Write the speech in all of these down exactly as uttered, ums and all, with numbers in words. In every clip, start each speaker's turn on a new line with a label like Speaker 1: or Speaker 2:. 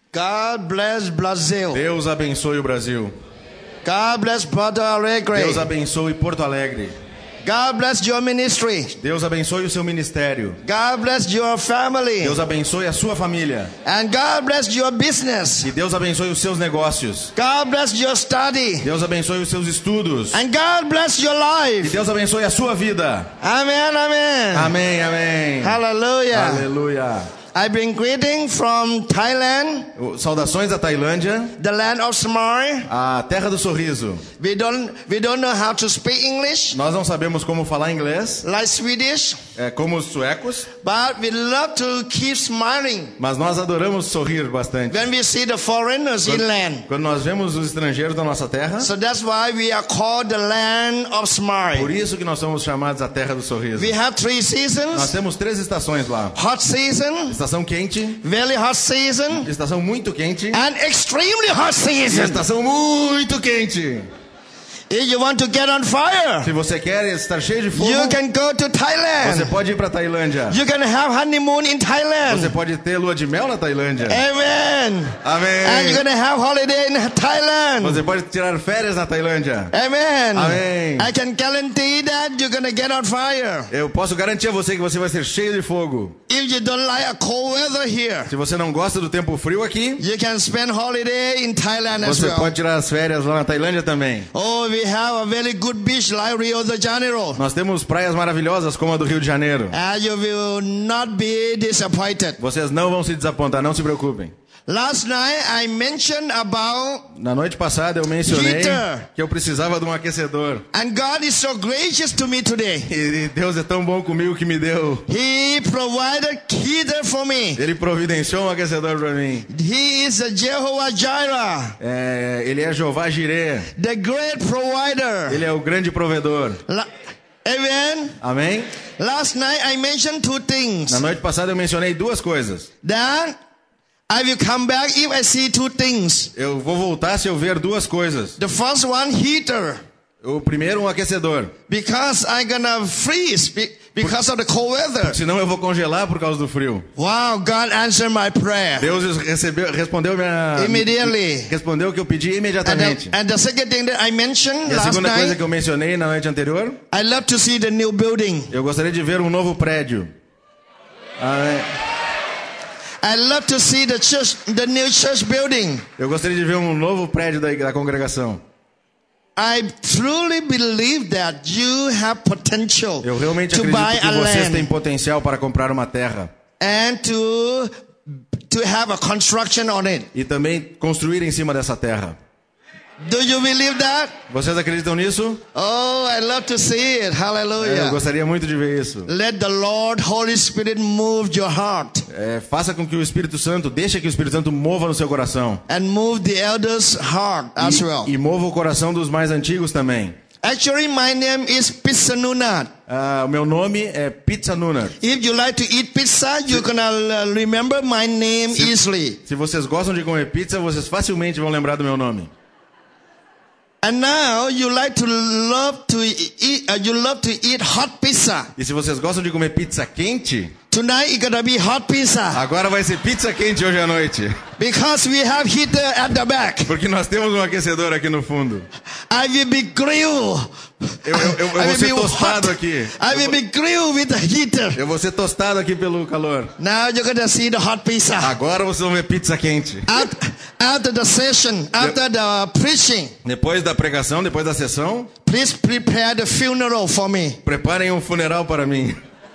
Speaker 1: God bless Brazil.
Speaker 2: Deus abençoe o Brasil.
Speaker 1: God bless Porto Alegre.
Speaker 2: Deus abençoe Porto Alegre.
Speaker 1: God bless your ministry.
Speaker 2: Deus abençoe o seu ministério.
Speaker 1: God bless your family.
Speaker 2: Deus abençoe a sua família.
Speaker 1: And God bless your business.
Speaker 2: E Deus abençoe os seus negócios.
Speaker 1: God bless your study.
Speaker 2: Deus abençoe os seus estudos.
Speaker 1: And God bless your
Speaker 2: E
Speaker 1: life.
Speaker 2: Deus abençoe a sua vida.
Speaker 1: Amen, amen.
Speaker 2: Amém, amém.
Speaker 1: Hallelujah.
Speaker 2: Aleluia.
Speaker 1: I bring greeting from Thailand,
Speaker 2: Saudações da Tailândia,
Speaker 1: the land of smile.
Speaker 2: a terra do sorriso.
Speaker 1: We don't we don't know how to speak English
Speaker 2: Nós não sabemos como falar inglês,
Speaker 1: like Swedish,
Speaker 2: é como os suecos,
Speaker 1: but we love to keep smiling
Speaker 2: mas nós adoramos sorrir bastante.
Speaker 1: when we see the foreigners in land.
Speaker 2: Quando nós vemos os estrangeiros da nossa terra,
Speaker 1: So that's why we are called the land of
Speaker 2: por
Speaker 1: smile.
Speaker 2: isso que nós somos chamados a terra do sorriso.
Speaker 1: We have three
Speaker 2: Nós
Speaker 1: seasons:
Speaker 2: temos três estações lá.
Speaker 1: hot season,
Speaker 2: Estação quente,
Speaker 1: very hot season,
Speaker 2: estação muito quente
Speaker 1: and extremely hot
Speaker 2: e
Speaker 1: season.
Speaker 2: estação muito quente.
Speaker 1: If you want to get on fire,
Speaker 2: Se você quer estar cheio de fogo,
Speaker 1: you can go to
Speaker 2: você
Speaker 1: Thailand.
Speaker 2: pode ir para Tailândia.
Speaker 1: You can have honeymoon in
Speaker 2: Você
Speaker 1: Thailand.
Speaker 2: pode ter lua de mel na Tailândia.
Speaker 1: Amen. And you're
Speaker 2: Amém.
Speaker 1: gonna have holiday in Thailand.
Speaker 2: Você pode tirar férias na Tailândia.
Speaker 1: Amen.
Speaker 2: Amém.
Speaker 1: I can guarantee that you're gonna get on fire.
Speaker 2: Eu posso garantir a você que você vai ser cheio de fogo.
Speaker 1: If you don't like a cold weather here,
Speaker 2: Se você não gosta do tempo frio aqui,
Speaker 1: you can spend holiday in Thailand as
Speaker 2: você
Speaker 1: well.
Speaker 2: pode tirar as férias lá na Tailândia também.
Speaker 1: Oh, we have a very good beach like Rio de Janeiro.
Speaker 2: Nós temos praias maravilhosas como a do Rio de Janeiro.
Speaker 1: And you will not be disappointed.
Speaker 2: Vocês não vão se desapontar, não se preocupem.
Speaker 1: Last night I mentioned about,
Speaker 2: Na noite passada eu mencionei
Speaker 1: Heater.
Speaker 2: que eu precisava de um aquecedor.
Speaker 1: and God is so gracious to me today.
Speaker 2: E Deus é tão bom comigo que me deu.
Speaker 1: He provided heater for me.
Speaker 2: Ele providenciou um aquecedor para mim.
Speaker 1: He is a Jehovah Jireh,
Speaker 2: É, ele é Jeová Jireh.
Speaker 1: the great provider.
Speaker 2: Ele é o grande provedor.
Speaker 1: La- Amen.
Speaker 2: Amém?
Speaker 1: Last night I mentioned two things.
Speaker 2: Na noite passada eu mencionei duas coisas.
Speaker 1: That I will come back if I see two things.
Speaker 2: Eu vou voltar se eu ver duas coisas.
Speaker 1: The first one, heater,
Speaker 2: O primeiro, um aquecedor.
Speaker 1: because I'm gonna freeze be- because of the cold weather.
Speaker 2: Senão eu vou congelar por causa do frio.
Speaker 1: Wow, God answered my prayer
Speaker 2: Deus recebeu, respondeu minha...
Speaker 1: immediately.
Speaker 2: Respondeu o que eu pedi
Speaker 1: And
Speaker 2: imediatamente.
Speaker 1: the, and the second thing that I mentioned
Speaker 2: E a
Speaker 1: last
Speaker 2: segunda coisa
Speaker 1: night,
Speaker 2: que eu mencionei na noite anterior,
Speaker 1: I love to see the new building.
Speaker 2: eu gostaria de ver um novo prédio. Amém.
Speaker 1: I love to see the church, the new church building.
Speaker 2: Eu gostaria de ver um novo prédio da, da congregação.
Speaker 1: I truly believe that you have potential
Speaker 2: Eu realmente
Speaker 1: to buy
Speaker 2: acredito que
Speaker 1: a
Speaker 2: vocês têm
Speaker 1: land
Speaker 2: potencial para comprar uma terra.
Speaker 1: and to to have a construction on it.
Speaker 2: E também construir em cima dessa terra.
Speaker 1: Do you believe that?
Speaker 2: Vocês acreditam nisso?
Speaker 1: Oh, I love to see it.
Speaker 2: É, eu
Speaker 1: Hallelujah.
Speaker 2: gostaria muito de ver isso.
Speaker 1: Let the Lord Holy Spirit move your heart
Speaker 2: É, faça com que o Espírito Santo, deixe que o Espírito Santo mova no seu coração.
Speaker 1: and move the elders' heart as well.
Speaker 2: E, e mova o coração dos mais antigos também.
Speaker 1: Actually, my name is Pisanunat.
Speaker 2: Ah, o meu nome é Pizza Nunar.
Speaker 1: If you like to eat pizza, you're gonna uh, remember my name easily.
Speaker 2: Se vocês gostam de comer pizza, vocês facilmente vão lembrar do meu nome.
Speaker 1: And now you like to love to eat. Uh, you love to eat hot pizza.
Speaker 2: E se vocês gostam de comer pizza quente,
Speaker 1: Tonight it's gonna be hot pizza
Speaker 2: agora vai ser pizza quente hoje à noite.
Speaker 1: because we have heater at the back.
Speaker 2: Porque nós temos um aquecedor aqui no fundo.
Speaker 1: I will be grilled.
Speaker 2: Eu, eu, eu, eu
Speaker 1: I
Speaker 2: vou
Speaker 1: will
Speaker 2: ser
Speaker 1: be
Speaker 2: tostado
Speaker 1: hot.
Speaker 2: aqui.
Speaker 1: I will be grilled with the heater.
Speaker 2: Eu vou ser tostado aqui pelo calor.
Speaker 1: Now you're gonna see the hot pizza.
Speaker 2: Agora vocês vão ver pizza quente.
Speaker 1: After, after the session, after the preaching,
Speaker 2: Depois da pregação, depois da sessão,
Speaker 1: please prepare the funeral for me.
Speaker 2: preparem um funeral para mim.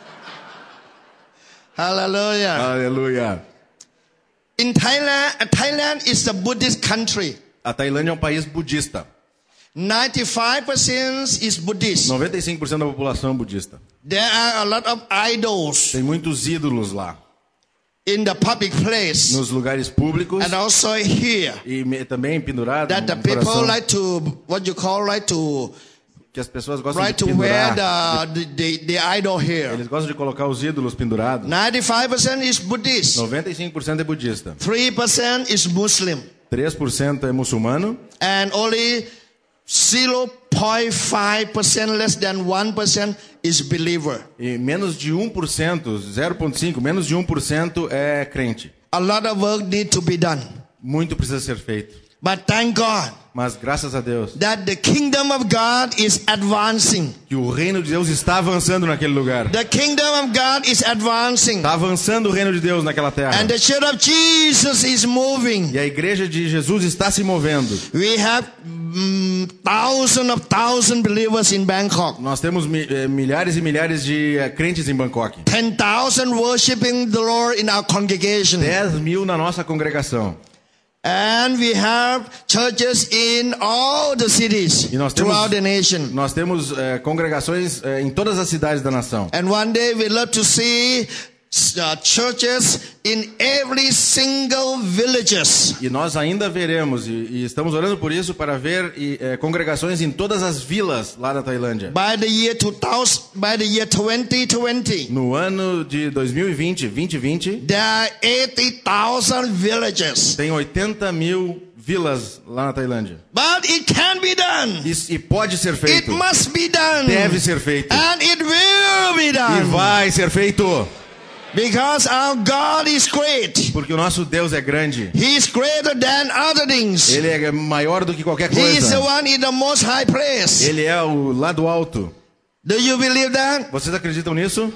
Speaker 1: Hallelujah.
Speaker 2: Aleluia.
Speaker 1: In Thailand, Thailand is a Buddhist country.
Speaker 2: A Tailândia é um país budista.
Speaker 1: ninety-five percent is Buddhist.
Speaker 2: noventa e cinco por cento da população é budista.
Speaker 1: There are a lot of idols
Speaker 2: Tem muitos ídolos lá.
Speaker 1: in the public place
Speaker 2: Nos lugares públicos
Speaker 1: and also here.
Speaker 2: e me- também pendurado
Speaker 1: That the
Speaker 2: no
Speaker 1: people
Speaker 2: coração,
Speaker 1: like to, what you call, like to,
Speaker 2: que as pessoas gostam
Speaker 1: like
Speaker 2: de
Speaker 1: to wear
Speaker 2: pendurar.
Speaker 1: the, the, the, the idol here.
Speaker 2: Eles gostam de colocar os ídolos pendurados.
Speaker 1: ninety-five percent is Buddhist.
Speaker 2: noventa e cinco por cento é budista.
Speaker 1: three percent is Muslim.
Speaker 2: três por cento é muçulmano.
Speaker 1: And only zero point five percent, less than one percent is believer.
Speaker 2: E menos de um por cento, zero vírgula cinco por cento, menos de um por cento é crente.
Speaker 1: A lot of work need to be done.
Speaker 2: Muito precisa ser feito.
Speaker 1: But thank God
Speaker 2: Mas graças a Deus
Speaker 1: that the kingdom of God is advancing.
Speaker 2: que o reino de Deus está avançando naquele lugar.
Speaker 1: The kingdom of God is advancing.
Speaker 2: Está avançando o reino de Deus naquela terra.
Speaker 1: And the church of Jesus is moving.
Speaker 2: E a igreja de Jesus está se movendo.
Speaker 1: We have um, thousands of thousands believers in Bangkok.
Speaker 2: Nós temos mi- eh, milhares e milhares de eh, crentes em Bangkok.
Speaker 1: ten thousand worshiping the Lord in our congregation.
Speaker 2: dez mil na nossa congregação.
Speaker 1: And we have churches in all the cities
Speaker 2: E nós temos,
Speaker 1: throughout the nation.
Speaker 2: nós temos eh, congregações eh, em todas as cidades da nação.
Speaker 1: And one day we love to see uh, churches in every single villages.
Speaker 2: E nós ainda veremos, e, e estamos orando por isso, para ver e, eh, congregações em todas as vilas lá da Tailândia.
Speaker 1: By the year two thousand, by the year twenty twenty,
Speaker 2: No ano de dois mil e vinte, vinte e vinte,
Speaker 1: there are eighty thousand villages.
Speaker 2: tem oitenta mil vilas lá na Tailândia.
Speaker 1: But it can be done.
Speaker 2: E, e pode ser
Speaker 1: It
Speaker 2: feito.
Speaker 1: must be done.
Speaker 2: Deve ser feito.
Speaker 1: And it will be
Speaker 2: E
Speaker 1: done.
Speaker 2: vai ser feito.
Speaker 1: Because our God is great.
Speaker 2: Porque o nosso Deus é grande.
Speaker 1: He is greater than other things.
Speaker 2: Ele é maior do que qualquer
Speaker 1: He is the
Speaker 2: coisa.
Speaker 1: one in the most high place.
Speaker 2: Ele é o lado alto.
Speaker 1: Do you believe that?
Speaker 2: Vocês acreditam nisso?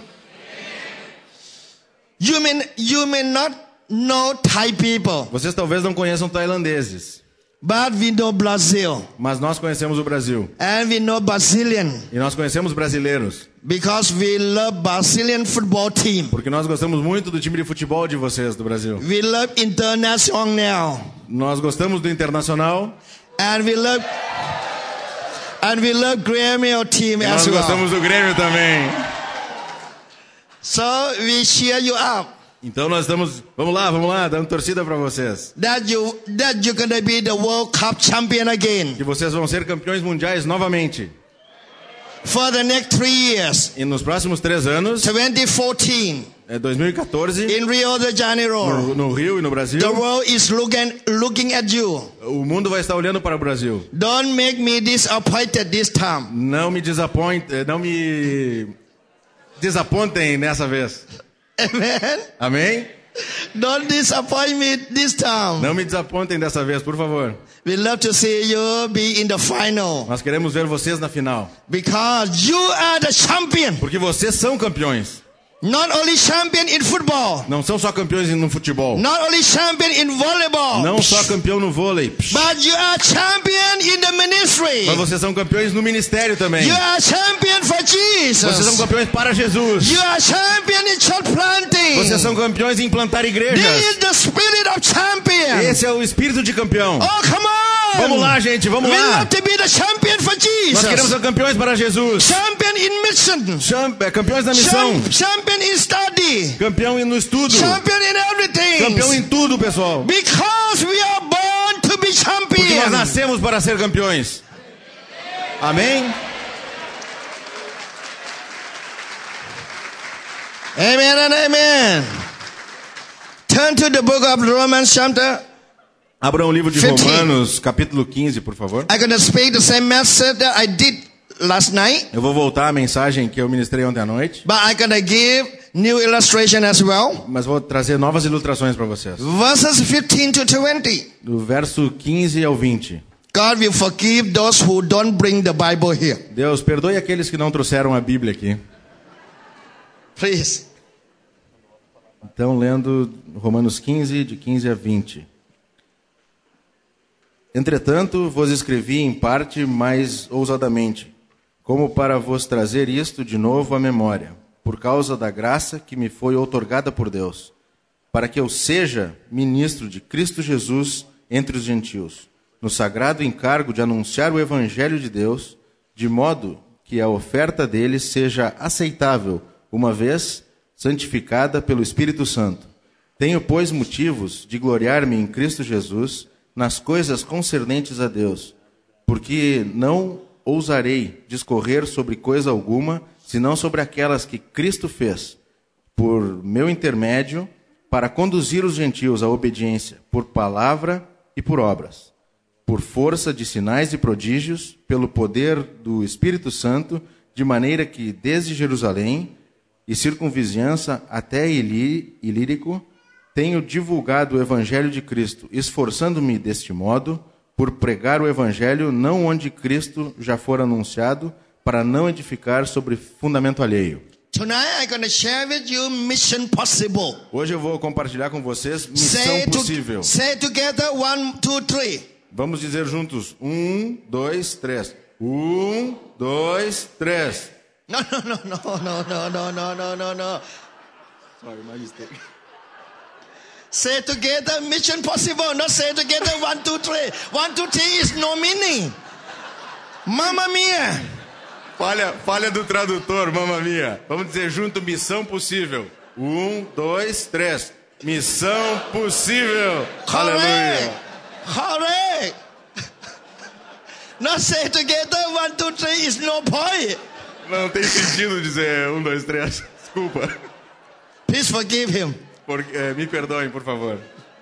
Speaker 1: You may, you may not know Thai people,
Speaker 2: Vocês talvez não conheçam tailandeses,
Speaker 1: but we know Brazil.
Speaker 2: mas nós conhecemos o Brasil.
Speaker 1: And we know Brazilian.
Speaker 2: E nós conhecemos brasileiros.
Speaker 1: Because we love Brazilian football team.
Speaker 2: Porque nós gostamos muito do time de futebol de vocês, do Brasil.
Speaker 1: We love international.
Speaker 2: Nós gostamos do Internacional.
Speaker 1: And we love and we love Grêmio team
Speaker 2: E nós
Speaker 1: as well.
Speaker 2: gostamos do Grêmio também.
Speaker 1: So we cheer you up.
Speaker 2: Então nós estamos, vamos lá, vamos lá, dando torcida para vocês.
Speaker 1: That you that you're gonna be the World Cup champion again
Speaker 2: Que vocês vão ser campeões mundiais novamente.
Speaker 1: for the next three years.
Speaker 2: E nos próximos três anos,
Speaker 1: twenty fourteen
Speaker 2: é dois mil e quatorze,
Speaker 1: in Rio de Janeiro.
Speaker 2: no, no Rio e no Brasil,
Speaker 1: The world is looking looking at you.
Speaker 2: o mundo vai estar olhando para o Brasil.
Speaker 1: Don't make me disappointed this time.
Speaker 2: Não me desapontem, não me desapontem nessa vez.
Speaker 1: Amen.
Speaker 2: Amém?
Speaker 1: Don't disappoint me this time.
Speaker 2: Não me desapontem dessa vez, por favor.
Speaker 1: We love to see you be in the final.
Speaker 2: Nós queremos ver vocês na final.
Speaker 1: Because you are the champion.
Speaker 2: Porque vocês são campeões.
Speaker 1: Not only champion in football.
Speaker 2: Não são só campeões no futebol.
Speaker 1: Not only champion in volleyball.
Speaker 2: Não só campeão no vôlei.
Speaker 1: But you are champion in the ministry.
Speaker 2: Mas vocês são campeões no ministério também.
Speaker 1: You are champion for
Speaker 2: Vocês são
Speaker 1: Jesus.
Speaker 2: campeões para Jesus.
Speaker 1: You are champion in church planting.
Speaker 2: Vocês são campeões em plantar
Speaker 1: This
Speaker 2: igrejas.
Speaker 1: is the spirit of champion.
Speaker 2: Esse é o espírito de campeão.
Speaker 1: Oh, come on.
Speaker 2: Vamos lá, gente, vamos
Speaker 1: We
Speaker 2: lá.
Speaker 1: love to be the champion for
Speaker 2: Nós queremos
Speaker 1: Jesus.
Speaker 2: ser campeões para Jesus.
Speaker 1: Champion in mission.
Speaker 2: Cham- é, Campeões na missão.
Speaker 1: Champ- champion in study.
Speaker 2: Campeão no estudo.
Speaker 1: Champion in everything.
Speaker 2: Campeão em tudo, pessoal.
Speaker 1: Because we are born to be
Speaker 2: Porque nós
Speaker 1: champions.
Speaker 2: nascemos para ser campeões. Amém?
Speaker 1: Amen and amen. Turn to the book of Romans chapter.
Speaker 2: Abra o livro de
Speaker 1: quinze.
Speaker 2: Romanos, capítulo quinze, por favor.
Speaker 1: I'm going to speak the same message that I did last night,
Speaker 2: Eu vou voltar à mensagem que eu ministrei ontem à noite,
Speaker 1: but I'm going to give new illustration as well.
Speaker 2: mas vou trazer novas ilustrações para vocês.
Speaker 1: Verses fifteen to twenty.
Speaker 2: Do verso quinze ao vinte.
Speaker 1: God will forgive those who don't bring the Bible here.
Speaker 2: Deus, perdoe aqueles que não trouxeram a Bíblia aqui.
Speaker 1: Please.
Speaker 2: Então, lendo Romanos quinze, de quinze a vinte. Entretanto, vos escrevi em parte mais ousadamente, como para vos trazer isto de novo à memória, por causa da graça que me foi outorgada por Deus, para que eu seja ministro de Cristo Jesus entre os gentios, no sagrado encargo de anunciar o Evangelho de Deus, de modo que a oferta deles seja aceitável, uma vez santificada pelo Espírito Santo. Tenho, pois, motivos de gloriar-me em Cristo Jesus nas coisas concernentes a Deus, porque não ousarei discorrer sobre coisa alguma, senão sobre aquelas que Cristo fez, por meu intermédio, para conduzir os gentios à obediência, por palavra e por obras, por força de sinais e prodígios, pelo poder do Espírito Santo, de maneira que desde Jerusalém e circunvizinhança até Ilí- Ilírico tenho divulgado o evangelho de Cristo, esforçando-me deste modo por pregar o evangelho não onde Cristo já for anunciado, para não edificar sobre fundamento alheio.
Speaker 1: Tonight I'm going to share with you mission possible.
Speaker 2: Hoje eu vou compartilhar com vocês missão
Speaker 1: Say,
Speaker 2: possível.
Speaker 1: to, say together one, two, three.
Speaker 2: Vamos dizer juntos, um, dois, três. Um, dois, três.
Speaker 1: No, no, no, no, no, no, no, no, no, no, no.
Speaker 2: Sorry, my mistake.
Speaker 1: Say together mission possible. Not say together one, two, three. One, two, three is no meaning. Mamma mia.
Speaker 2: Falha, falha do tradutor, mamma mia. Vamos dizer junto, missão possível. Um, dois, três. Missão possível. Aleluia.
Speaker 1: Hooray. Not say together one, two, three is no point.
Speaker 2: Não tem sentido dizer um, dois, três. Desculpa.
Speaker 1: Please forgive him.
Speaker 2: Por, eh, me perdoem, por favor.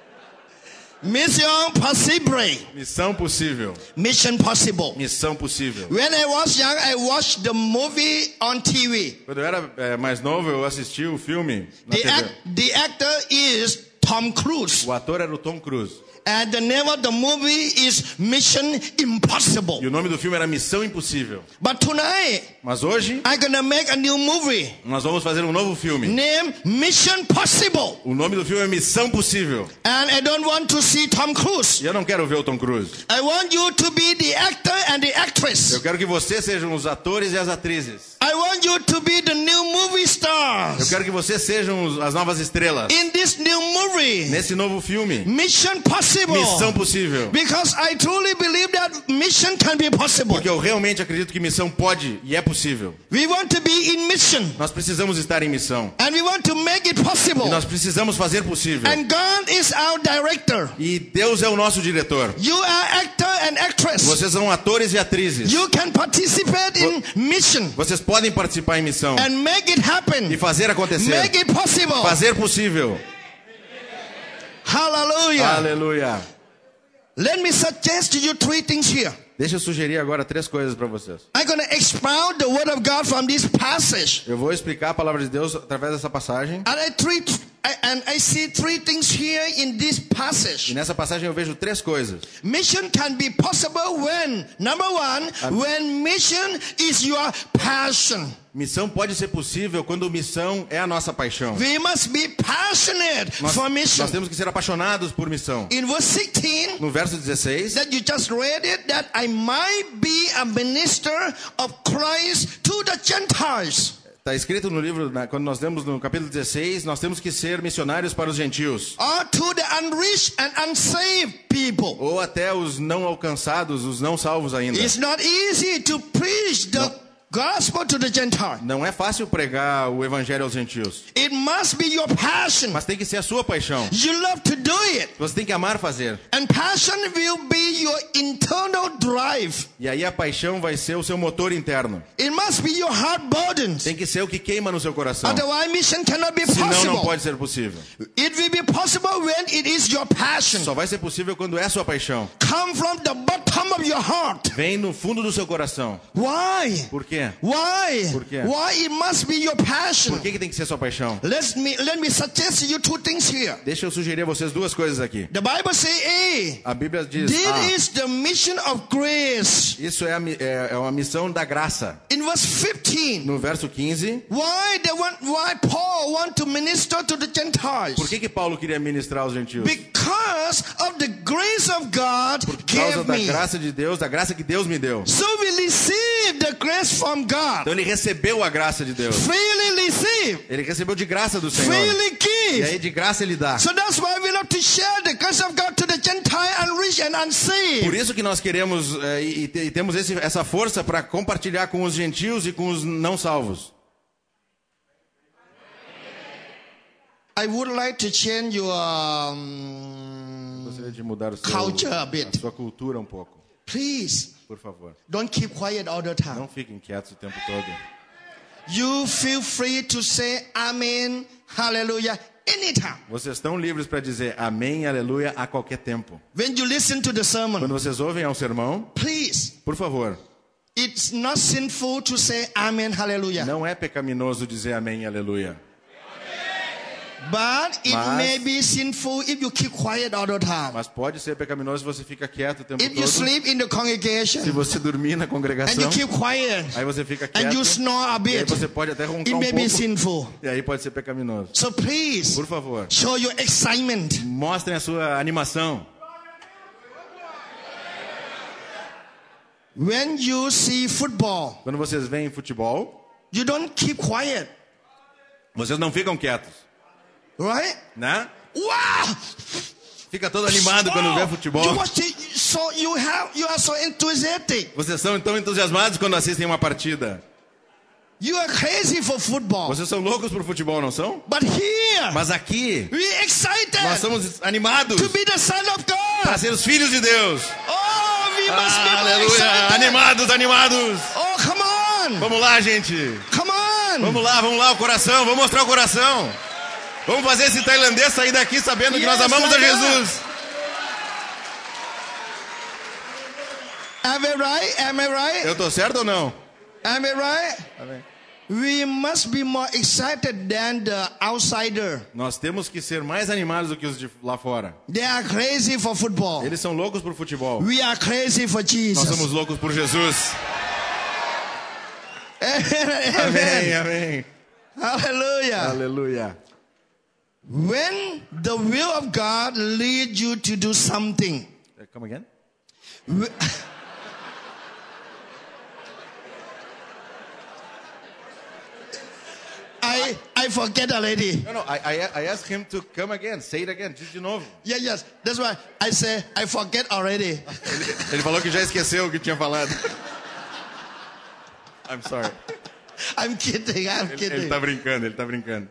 Speaker 1: Mission possible.
Speaker 2: Missão possível.
Speaker 1: Mission possible.
Speaker 2: Missão possível.
Speaker 1: When I was young, I watched the movie on T V.
Speaker 2: Quando eu era eh, mais novo, eu assisti o filme na
Speaker 1: The,
Speaker 2: T V.
Speaker 1: act, the actor is Tom Cruise.
Speaker 2: O ator era o Tom Cruise.
Speaker 1: And the name of the movie is Mission Impossible.
Speaker 2: E o nome do filme era Missão Impossível.
Speaker 1: But tonight,
Speaker 2: Mas hoje,
Speaker 1: I'm gonna make a new movie
Speaker 2: nós vamos fazer um novo filme.
Speaker 1: named Mission Possible.
Speaker 2: O nome do filme é Missão Possível.
Speaker 1: And I don't want to see Tom Cruise.
Speaker 2: E eu não quero ver o Tom Cruise.
Speaker 1: I want you to be the actor and the actress.
Speaker 2: Eu quero que vocês sejam os atores e as atrizes.
Speaker 1: I want you to be the new movie
Speaker 2: Eu
Speaker 1: stars
Speaker 2: quero que vocês sejam os- as novas estrelas.
Speaker 1: in this new movie.
Speaker 2: Nesse novo filme,
Speaker 1: Mission Possible.
Speaker 2: Missão Possível.
Speaker 1: Because I truly believe that mission can be possible.
Speaker 2: Porque eu realmente acredito que missão pode e é possível.
Speaker 1: We want to be in mission.
Speaker 2: Nós precisamos estar em missão.
Speaker 1: And we want to make it possible.
Speaker 2: E nós precisamos fazer possível.
Speaker 1: And God is our director.
Speaker 2: E Deus é o nosso diretor.
Speaker 1: You are actor and actress.
Speaker 2: Vocês são atores e atrizes.
Speaker 1: You can participate in mission
Speaker 2: Vocês podem participar em missão.
Speaker 1: and make it
Speaker 2: E
Speaker 1: happen.
Speaker 2: fazer acontecer.
Speaker 1: Make it possible.
Speaker 2: Fazer possível.
Speaker 1: Hallelujah.
Speaker 2: Aleluia.
Speaker 1: Let me suggest to you three things here.
Speaker 2: Deixa eu sugerir agora três coisas para vocês.
Speaker 1: I'm going to expound the word of God from this passage.
Speaker 2: Eu vou explicar a palavra de Deus através dessa passagem.
Speaker 1: And I, three, I, and I see three things here in this
Speaker 2: E
Speaker 1: passage.
Speaker 2: nessa passagem eu vejo três coisas.
Speaker 1: Mission can be possible when, number one, when mission is your passion.
Speaker 2: Missão pode ser possível quando missão é a nossa paixão.
Speaker 1: We must be passionate
Speaker 2: Nós,
Speaker 1: for mission.
Speaker 2: nós temos que ser apaixonados por missão.
Speaker 1: In verse sixteen,
Speaker 2: No verso dezesseis,
Speaker 1: that you just read it, that I might be a minister of Christ to the Gentiles.
Speaker 2: está escrito no livro, na- quando nós lemos no capítulo dezesseis, nós temos que ser missionários para os gentios.
Speaker 1: Or to the unreached and unsaved people.
Speaker 2: Ou até os não alcançados, os não salvos ainda.
Speaker 1: It's not easy to preach the gospel to the Gentile.
Speaker 2: Não é fácil pregar o evangelho aos gentios.
Speaker 1: It must be your passion.
Speaker 2: Mas tem que ser a sua paixão.
Speaker 1: You love to do it.
Speaker 2: Você tem que amar fazer.
Speaker 1: And passion will be your internal drive.
Speaker 2: E aí a paixão vai ser o seu motor interno.
Speaker 1: It must be your heart burdens.
Speaker 2: Tem que ser o que queima no seu coração.
Speaker 1: Otherwise, mission cannot be
Speaker 2: Senão não
Speaker 1: possible.
Speaker 2: pode ser possível.
Speaker 1: It will be possible when it is your passion.
Speaker 2: Só vai ser possível quando é a sua paixão.
Speaker 1: Come from the bottom of your heart.
Speaker 2: Vem no fundo do seu coração.
Speaker 1: Why?
Speaker 2: Por quê?
Speaker 1: Why?
Speaker 2: Por quê?
Speaker 1: Why it must be your passion?
Speaker 2: Por que, que tem que ser sua paixão?
Speaker 1: Let me let me suggest you two things here.
Speaker 2: Deixa eu sugerir a vocês duas coisas aqui.
Speaker 1: The Bible say, "Hey,
Speaker 2: A Bíblia diz,
Speaker 1: this
Speaker 2: ah,
Speaker 1: is the mission of grace."
Speaker 2: isso é, a, mi- é, é uma missão da graça.
Speaker 1: In verse fifteen,
Speaker 2: No verso quinze,
Speaker 1: why they want why Paul want to minister to the Gentiles?
Speaker 2: por que, que Paulo queria ministrar aos gentios?
Speaker 1: Because of the grace of God
Speaker 2: Por causa
Speaker 1: gave
Speaker 2: da
Speaker 1: me.
Speaker 2: graça de Deus, da graça que Deus me deu.
Speaker 1: So we receive the grace from God.
Speaker 2: Então ele recebeu a graça de Deus.
Speaker 1: Freely receive.
Speaker 2: Ele recebeu de graça do Senhor.
Speaker 1: Freely
Speaker 2: E
Speaker 1: give.
Speaker 2: aí de graça ele dá.
Speaker 1: So that's why we love to share the grace of God to the Gentile, unreached and
Speaker 2: Por
Speaker 1: unsaved.
Speaker 2: isso que nós queremos eh, e, e te- e temos esse, essa força para compartilhar com os gentios e com os não salvos.
Speaker 1: I would like to change your um,
Speaker 2: Gostaria de mudar o seu,
Speaker 1: culture a bit.
Speaker 2: a sua cultura um pouco,
Speaker 1: Please,
Speaker 2: por favor.
Speaker 1: don't keep quiet all the time.
Speaker 2: Não fiquem quietos o tempo todo.
Speaker 1: You feel free to say amen, hallelujah, anytime.
Speaker 2: Vocês estão livres para dizer amém e aleluia a qualquer tempo.
Speaker 1: When you listen to the sermon,
Speaker 2: Quando vocês ouvem ao sermão,
Speaker 1: please,
Speaker 2: por favor,
Speaker 1: it's not sinful to say amen, hallelujah.
Speaker 2: não é pecaminoso dizer amém e aleluia.
Speaker 1: But it
Speaker 2: Mas-
Speaker 1: may be sinful if you keep quiet all the time.
Speaker 2: Mas pode ser pecaminoso se você fica quieto o tempo
Speaker 1: If you
Speaker 2: todo.
Speaker 1: sleep in the
Speaker 2: Se
Speaker 1: congregation
Speaker 2: você dormir na
Speaker 1: and
Speaker 2: congregação,
Speaker 1: you keep quiet
Speaker 2: aí você fica
Speaker 1: and
Speaker 2: quieto.
Speaker 1: you snore a
Speaker 2: E aí
Speaker 1: bit,
Speaker 2: você pode até roncar
Speaker 1: it
Speaker 2: um
Speaker 1: may be
Speaker 2: pouco.
Speaker 1: sinful.
Speaker 2: E aí pode ser pecaminoso.
Speaker 1: So please
Speaker 2: Por favor,
Speaker 1: show your excitement.
Speaker 2: mostrem a sua animação.
Speaker 1: When you see football,
Speaker 2: Quando vocês veem futebol,
Speaker 1: you don't keep quiet,
Speaker 2: vocês não ficam quietos,
Speaker 1: right?
Speaker 2: né?
Speaker 1: Wow!
Speaker 2: Fica todo animado quando vê futebol.
Speaker 1: You watch it, so you have you are so enthusiastic.
Speaker 2: Vocês são tão entusiasmados quando assistem uma partida.
Speaker 1: You are crazy for football.
Speaker 2: Vocês são loucos por futebol, não são?
Speaker 1: But here,
Speaker 2: Mas aqui,
Speaker 1: we are excited
Speaker 2: nós somos animados
Speaker 1: to be the son of
Speaker 2: para
Speaker 1: God.
Speaker 2: ser os filhos de Deus.
Speaker 1: Oh, we must be more
Speaker 2: Aleluia!
Speaker 1: excited.
Speaker 2: Animados, animados!
Speaker 1: Oh, come on.
Speaker 2: Vamos lá, gente!
Speaker 1: Come on.
Speaker 2: Vamos lá, vamos lá, o coração, vamos mostrar o coração. Vamos fazer esse tailandês sair daqui sabendo que nós
Speaker 1: Yes,
Speaker 2: amamos a
Speaker 1: like
Speaker 2: Jesus.
Speaker 1: Am I right? Am I right?
Speaker 2: Eu tô certo ou não?
Speaker 1: Am I right?
Speaker 2: Amém.
Speaker 1: We must be more excited than the outsider.
Speaker 2: Nós temos que ser mais animados do que os de lá fora.
Speaker 1: They are crazy for football.
Speaker 2: Eles são loucos por futebol.
Speaker 1: We are crazy for
Speaker 2: Nós
Speaker 1: Jesus.
Speaker 2: somos loucos por Jesus.
Speaker 1: Amen.
Speaker 2: Amém, amém.
Speaker 1: Hallelujah.
Speaker 2: Aleluia.
Speaker 1: When the will of God leads you to do something,
Speaker 2: Come again?
Speaker 1: wh- I I forget already.
Speaker 2: Não, não, I, I, I asked him to come again. Say it again. Diz de novo.
Speaker 1: Yeah, yes. That's why I say I forget already.
Speaker 2: Ele, ele falou que já esqueceu o que tinha falado. I'm sorry.
Speaker 1: I'm kidding. I'm
Speaker 2: Ele,
Speaker 1: kidding.
Speaker 2: ele tá brincando, ele tá brincando.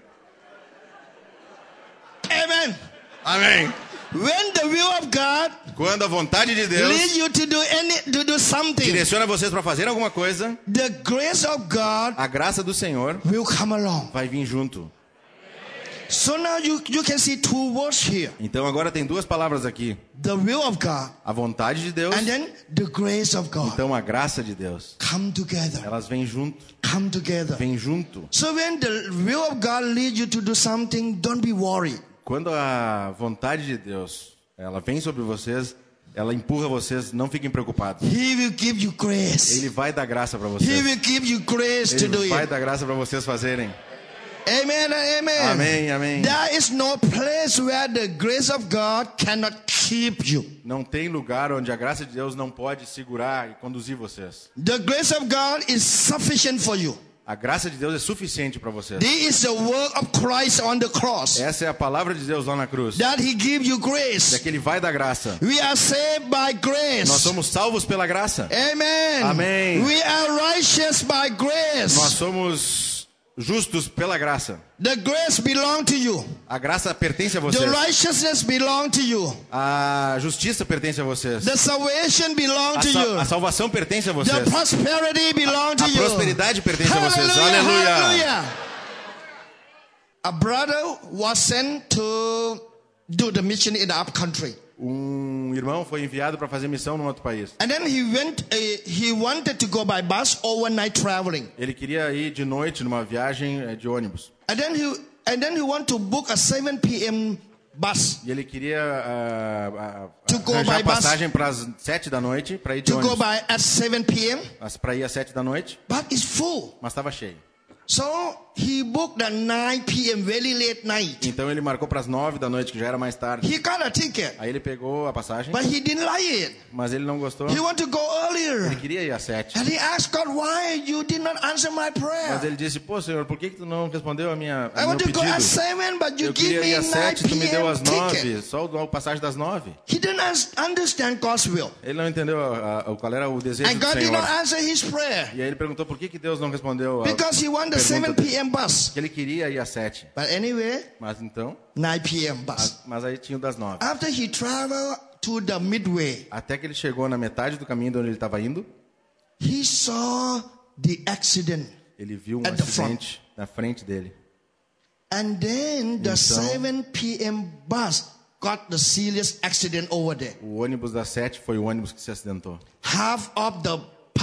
Speaker 1: Amen.
Speaker 2: Amém.
Speaker 1: When the will of God
Speaker 2: Quando a vontade de Deus
Speaker 1: leads you to do any to do something,
Speaker 2: direciona vocês para fazer alguma coisa,
Speaker 1: the grace of God
Speaker 2: a graça do Senhor
Speaker 1: will come along.
Speaker 2: vai vir junto.
Speaker 1: So now you you can see two words here:
Speaker 2: Então agora tem duas palavras aqui.
Speaker 1: the will of God
Speaker 2: A vontade de Deus,
Speaker 1: and then the grace of God.
Speaker 2: então a graça de Deus.
Speaker 1: Come together.
Speaker 2: Elas vêm junto,
Speaker 1: Come together.
Speaker 2: vêm junto.
Speaker 1: So when the will of God leads you to do something, don't be worried.
Speaker 2: Quando a vontade de Deus, ela vem sobre vocês, ela empurra vocês, não fiquem preocupados.
Speaker 1: He will give you grace.
Speaker 2: Ele vai dar graça para
Speaker 1: He
Speaker 2: vocês.
Speaker 1: will give you grace to do
Speaker 2: Ele vai
Speaker 1: it.
Speaker 2: dar graça para vocês fazerem.
Speaker 1: Amen and amen.
Speaker 2: Amém, amém.
Speaker 1: There is no place where the grace of God cannot keep you.
Speaker 2: Não tem lugar onde a graça de Deus não pode segurar e conduzir vocês.
Speaker 1: The grace of God is sufficient for you.
Speaker 2: A graça de Deus é suficiente para vocês.
Speaker 1: This is the work of Christ on the cross.
Speaker 2: Essa é a palavra de Deus lá na cruz.
Speaker 1: That He gives you
Speaker 2: É
Speaker 1: grace.
Speaker 2: que Ele vai dar graça.
Speaker 1: We are saved by
Speaker 2: Nós
Speaker 1: grace.
Speaker 2: somos salvos pela graça.
Speaker 1: Amen.
Speaker 2: Amém.
Speaker 1: We are righteous by
Speaker 2: Nós
Speaker 1: grace.
Speaker 2: somos justos pela graça.
Speaker 1: The grace belongs to you.
Speaker 2: A graça pertence a
Speaker 1: The
Speaker 2: vocês.
Speaker 1: righteousness belongs to you.
Speaker 2: A justiça pertence a vocês.
Speaker 1: The salvation
Speaker 2: A,
Speaker 1: belongs to
Speaker 2: sal- a
Speaker 1: you.
Speaker 2: salvação pertence a
Speaker 1: The
Speaker 2: vocês.
Speaker 1: prosperity belongs to
Speaker 2: A
Speaker 1: you.
Speaker 2: prosperidade pertence a vocês.
Speaker 1: Hallelujah,
Speaker 2: Aleluia.
Speaker 1: hallelujah. A brother was sent to do the mission in the up country.
Speaker 2: Um irmão foi enviado para fazer missão num outro país.
Speaker 1: And then he went, uh, he wanted to go by bus overnight traveling.
Speaker 2: Ele queria ir de noite numa viagem eh, de ônibus.
Speaker 1: And then he, and then he want to book a seven p.m. bus
Speaker 2: E ele queria ah, ah,
Speaker 1: To go
Speaker 2: arranjar
Speaker 1: by bus.
Speaker 2: passagem para as sete da noite para ir de
Speaker 1: to go
Speaker 2: ônibus.
Speaker 1: by at seven p.m.
Speaker 2: Para ir às sete da noite,
Speaker 1: But it's full.
Speaker 2: mas estava cheio.
Speaker 1: So he booked at nine p.m. very late night.
Speaker 2: Então ele marcou para as nove da noite, que já era mais tarde.
Speaker 1: He got a ticket,
Speaker 2: Aí ele pegou a passagem,
Speaker 1: but he didn't like it.
Speaker 2: mas ele não gostou.
Speaker 1: He wanted to go earlier.
Speaker 2: Ele queria ir às sete.
Speaker 1: And he asked God, why you did not answer my
Speaker 2: Mas
Speaker 1: prayer?
Speaker 2: ele disse, pô, Senhor, por que, que tu não respondeu a minha,
Speaker 1: I
Speaker 2: a meu
Speaker 1: want to go at
Speaker 2: pedido?
Speaker 1: seven, but you
Speaker 2: Eu
Speaker 1: give
Speaker 2: queria
Speaker 1: me
Speaker 2: ir às
Speaker 1: nine
Speaker 2: sete, tu me deu
Speaker 1: p.m.
Speaker 2: às
Speaker 1: ticket.
Speaker 2: nove, só o passagem das nove.
Speaker 1: He didn't un- understand God's will.
Speaker 2: Ele não entendeu a, a, qual era o desejo
Speaker 1: And
Speaker 2: do
Speaker 1: God did
Speaker 2: Senhor.
Speaker 1: not answer his prayer
Speaker 2: E aí ele perguntou por que, que Deus não respondeu a
Speaker 1: because he wanted the
Speaker 2: pergunta
Speaker 1: seven
Speaker 2: dele.
Speaker 1: p.m. bus.
Speaker 2: Que ele queria ir às sete.
Speaker 1: But anyway,
Speaker 2: Mas então,
Speaker 1: nine p.m. bus.
Speaker 2: mas aí tinha o das nove.
Speaker 1: After he traveled to the midway,
Speaker 2: Até que ele chegou na metade do caminho de onde ele estava indo,
Speaker 1: he saw the accident.
Speaker 2: ele viu um
Speaker 1: At the
Speaker 2: acidente na frente dele.
Speaker 1: And then the
Speaker 2: Então-
Speaker 1: seven p.m. bus got the serious accident over there.
Speaker 2: O ônibus das sete foi o ônibus que se acidentou.
Speaker 1: Half of the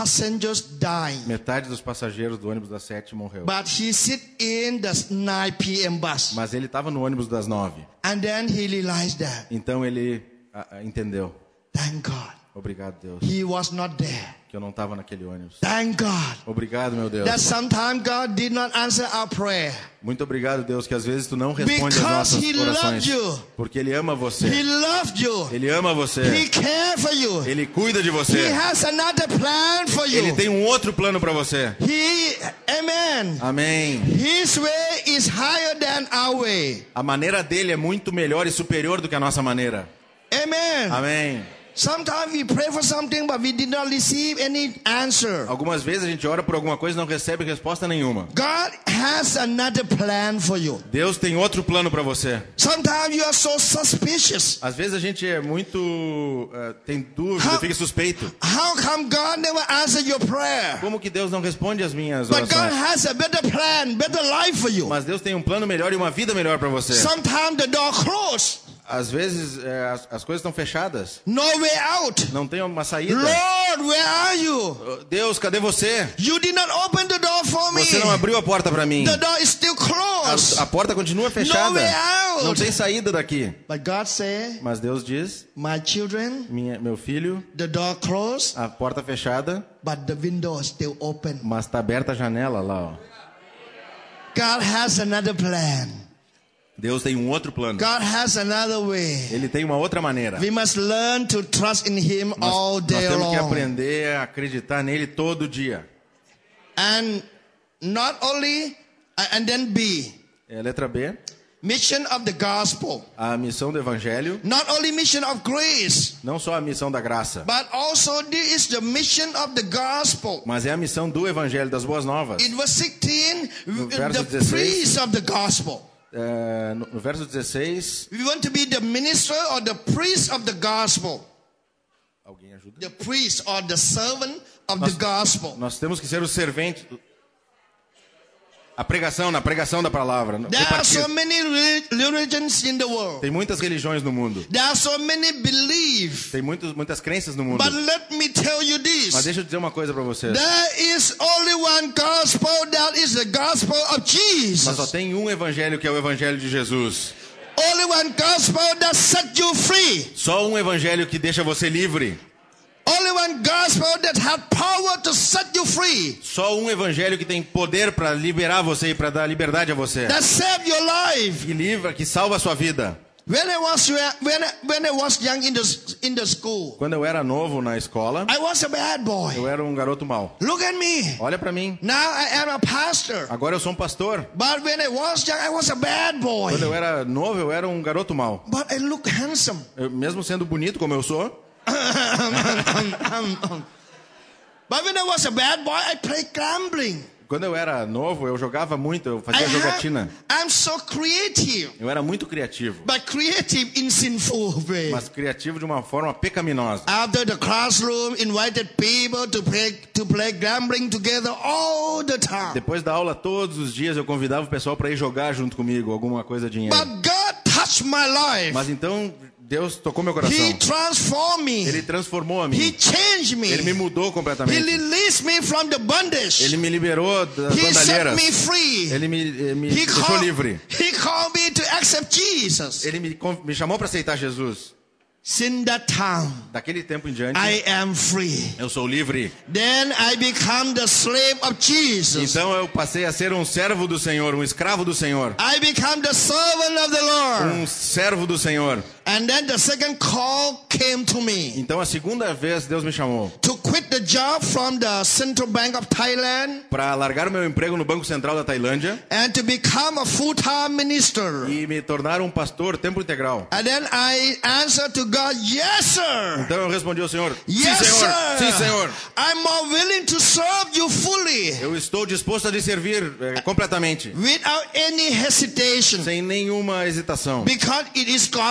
Speaker 1: passengers died.
Speaker 2: Metade dos passageiros do ônibus das sete morreu.
Speaker 1: But he sit in the nine p.m. bus.
Speaker 2: Mas ele estava no ônibus das nove.
Speaker 1: And then he realized that.
Speaker 2: Então ele ah, entendeu.
Speaker 1: Thank God.
Speaker 2: Obrigado, Deus,
Speaker 1: He was not there.
Speaker 2: que eu não estava naquele ônibus.
Speaker 1: Thank God.
Speaker 2: Obrigado, meu Deus.
Speaker 1: That sometimes God did not answer our prayer.
Speaker 2: Muito obrigado, Deus, que às vezes tu não responde
Speaker 1: Because
Speaker 2: as nossas
Speaker 1: he
Speaker 2: orações.
Speaker 1: loved you.
Speaker 2: Porque ele ama
Speaker 1: He
Speaker 2: você.
Speaker 1: loved you.
Speaker 2: Ele ama você.
Speaker 1: He cares for you.
Speaker 2: Ele cuida de
Speaker 1: He
Speaker 2: você.
Speaker 1: has another plan for you.
Speaker 2: Ele tem um outro plano para você.
Speaker 1: He, amen.
Speaker 2: Amém.
Speaker 1: His way is higher than our way.
Speaker 2: A maneira dele é muito melhor e superior do que a nossa maneira.
Speaker 1: Amen.
Speaker 2: Amém.
Speaker 1: Sometimes we pray for something, but we did not receive any answer.
Speaker 2: Algumas vezes a gente ora por alguma coisa e não recebe resposta nenhuma.
Speaker 1: God has another plan for you.
Speaker 2: Deus tem outro plano para você.
Speaker 1: Sometimes you are so suspicious.
Speaker 2: Às vezes a gente é muito uh, tem dúvida,
Speaker 1: How-
Speaker 2: fica suspeito.
Speaker 1: How come God never answered your prayer?
Speaker 2: Como que Deus não responde as minhas
Speaker 1: But God
Speaker 2: orações?
Speaker 1: has a better plan, better life for you.
Speaker 2: Mas Deus tem um plano melhor e uma vida melhor para você.
Speaker 1: Sometimes the door closed,
Speaker 2: Às vezes é, as, as coisas estão fechadas.
Speaker 1: no way out.
Speaker 2: Não tem uma saída.
Speaker 1: Lord, where are you?
Speaker 2: Deus, cadê você?
Speaker 1: You did not open the door for me.
Speaker 2: Você não abriu a porta para mim.
Speaker 1: The door is still closed.
Speaker 2: A, a porta continua fechada.
Speaker 1: No way out.
Speaker 2: Não tem saída daqui.
Speaker 1: But God said,
Speaker 2: Mas Deus diz,
Speaker 1: my children,
Speaker 2: minha, meu filho,
Speaker 1: the door closed,
Speaker 2: a porta fechada,
Speaker 1: but the window is still open.
Speaker 2: mas está aberta a janela lá, ó.
Speaker 1: God has another plan.
Speaker 2: Deus tem um outro plano.
Speaker 1: God has another way.
Speaker 2: Ele tem uma outra maneira.
Speaker 1: We must learn to trust in Him all
Speaker 2: Nós, nós
Speaker 1: day
Speaker 2: temos que
Speaker 1: long.
Speaker 2: aprender a acreditar nele todo dia.
Speaker 1: And not only, and then B,
Speaker 2: É, letra B,
Speaker 1: mission of the gospel.
Speaker 2: a missão do evangelho.
Speaker 1: Not only mission of grace,
Speaker 2: Não só a missão da graça,
Speaker 1: but also this is the mission of the gospel.
Speaker 2: mas é a missão do evangelho, das boas novas.
Speaker 1: In verse sixteen,
Speaker 2: verso
Speaker 1: the
Speaker 2: dezesseis.
Speaker 1: priest of the gospel.
Speaker 2: É, no, no verso dezesseis,
Speaker 1: We want to be the minister or the priest of the gospel.
Speaker 2: alguém ajuda?
Speaker 1: The priest or the servant of
Speaker 2: Nós-
Speaker 1: the gospel.
Speaker 2: Nós temos que ser o servente. A pregação, na pregação da palavra.
Speaker 1: There are
Speaker 2: Repartir.
Speaker 1: so many re- religions in the world.
Speaker 2: Tem muitas religiões no mundo.
Speaker 1: There are so many beliefs.
Speaker 2: Tem muitos, muitas crenças no mundo.
Speaker 1: But let me tell you
Speaker 2: Mas
Speaker 1: this.
Speaker 2: deixa eu dizer uma coisa para vocês.
Speaker 1: There is only one gospel, that is the gospel of
Speaker 2: Mas só
Speaker 1: Jesus.
Speaker 2: tem um evangelho, que é o evangelho de Jesus.
Speaker 1: Only one gospel that set you free.
Speaker 2: Só um evangelho que deixa você livre.
Speaker 1: Only one gospel that has power to set you free.
Speaker 2: Só um evangelho que tem poder para liberar você e para dar liberdade a você.
Speaker 1: That save your life.
Speaker 2: Que livra, que salva a sua vida.
Speaker 1: When I was when I, when I was young in the in the school,
Speaker 2: Quando eu era novo na escola,
Speaker 1: I was a bad boy.
Speaker 2: eu era um garoto mau.
Speaker 1: Look at me.
Speaker 2: Olha para mim.
Speaker 1: Now I am a pastor.
Speaker 2: Agora eu sou um pastor.
Speaker 1: But when I was young, I was a bad boy.
Speaker 2: Quando eu era novo, eu era um garoto mau.
Speaker 1: But I look handsome.
Speaker 2: Eu, mesmo sendo bonito como eu sou,
Speaker 1: But when I was a bad boy, I played gambling.
Speaker 2: quando eu era novo, eu jogava muito, eu
Speaker 1: I
Speaker 2: fazia
Speaker 1: have,
Speaker 2: jogatina.
Speaker 1: I'm so creative,
Speaker 2: Eu era muito criativo,
Speaker 1: but creative in sinful way.
Speaker 2: mas criativo de uma forma pecaminosa.
Speaker 1: After the classroom, invited people to play to play gambling together all the time.
Speaker 2: Depois da aula, todos os dias, eu convidava o pessoal para ir jogar junto comigo, alguma coisa dinheiro.
Speaker 1: But God touched my life.
Speaker 2: Mas então, Deus tocou meu coração.
Speaker 1: He transformed me.
Speaker 2: Ele transformou a
Speaker 1: He
Speaker 2: mim.
Speaker 1: changed me.
Speaker 2: Ele me mudou
Speaker 1: He
Speaker 2: completamente.
Speaker 1: released me from the bondage.
Speaker 2: Ele me liberou das
Speaker 1: He set
Speaker 2: bandalheiras.
Speaker 1: me free.
Speaker 2: Ele me, eh, me
Speaker 1: He
Speaker 2: deixou
Speaker 1: called,
Speaker 2: livre.
Speaker 1: he called me to accept Jesus.
Speaker 2: Ele me, con- me chamou para aceitar Jesus.
Speaker 1: Since that time,
Speaker 2: Daquele tempo em diante,
Speaker 1: I am free.
Speaker 2: eu sou livre.
Speaker 1: Then I become the slave of Jesus.
Speaker 2: Então eu passei a ser um servo do Senhor, um escravo do Senhor.
Speaker 1: I become the servant of the Lord.
Speaker 2: Um servo do Senhor.
Speaker 1: And then the second call came to me
Speaker 2: Então a segunda vez Deus me chamou
Speaker 1: to quit the job from the Central Bank of Thailand
Speaker 2: para largar o meu emprego no Banco Central da Tailândia
Speaker 1: and to become a full-time minister.
Speaker 2: e me tornar um pastor tempo integral.
Speaker 1: And then I answered to God, yes, sir.
Speaker 2: Então eu respondi ao Senhor:
Speaker 1: Yes,
Speaker 2: sim, Senhor.
Speaker 1: sir.
Speaker 2: Sim, Senhor.
Speaker 1: I'm more willing to serve you fully
Speaker 2: Eu estou disposto a lhe servir eh, completamente,
Speaker 1: without any hesitation
Speaker 2: sem nenhuma hesitação,
Speaker 1: because it is gospel.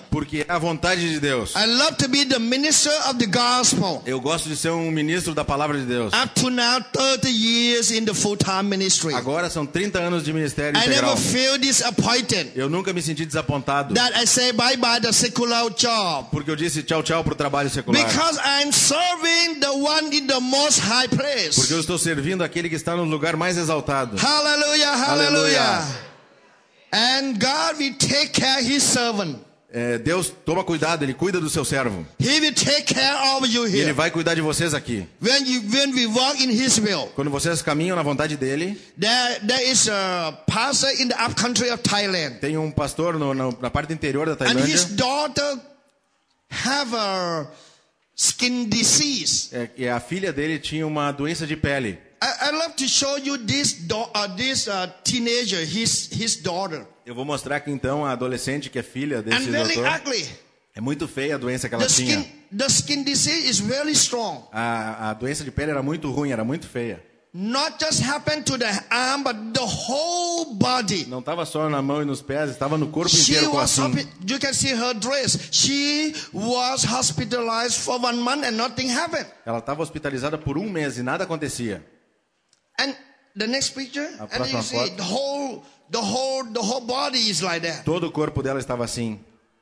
Speaker 2: Porque é a vontade de Deus.
Speaker 1: I love to be the minister of the gospel.
Speaker 2: Eu gosto de ser um ministro da palavra de Deus.
Speaker 1: Up to now, thirty years in the full-time ministry.
Speaker 2: Agora são trinta anos de ministério
Speaker 1: I
Speaker 2: integral.
Speaker 1: never feel disappointed
Speaker 2: Eu nunca me senti desapontado.
Speaker 1: that I say bye-bye the secular job.
Speaker 2: Porque eu disse tchau, tchau pro trabalho secular.
Speaker 1: Because I'm serving the one in the most high place.
Speaker 2: Porque eu estou servindo aquele que está no lugar mais exaltado.
Speaker 1: Hallelujah, hallelujah.
Speaker 2: Aleluia.
Speaker 1: And God will take care of His servant.
Speaker 2: É, Deus toma cuidado, Ele cuida do seu servo.
Speaker 1: He will take care of you
Speaker 2: E Ele
Speaker 1: here.
Speaker 2: vai cuidar de vocês aqui.
Speaker 1: When you when we walk in His will,
Speaker 2: Quando vocês caminham na vontade dEle,
Speaker 1: there there is a pastor in the upcountry of Thailand,
Speaker 2: tem um pastor no, no, na parte interior da
Speaker 1: and his
Speaker 2: Tailândia.
Speaker 1: daughter have a skin disease.
Speaker 2: É, e a filha dele tinha uma doença de pele.
Speaker 1: I, I love to show you this do, uh, this uh, teenager, his his daughter,
Speaker 2: Eu vou mostrar aqui então a adolescente que é filha desse
Speaker 1: and very
Speaker 2: doutor.
Speaker 1: ugly.
Speaker 2: É muito feia a doença que ela
Speaker 1: The
Speaker 2: tinha.
Speaker 1: skin the skin disease is very strong.
Speaker 2: A, a doença de pele era muito ruim, era muito feia.
Speaker 1: Not just happened to the arm, but the whole body.
Speaker 2: Não estava só na mão e nos pés, estava no corpo
Speaker 1: She
Speaker 2: inteiro com
Speaker 1: was,
Speaker 2: assim.
Speaker 1: hospi- you can see her dress. She was hospitalized for one month and nothing happened.
Speaker 2: Ela estava hospitalizada por um mês e nada acontecia.
Speaker 1: And the next picture,
Speaker 2: A
Speaker 1: and
Speaker 2: próxima
Speaker 1: you see
Speaker 2: foto.
Speaker 1: the whole, the whole, the whole body is like that.
Speaker 2: Todo o corpo dela estava assim.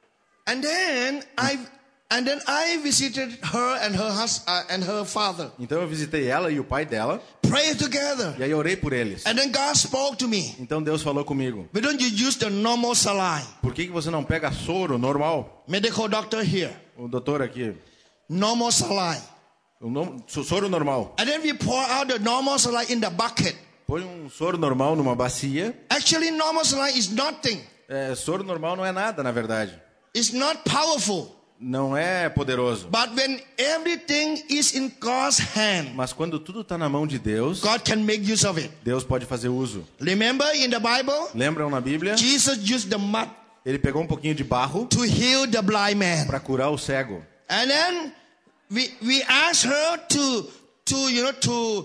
Speaker 1: And then I, and then I visited her and her hus- uh, and her father.
Speaker 2: Então eu visitei ela e o pai dela
Speaker 1: Pray together.
Speaker 2: e aí orei por eles.
Speaker 1: And then God spoke to me.
Speaker 2: Então Deus falou comigo.
Speaker 1: Why don't you use the normal saline?
Speaker 2: Por que, que você não pega soro normal?
Speaker 1: Medical doctor here.
Speaker 2: O doutor aqui.
Speaker 1: Normal saline.
Speaker 2: O no- soro normal.
Speaker 1: And then we pour out the normal saline in the bucket.
Speaker 2: Põe um soro normal numa bacia.
Speaker 1: Actually, normal saline is nothing.
Speaker 2: É, soro normal não é nada, na verdade.
Speaker 1: It's not powerful.
Speaker 2: Não é poderoso.
Speaker 1: But when everything is in God's hand,
Speaker 2: Mas quando tudo está na mão de Deus,
Speaker 1: God can make use of it.
Speaker 2: Deus pode fazer uso.
Speaker 1: Remember in the Bible,
Speaker 2: Lembram na Bíblia?
Speaker 1: Jesus used the mud
Speaker 2: Ele pegou um pouquinho de barro
Speaker 1: to heal the blind man.
Speaker 2: para curar o cego.
Speaker 1: And then we we asked her to to you know to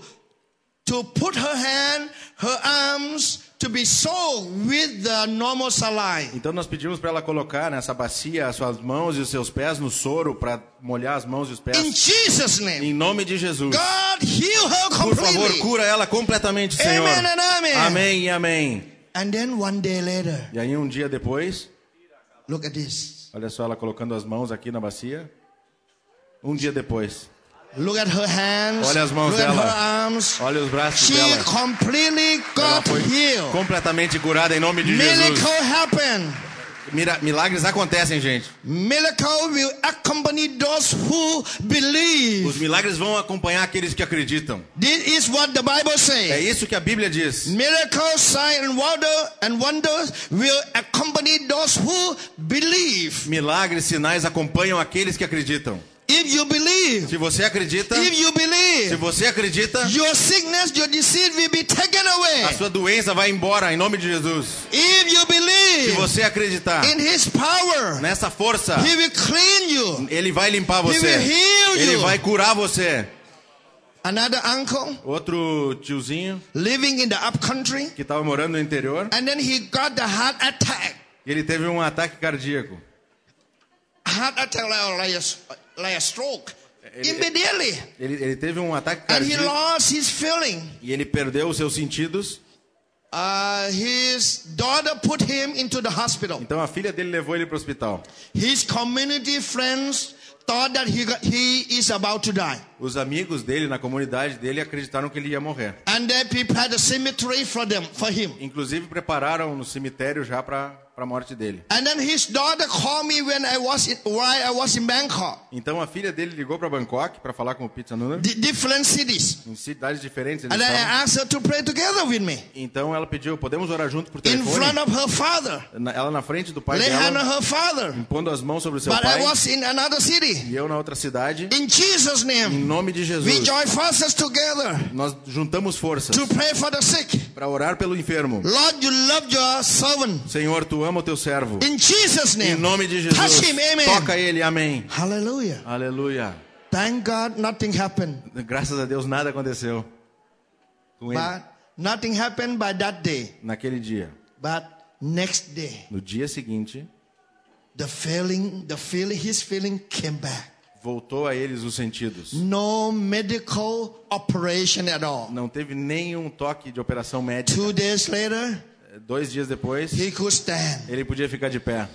Speaker 1: to put her hand, her arms to be soaked with the normal saline.
Speaker 2: Então nós pedimos para ela colocar nessa bacia as suas mãos e os seus pés no soro para molhar as mãos e os
Speaker 1: In
Speaker 2: pés.
Speaker 1: Jesus' name,
Speaker 2: Em nome de Jesus.
Speaker 1: God heal her
Speaker 2: Por favor,
Speaker 1: completely.
Speaker 2: cura ela completamente, Senhor.
Speaker 1: Amen and amen.
Speaker 2: Amém e amém.
Speaker 1: And then one day later,
Speaker 2: E aí um dia depois,
Speaker 1: look at this.
Speaker 2: olha só ela colocando as mãos aqui na bacia. Um dia depois,
Speaker 1: Look at her hands.
Speaker 2: olha as mãos
Speaker 1: Look
Speaker 2: dela.
Speaker 1: at her arms.
Speaker 2: Olha os braços
Speaker 1: She
Speaker 2: dela.
Speaker 1: completely
Speaker 2: Ela
Speaker 1: got
Speaker 2: foi
Speaker 1: healed.
Speaker 2: completamente curada em nome de Jesus.
Speaker 1: Miracle happened.
Speaker 2: Mira- milagres acontecem, gente.
Speaker 1: Miracle will accompany those who believe.
Speaker 2: Os milagres vão acompanhar aqueles que acreditam.
Speaker 1: This is what the Bible
Speaker 2: É
Speaker 1: says.
Speaker 2: isso que a Bíblia diz.
Speaker 1: Miracle, sign and wonder and wonders will accompany those who believe.
Speaker 2: Milagres, sinais acompanham aqueles que acreditam.
Speaker 1: If you believe,
Speaker 2: Se você acredita,
Speaker 1: if you
Speaker 2: se
Speaker 1: believe,
Speaker 2: você acredita,
Speaker 1: your sickness, your disease will be taken away.
Speaker 2: a sua doença vai embora em nome de Jesus.
Speaker 1: If you
Speaker 2: Se
Speaker 1: believe
Speaker 2: você acreditar
Speaker 1: in His power,
Speaker 2: nessa força,
Speaker 1: He will clean you.
Speaker 2: Ele vai limpar
Speaker 1: He
Speaker 2: você.
Speaker 1: will heal
Speaker 2: Ele
Speaker 1: you.
Speaker 2: vai curar você.
Speaker 1: Another uncle
Speaker 2: Outro tiozinho
Speaker 1: living in the upcountry,
Speaker 2: que estava morando no interior,
Speaker 1: and then he got the heart attack.
Speaker 2: ele teve um ataque cardíaco.
Speaker 1: Heart attack like, like, a, like a stroke.
Speaker 2: Ele-
Speaker 1: Immediately.
Speaker 2: Ele, ele teve um ataque
Speaker 1: And he
Speaker 2: cardíaco
Speaker 1: lost his feeling.
Speaker 2: e ele perdeu os seus sentidos.
Speaker 1: Uh, his daughter put him into the hospital.
Speaker 2: Então a filha dele levou ele para o hospital.
Speaker 1: His community friends thought that he, got, he is about to die.
Speaker 2: Os amigos dele na comunidade dele acreditaram que ele ia morrer.
Speaker 1: And they prepared a cemetery for them, for him.
Speaker 2: Inclusive prepararam no cemitério já para a morte dele.
Speaker 1: And then his daughter called me when I was in, while I was in Bangkok.
Speaker 2: Então a filha dele ligou para Bangkok para falar com o Pizza Nuner.
Speaker 1: D- different cities.
Speaker 2: Em cidades diferentes eles
Speaker 1: And then I
Speaker 2: estavam.
Speaker 1: asked her to pray together with me.
Speaker 2: Então ela pediu, podemos orar junto por
Speaker 1: In front
Speaker 2: telefone?
Speaker 1: of her father.
Speaker 2: Na- Ela na frente do pai
Speaker 1: Lay hand on
Speaker 2: dela,
Speaker 1: her father.
Speaker 2: pondo as mãos sobre o seu
Speaker 1: But
Speaker 2: pai.
Speaker 1: I was in another city.
Speaker 2: E eu na outra cidade.
Speaker 1: In Jesus'
Speaker 2: Em
Speaker 1: name,
Speaker 2: nome de
Speaker 1: we
Speaker 2: Jesus,
Speaker 1: join forces together
Speaker 2: nós juntamos forças
Speaker 1: to pray for the sick.
Speaker 2: para orar pelo enfermo.
Speaker 1: Lord, you love your servant.
Speaker 2: Senhor, tu ama o teu servo.
Speaker 1: In Jesus'
Speaker 2: Em
Speaker 1: name.
Speaker 2: nome de
Speaker 1: Touch
Speaker 2: Jesus,
Speaker 1: him, amen.
Speaker 2: toca ele, amém.
Speaker 1: Hallelujah.
Speaker 2: Aleluia.
Speaker 1: Thank God nothing happened.
Speaker 2: Graças a Deus nada aconteceu com ele
Speaker 1: But nothing happened by that day.
Speaker 2: naquele dia.
Speaker 1: But next day,
Speaker 2: No dia seguinte,
Speaker 1: the feeling, the feeling, his feeling came back.
Speaker 2: Voltou a eles os sentidos.
Speaker 1: No medical operation at all.
Speaker 2: Não teve nenhum toque de operação médica.
Speaker 1: Two days later,
Speaker 2: Dois dias depois,
Speaker 1: he could stand.
Speaker 2: ele podia ficar de pé.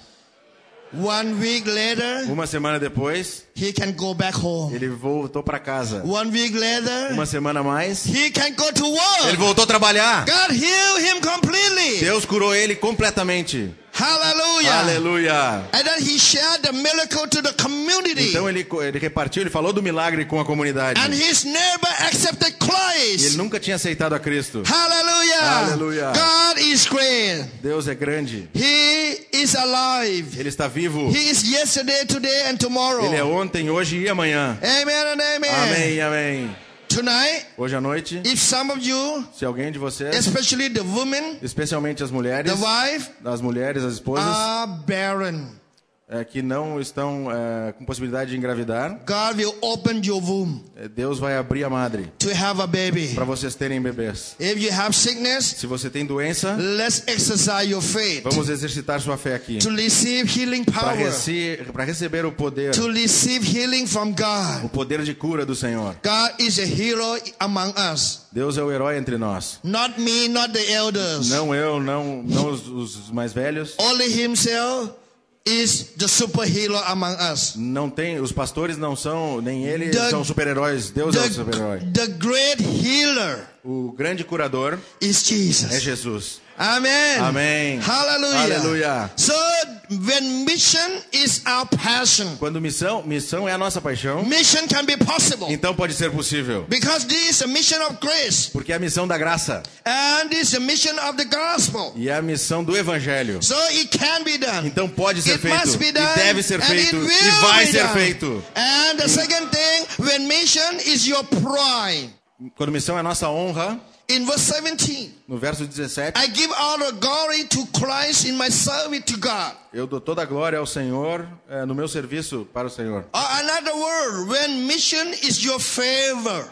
Speaker 1: One week later,
Speaker 2: Uma semana depois,
Speaker 1: he can go back home.
Speaker 2: ele voltou para casa.
Speaker 1: One week later,
Speaker 2: Uma semana a mais,
Speaker 1: he can go to work.
Speaker 2: ele voltou a trabalhar.
Speaker 1: God healed him completely.
Speaker 2: Deus curou ele completamente.
Speaker 1: Hallelujah.
Speaker 2: Aleluia.
Speaker 1: And then he shared the miracle to the community.
Speaker 2: Então ele, ele repartiu, ele falou do milagre com a comunidade.
Speaker 1: And his neighbor accepted
Speaker 2: E ele
Speaker 1: Christ.
Speaker 2: nunca tinha aceitado a Cristo.
Speaker 1: Hallelujah.
Speaker 2: Hallelujah.
Speaker 1: God is great.
Speaker 2: Deus é grande.
Speaker 1: He is alive.
Speaker 2: Ele está vivo.
Speaker 1: He is yesterday, today, and tomorrow.
Speaker 2: Ele é ontem, hoje e amanhã.
Speaker 1: Amen and amen.
Speaker 2: Amém, amém.
Speaker 1: Tonight,
Speaker 2: Hoje à noite,
Speaker 1: if some of you,
Speaker 2: se alguém de vocês,
Speaker 1: especially the women,
Speaker 2: especialmente as mulheres,
Speaker 1: the wife,
Speaker 2: as mulheres, as esposas,
Speaker 1: are barren,
Speaker 2: é, que não estão é, com possibilidade de engravidar,
Speaker 1: God will open your womb
Speaker 2: é, Deus vai abrir a madre
Speaker 1: to have a baby.
Speaker 2: para vocês terem bebês.
Speaker 1: If you have sickness,
Speaker 2: Se você tem doença,
Speaker 1: let's exercise your faith
Speaker 2: vamos exercitar sua fé aqui.
Speaker 1: to receive healing
Speaker 2: Para
Speaker 1: power,
Speaker 2: rece receber o poder,
Speaker 1: to receive healing from
Speaker 2: o
Speaker 1: God.
Speaker 2: poder de cura do Senhor.
Speaker 1: God is a hero among us.
Speaker 2: Deus é o herói entre nós.
Speaker 1: Not me, not the elders.
Speaker 2: Não eu, não, não os, os mais velhos.
Speaker 1: Only himself is the superhero among us.
Speaker 2: Não tem, os pastores não são, nem ele
Speaker 1: The-
Speaker 2: são super-heróis. Deus é o super-herói.
Speaker 1: The, the great healer
Speaker 2: O grande curador
Speaker 1: is Jesus.
Speaker 2: é Jesus.
Speaker 1: Amen.
Speaker 2: Amém.
Speaker 1: Hallelujah.
Speaker 2: Aleluia.
Speaker 1: So when mission is our passion,
Speaker 2: Quando missão, missão é a nossa paixão,
Speaker 1: mission can be possible.
Speaker 2: então pode ser possível.
Speaker 1: Because this is a mission of grace.
Speaker 2: Porque é a missão da graça
Speaker 1: And this is a mission of the gospel.
Speaker 2: e é a missão do evangelho.
Speaker 1: So it can be done.
Speaker 2: Então pode ser
Speaker 1: It
Speaker 2: feito
Speaker 1: must be
Speaker 2: e
Speaker 1: done,
Speaker 2: deve ser
Speaker 1: and
Speaker 2: feito
Speaker 1: it will
Speaker 2: e vai
Speaker 1: be
Speaker 2: ser
Speaker 1: done.
Speaker 2: feito.
Speaker 1: And the second thing, when mission is your pride.
Speaker 2: Quando missão é a nossa honra,
Speaker 1: In verse seventeen,
Speaker 2: no verso dezessete,
Speaker 1: I give all the glory to Christ in my service to God.
Speaker 2: eu dou toda a glória ao Senhor é, no meu serviço para o Senhor.
Speaker 1: Or another word, when mission is your favor,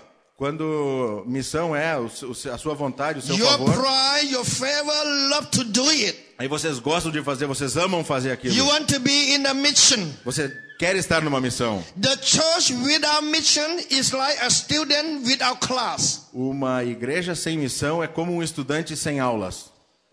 Speaker 2: Quando missão é o, o, a sua vontade, o seu
Speaker 1: your
Speaker 2: favor,
Speaker 1: pride, your favor, love to do it.
Speaker 2: aí vocês gostam de fazer, vocês amam fazer aquilo.
Speaker 1: You want to be in a mission.
Speaker 2: Você quer estar numa missão.
Speaker 1: The church without mission is like a student without class.
Speaker 2: Uma igreja sem missão é como um estudante sem aulas.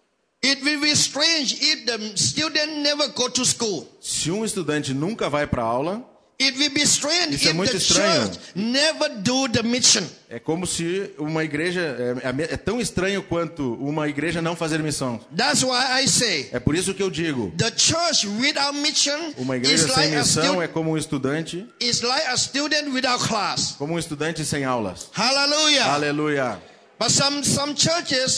Speaker 1: It will be strange if the student never go to school.
Speaker 2: Se um estudante nunca vai para a aula,
Speaker 1: It will be strange
Speaker 2: Isso é
Speaker 1: if
Speaker 2: muito
Speaker 1: the
Speaker 2: estranho.
Speaker 1: church never do the mission.
Speaker 2: é como se uma igreja é, é, é tão estranho quanto uma igreja não fazer missão.
Speaker 1: That's why I say
Speaker 2: É por isso que eu digo,
Speaker 1: the church without mission
Speaker 2: uma
Speaker 1: is
Speaker 2: igreja sem
Speaker 1: like a
Speaker 2: missão
Speaker 1: student
Speaker 2: é como um estudante,
Speaker 1: is like a student without class.
Speaker 2: como um estudante sem aulas.
Speaker 1: Hallelujah.
Speaker 2: Aleluia.
Speaker 1: But some some churches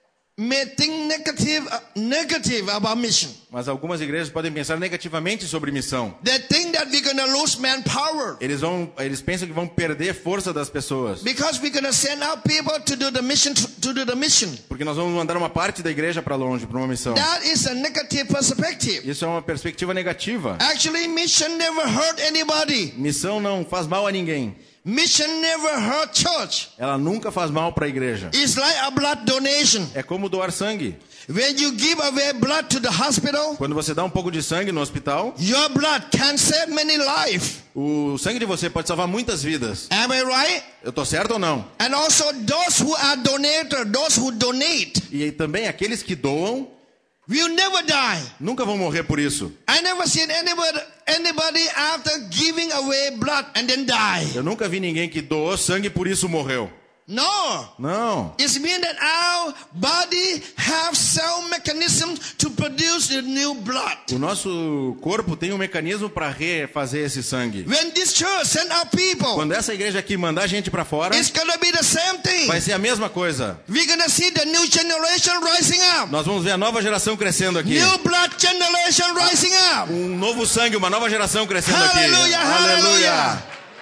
Speaker 1: may think negative uh, negative about mission.
Speaker 2: Mas algumas igrejas podem pensar negativamente sobre missão.
Speaker 1: They think that we're going to lose manpower
Speaker 2: Eles vão, eles pensam que vão perder força das pessoas,
Speaker 1: because we're going to send out people to do the mission to, to do the mission.
Speaker 2: porque nós vamos mandar uma parte da igreja para longe, para uma missão.
Speaker 1: That is a negative perspective.
Speaker 2: Isso é uma perspectiva negativa.
Speaker 1: Actually, mission never hurt anybody.
Speaker 2: Missão não faz mal a ninguém.
Speaker 1: Mission never hurt church.
Speaker 2: Ela nunca faz mal para a igreja.
Speaker 1: It's like a blood donation.
Speaker 2: É como doar sangue.
Speaker 1: When you give away blood to the hospital,
Speaker 2: Quando você dá um pouco de sangue no hospital,
Speaker 1: your blood can save many lives.
Speaker 2: o sangue de você pode salvar muitas vidas.
Speaker 1: Am I right?
Speaker 2: Eu tô certo ou não?
Speaker 1: And also those who are donators, those who donate,
Speaker 2: E também aqueles que doam
Speaker 1: will never die.
Speaker 2: nunca vão morrer por isso.
Speaker 1: I never seen anybody anybody after giving away blood and then die.
Speaker 2: Eu nunca vi ninguém que doou sangue e por isso morreu.
Speaker 1: No.
Speaker 2: Não.
Speaker 1: It means that our body have cell mechanisms to produce the new blood.
Speaker 2: O nosso corpo tem um mecanismo para refazer esse sangue.
Speaker 1: When this church send out people,
Speaker 2: Quando essa igreja aqui mandar gente para fora,
Speaker 1: it's gonna be the same thing.
Speaker 2: vai ser a mesma coisa.
Speaker 1: We're gonna see the new generation rising up.
Speaker 2: Nós vamos ver a nova geração crescendo aqui.
Speaker 1: New blood generation rising up.
Speaker 2: Um novo sangue, uma nova geração crescendo aqui.
Speaker 1: Hallelujah, hallelujah.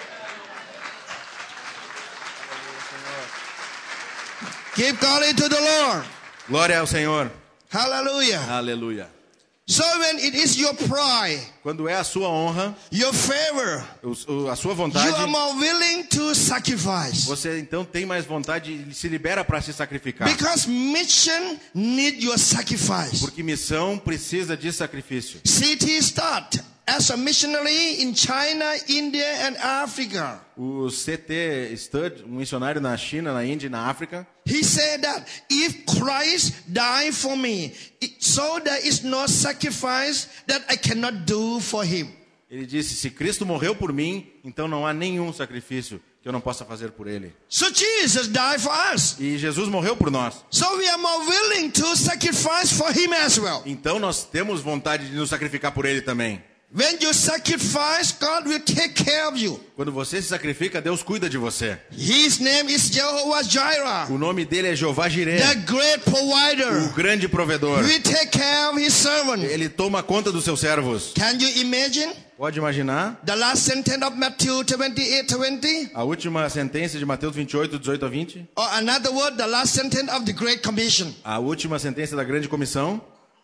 Speaker 1: Give glory to the Lord.
Speaker 2: Glória ao Senhor.
Speaker 1: Hallelujah.
Speaker 2: Aleluia.
Speaker 1: So when it is your pride,
Speaker 2: Quando é a sua honra,
Speaker 1: your favor,
Speaker 2: o- o- a sua
Speaker 1: you
Speaker 2: vontade,
Speaker 1: are more willing to sacrifice.
Speaker 2: você então tem mais vontade e se libera para se sacrificar.
Speaker 1: Because mission need your sacrifice.
Speaker 2: Porque missão precisa de sacrifício.
Speaker 1: C T start as a missionary in China, India and Africa.
Speaker 2: O C T Studd, um missionário na China, na Índia e na África,
Speaker 1: He said that if Christ died for me, it- so there is no sacrifice that I cannot do for him.
Speaker 2: ele disse, se Cristo morreu por mim, então não há nenhum sacrifício que eu não possa fazer por ele.
Speaker 1: So Jesus died for us.
Speaker 2: E Jesus morreu por nós.
Speaker 1: So we are more willing to sacrifice for him as well.
Speaker 2: Então nós temos vontade de nos sacrificar por ele também.
Speaker 1: When you sacrifice, God will take care of you.
Speaker 2: Quando você se sacrifica, Deus cuida de você.
Speaker 1: His name is Jehovah Jireh,
Speaker 2: O nome dele é Jeová Jireh,
Speaker 1: the great
Speaker 2: o
Speaker 1: provider.
Speaker 2: grande provedor.
Speaker 1: We take care of his servant.
Speaker 2: Ele toma conta dos seus servos.
Speaker 1: Can you imagine
Speaker 2: Pode imaginar
Speaker 1: the last sentence of Matthew twenty-eight twenty?
Speaker 2: a última sentença de Mateus vinte e oito, dezoito a vinte?
Speaker 1: Or another word, the last sentence of the Great Commission.
Speaker 2: A última sentença da grande comissão.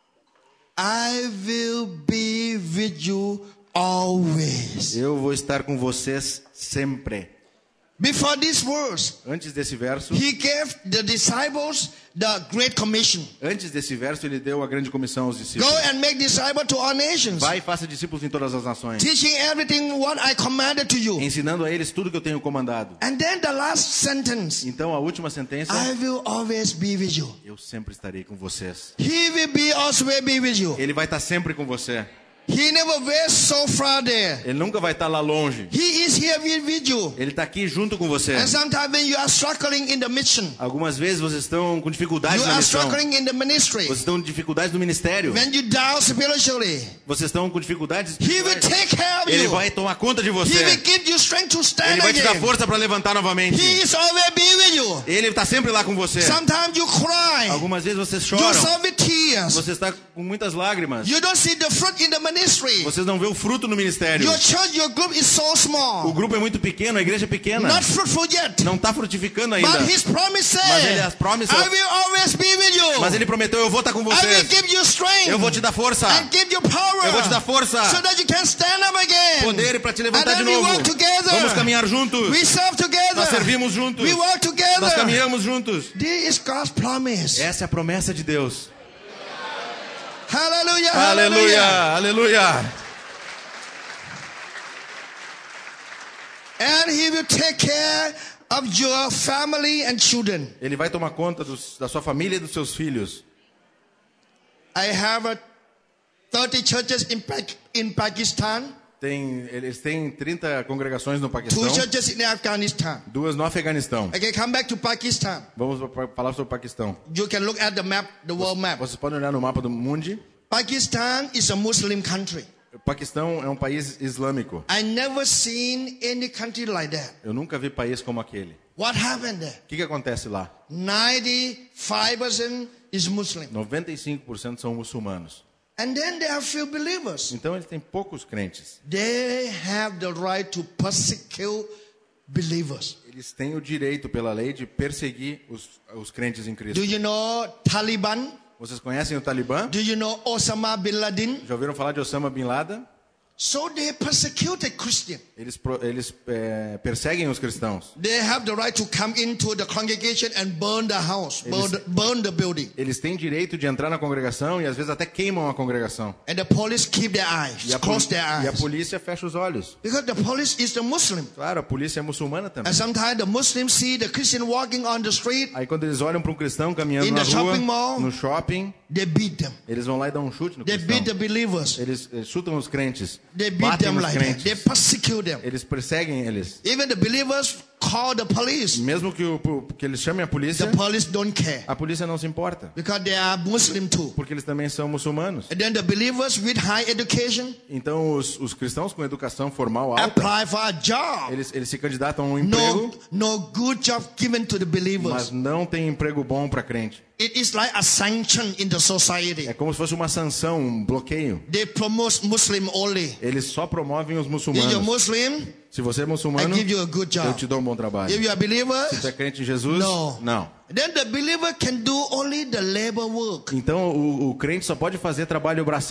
Speaker 1: I will be with you always.
Speaker 2: Eu vou estar com vocês sempre.
Speaker 1: Before this verse,
Speaker 2: Antes desse verso,
Speaker 1: he gave the disciples the Great Commission.
Speaker 2: antes desse verso, ele deu a grande comissão aos
Speaker 1: Go
Speaker 2: discípulos.
Speaker 1: and make disciples to all nations,
Speaker 2: Vai e faça discípulos em todas as nações,
Speaker 1: teaching everything what I commanded to you.
Speaker 2: ensinando a eles tudo que eu tenho comandado.
Speaker 1: And then the last sentence,
Speaker 2: Então, a última sentença,
Speaker 1: I will always be with you.
Speaker 2: eu sempre estarei com vocês.
Speaker 1: He will be also will be with you.
Speaker 2: Ele vai estar sempre com você.
Speaker 1: He never was so far there.
Speaker 2: Ele nunca vai estar lá longe.
Speaker 1: He is here with, with you.
Speaker 2: Ele está aqui junto com você.
Speaker 1: And sometimes when you are struggling in the mission,
Speaker 2: Algumas vezes vocês estão com dificuldades
Speaker 1: you
Speaker 2: na
Speaker 1: are
Speaker 2: missão.
Speaker 1: struggling in the ministry,
Speaker 2: Vocês estão com dificuldades no ministério.
Speaker 1: when you down spiritually,
Speaker 2: Vocês estão com dificuldades
Speaker 1: He will
Speaker 2: espirituais.
Speaker 1: take care of
Speaker 2: Ele
Speaker 1: you.
Speaker 2: vai tomar conta de
Speaker 1: He
Speaker 2: você.
Speaker 1: will give you strength to stand
Speaker 2: Ele vai te dar
Speaker 1: again.
Speaker 2: força para levantar novamente.
Speaker 1: He is always be with you.
Speaker 2: Ele está sempre lá com você.
Speaker 1: Sometimes you cry.
Speaker 2: Algumas vezes vocês
Speaker 1: You
Speaker 2: choram.
Speaker 1: saw with tears.
Speaker 2: Você está com muitas lágrimas.
Speaker 1: You don't see the fruit in the ministry.
Speaker 2: Vocês não vê o fruto no ministério.
Speaker 1: Your church, your group is so
Speaker 2: O
Speaker 1: small.
Speaker 2: grupo é muito pequeno, a igreja é pequena.
Speaker 1: Not fruitful yet.
Speaker 2: Não está frutificando ainda.
Speaker 1: But his promise
Speaker 2: Mas ele
Speaker 1: said,
Speaker 2: as promisas-
Speaker 1: I will always be with you.
Speaker 2: Mas ele prometeu, eu vou estar com
Speaker 1: I will
Speaker 2: vocês.
Speaker 1: give you strength.
Speaker 2: Eu vou te dar força.
Speaker 1: And give you power.
Speaker 2: Eu vou te dar força.
Speaker 1: So that you can stand up again.
Speaker 2: Poder para te levantar
Speaker 1: And
Speaker 2: de
Speaker 1: then we
Speaker 2: novo.
Speaker 1: walk together.
Speaker 2: Vamos caminhar juntos.
Speaker 1: We serve together.
Speaker 2: Nós servimos juntos.
Speaker 1: We walk together.
Speaker 2: Nós caminhamos juntos.
Speaker 1: This is God's promise.
Speaker 2: Essa é a promessa de Deus.
Speaker 1: Hallelujah.
Speaker 2: Aleluia, aleluia.
Speaker 1: And he will take care of your family and children.
Speaker 2: Ele vai tomar conta dos, da sua família e dos seus filhos.
Speaker 1: I have a thirty churches in, Pa- in Pakistan,
Speaker 2: Tem, eles têm trinta congregações no Paquistão,
Speaker 1: two churches in Afghanistan.
Speaker 2: duas no Afeganistão.
Speaker 1: Okay, come back to Pakistan.
Speaker 2: Vamos pa- falar sobre o Paquistão.
Speaker 1: You can look at the map, the world map.
Speaker 2: Vocês podem olhar no mapa do mundo.
Speaker 1: Pakistan is a Muslim country.
Speaker 2: O Paquistão é um país islâmico.
Speaker 1: I never seen any country like that.
Speaker 2: Eu nunca vi país como aquele.
Speaker 1: What happened there?
Speaker 2: O que, que acontece lá?
Speaker 1: ninety-five percent is Muslim.
Speaker 2: noventa e cinco por cento são muçulmanos.
Speaker 1: And then there are few believers.
Speaker 2: Então eles têm poucos crentes.
Speaker 1: They have the right to persecute believers.
Speaker 2: Eles têm o direito pela lei de perseguir os, os crentes em Cristo.
Speaker 1: Do you know Taliban?
Speaker 2: Vocês conhecem o Talibã?
Speaker 1: Do you know Osama bin Laden?
Speaker 2: Já ouviram falar de Osama Bin Laden?
Speaker 1: So they persecuted Christians.
Speaker 2: Eles, pro- eles é, perseguem os cristãos.
Speaker 1: They have the right to come into the congregation and burn the house, burn the, burn the building.
Speaker 2: Eles têm direito de entrar na congregação e às vezes até queimam a congregação.
Speaker 1: And the police keep their eyes,
Speaker 2: E a,
Speaker 1: close
Speaker 2: poli-
Speaker 1: their
Speaker 2: e a
Speaker 1: eyes.
Speaker 2: polícia fecha os olhos.
Speaker 1: Because the police is the Muslim.
Speaker 2: Claro, a polícia é muçulmana também.
Speaker 1: And sometimes the Muslims see the Christian walking on the street,
Speaker 2: Aí quando eles olham para um cristão caminhando
Speaker 1: In
Speaker 2: na
Speaker 1: the
Speaker 2: rua,
Speaker 1: shopping mall.
Speaker 2: no shopping,
Speaker 1: they beat them.
Speaker 2: eles vão lá e dão um chute no
Speaker 1: They beat the
Speaker 2: cristão.
Speaker 1: believers.
Speaker 2: Eles, eles chutam os crentes.
Speaker 1: They beat
Speaker 2: Batem
Speaker 1: them
Speaker 2: nos
Speaker 1: like that. They
Speaker 2: crentes.
Speaker 1: persecute them.
Speaker 2: Eles perseguem eles.
Speaker 1: Even the believers call the police.
Speaker 2: Mesmo que, o, que eles chamem a polícia,
Speaker 1: The police don't care.
Speaker 2: a polícia não se importa.
Speaker 1: Because they are Muslim too.
Speaker 2: Porque eles também são muçulmanos.
Speaker 1: And then the believers with high education
Speaker 2: Então os, os cristãos com educação formal alta,
Speaker 1: apply for a job.
Speaker 2: eles, eles se candidatam a um emprego,
Speaker 1: No, no good job given to the
Speaker 2: mas
Speaker 1: believers.
Speaker 2: não tem emprego bom para crente.
Speaker 1: It is like a sanction in the society.
Speaker 2: É como se fosse uma sanção, um bloqueio.
Speaker 1: They promote Muslim only.
Speaker 2: Eles só promovem os
Speaker 1: If you're
Speaker 2: muçulmanos.
Speaker 1: Muslim,
Speaker 2: Se você é
Speaker 1: I
Speaker 2: muçulmano,
Speaker 1: give you a good
Speaker 2: eu
Speaker 1: job.
Speaker 2: te dou um bom trabalho.
Speaker 1: If you are a believer,
Speaker 2: Se você é crente em Jesus,
Speaker 1: No.
Speaker 2: não.
Speaker 1: then the believer can do only the labor work.
Speaker 2: Então o, o crente só pode fazer trabalho braçal.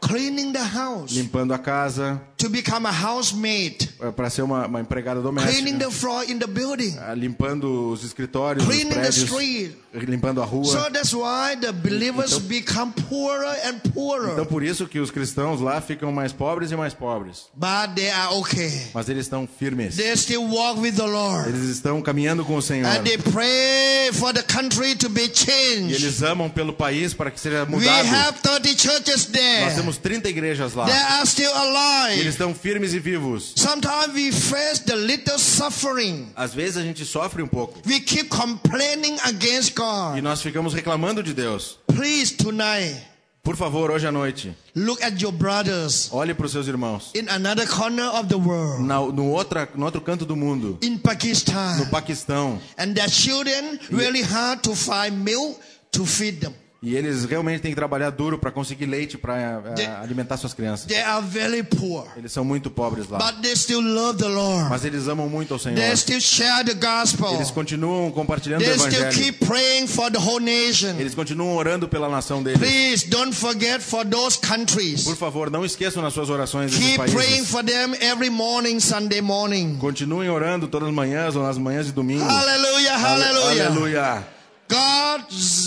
Speaker 1: cleaning the house,
Speaker 2: limpando a casa,
Speaker 1: to become a housemaid,
Speaker 2: para ser uma, uma empregada
Speaker 1: cleaning
Speaker 2: doméstica,
Speaker 1: the floor in the building,
Speaker 2: ah, limpando os escritórios, os
Speaker 1: cleaning the
Speaker 2: prédios,
Speaker 1: street.
Speaker 2: limpando a rua.
Speaker 1: So that's why the believers
Speaker 2: Então-
Speaker 1: become poorer and poorer.
Speaker 2: Então por isso que os cristãos lá ficam mais pobres e mais pobres.
Speaker 1: But they are okay.
Speaker 2: Mas eles estão firmes.
Speaker 1: They still walk with the Lord.
Speaker 2: Eles estão caminhando com o Senhor.
Speaker 1: And they pray for the country to be
Speaker 2: E
Speaker 1: changed.
Speaker 2: eles amam pelo país para que seja
Speaker 1: We
Speaker 2: mudado.
Speaker 1: have thirty churches
Speaker 2: Nós
Speaker 1: there.
Speaker 2: temos trinta igrejas lá.
Speaker 1: They are still
Speaker 2: E eles
Speaker 1: alive.
Speaker 2: estão firmes e vivos.
Speaker 1: Sometimes we face the little suffering.
Speaker 2: Às vezes a gente sofre um pouco.
Speaker 1: We keep complaining against
Speaker 2: E
Speaker 1: God.
Speaker 2: nós ficamos reclamando de Deus.
Speaker 1: Please tonight,
Speaker 2: Por favor, hoje à noite,
Speaker 1: look at your brothers
Speaker 2: olhe para os seus irmãos.
Speaker 1: in another corner of the world.
Speaker 2: Na, no, outra, no outro canto do mundo,
Speaker 1: In
Speaker 2: no
Speaker 1: Pakistan.
Speaker 2: Paquistão.
Speaker 1: And their children really hard to find milk to feed them.
Speaker 2: E eles realmente têm que trabalhar duro para conseguir leite para
Speaker 1: The-
Speaker 2: alimentar suas crianças.
Speaker 1: They are very poor.
Speaker 2: Eles são muito pobres lá.
Speaker 1: But they still love the Lord.
Speaker 2: Mas eles amam muito ao Senhor.
Speaker 1: They still share the gospel.
Speaker 2: Eles continuam compartilhando o
Speaker 1: They still
Speaker 2: Evangelho.
Speaker 1: keep praying for the whole nation.
Speaker 2: Eles continuam orando pela nação deles.
Speaker 1: Please don't forget for those countries.
Speaker 2: Por favor, não esqueçam nas suas orações desses
Speaker 1: Keep praying
Speaker 2: países.
Speaker 1: for them every morning, Sunday morning.
Speaker 2: Continuem orando todas as manhãs ou nas manhãs de domingo.
Speaker 1: Hallelujah,
Speaker 2: Ale-
Speaker 1: hallelujah.
Speaker 2: Aleluia.
Speaker 1: God,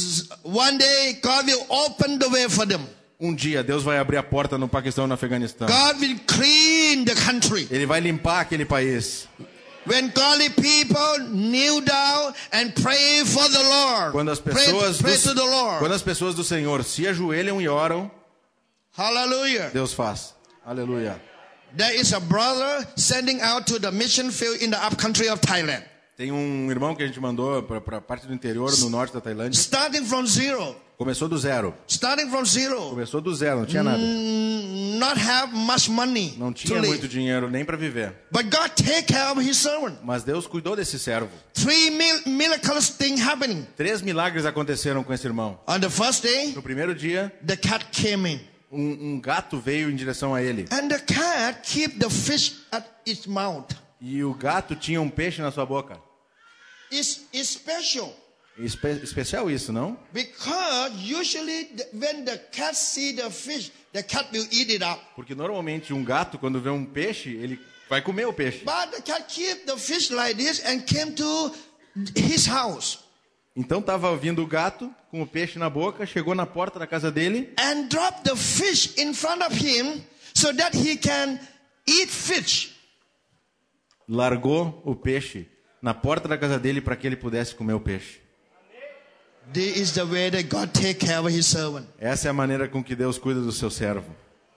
Speaker 1: one day, God will open the way for them.
Speaker 2: Um dia Deus vai abrir a porta no Paquistão e no Afeganistão.
Speaker 1: God will clean the country.
Speaker 2: Ele vai limpar aquele país.
Speaker 1: When godly people kneel down and pray for the Lord.
Speaker 2: Quando as
Speaker 1: Pray,
Speaker 2: pessoas
Speaker 1: pray
Speaker 2: do,
Speaker 1: to the Lord.
Speaker 2: quando as pessoas do Senhor se ajoelham e oram,
Speaker 1: Hallelujah.
Speaker 2: Deus faz. Aleluia.
Speaker 1: There is a brother sending out to the mission field in the upcountry of Thailand.
Speaker 2: Tem um irmão que a gente mandou para a parte do interior, no norte da Tailândia.
Speaker 1: Starting from zero.
Speaker 2: Começou do zero.
Speaker 1: Starting from zero.
Speaker 2: Começou do zero, não tinha nada.
Speaker 1: Mm, not have much money
Speaker 2: Não
Speaker 1: to
Speaker 2: tinha muito
Speaker 1: live.
Speaker 2: dinheiro nem para viver.
Speaker 1: But God take care of his servant.
Speaker 2: Mas Deus cuidou desse servo.
Speaker 1: Three mil- miraculous things happening.
Speaker 2: Três milagres aconteceram com esse irmão.
Speaker 1: On the first day,
Speaker 2: No primeiro dia,
Speaker 1: the cat came in.
Speaker 2: um, um gato veio em direção a ele.
Speaker 1: And the cat keep the fish at its mouth.
Speaker 2: E o gato tinha um peixe na sua boca.
Speaker 1: It's, it's special.
Speaker 2: Espe- especial isso, não?
Speaker 1: Because usually the, when the cat see the fish, the cat will eat it up.
Speaker 2: Porque normalmente um gato, quando vê um peixe, ele vai comer o peixe.
Speaker 1: But the cat keep the fish like this and came to his house.
Speaker 2: Então estava vindo o gato com o peixe na boca, chegou na porta da casa dele
Speaker 1: And drop the fish in front of him so that he can eat fish.
Speaker 2: largou o peixe na porta da casa dele para que ele pudesse comer o peixe.
Speaker 1: This is the way that God take care of his servant.
Speaker 2: Essa é a maneira com que Deus cuida do seu servo.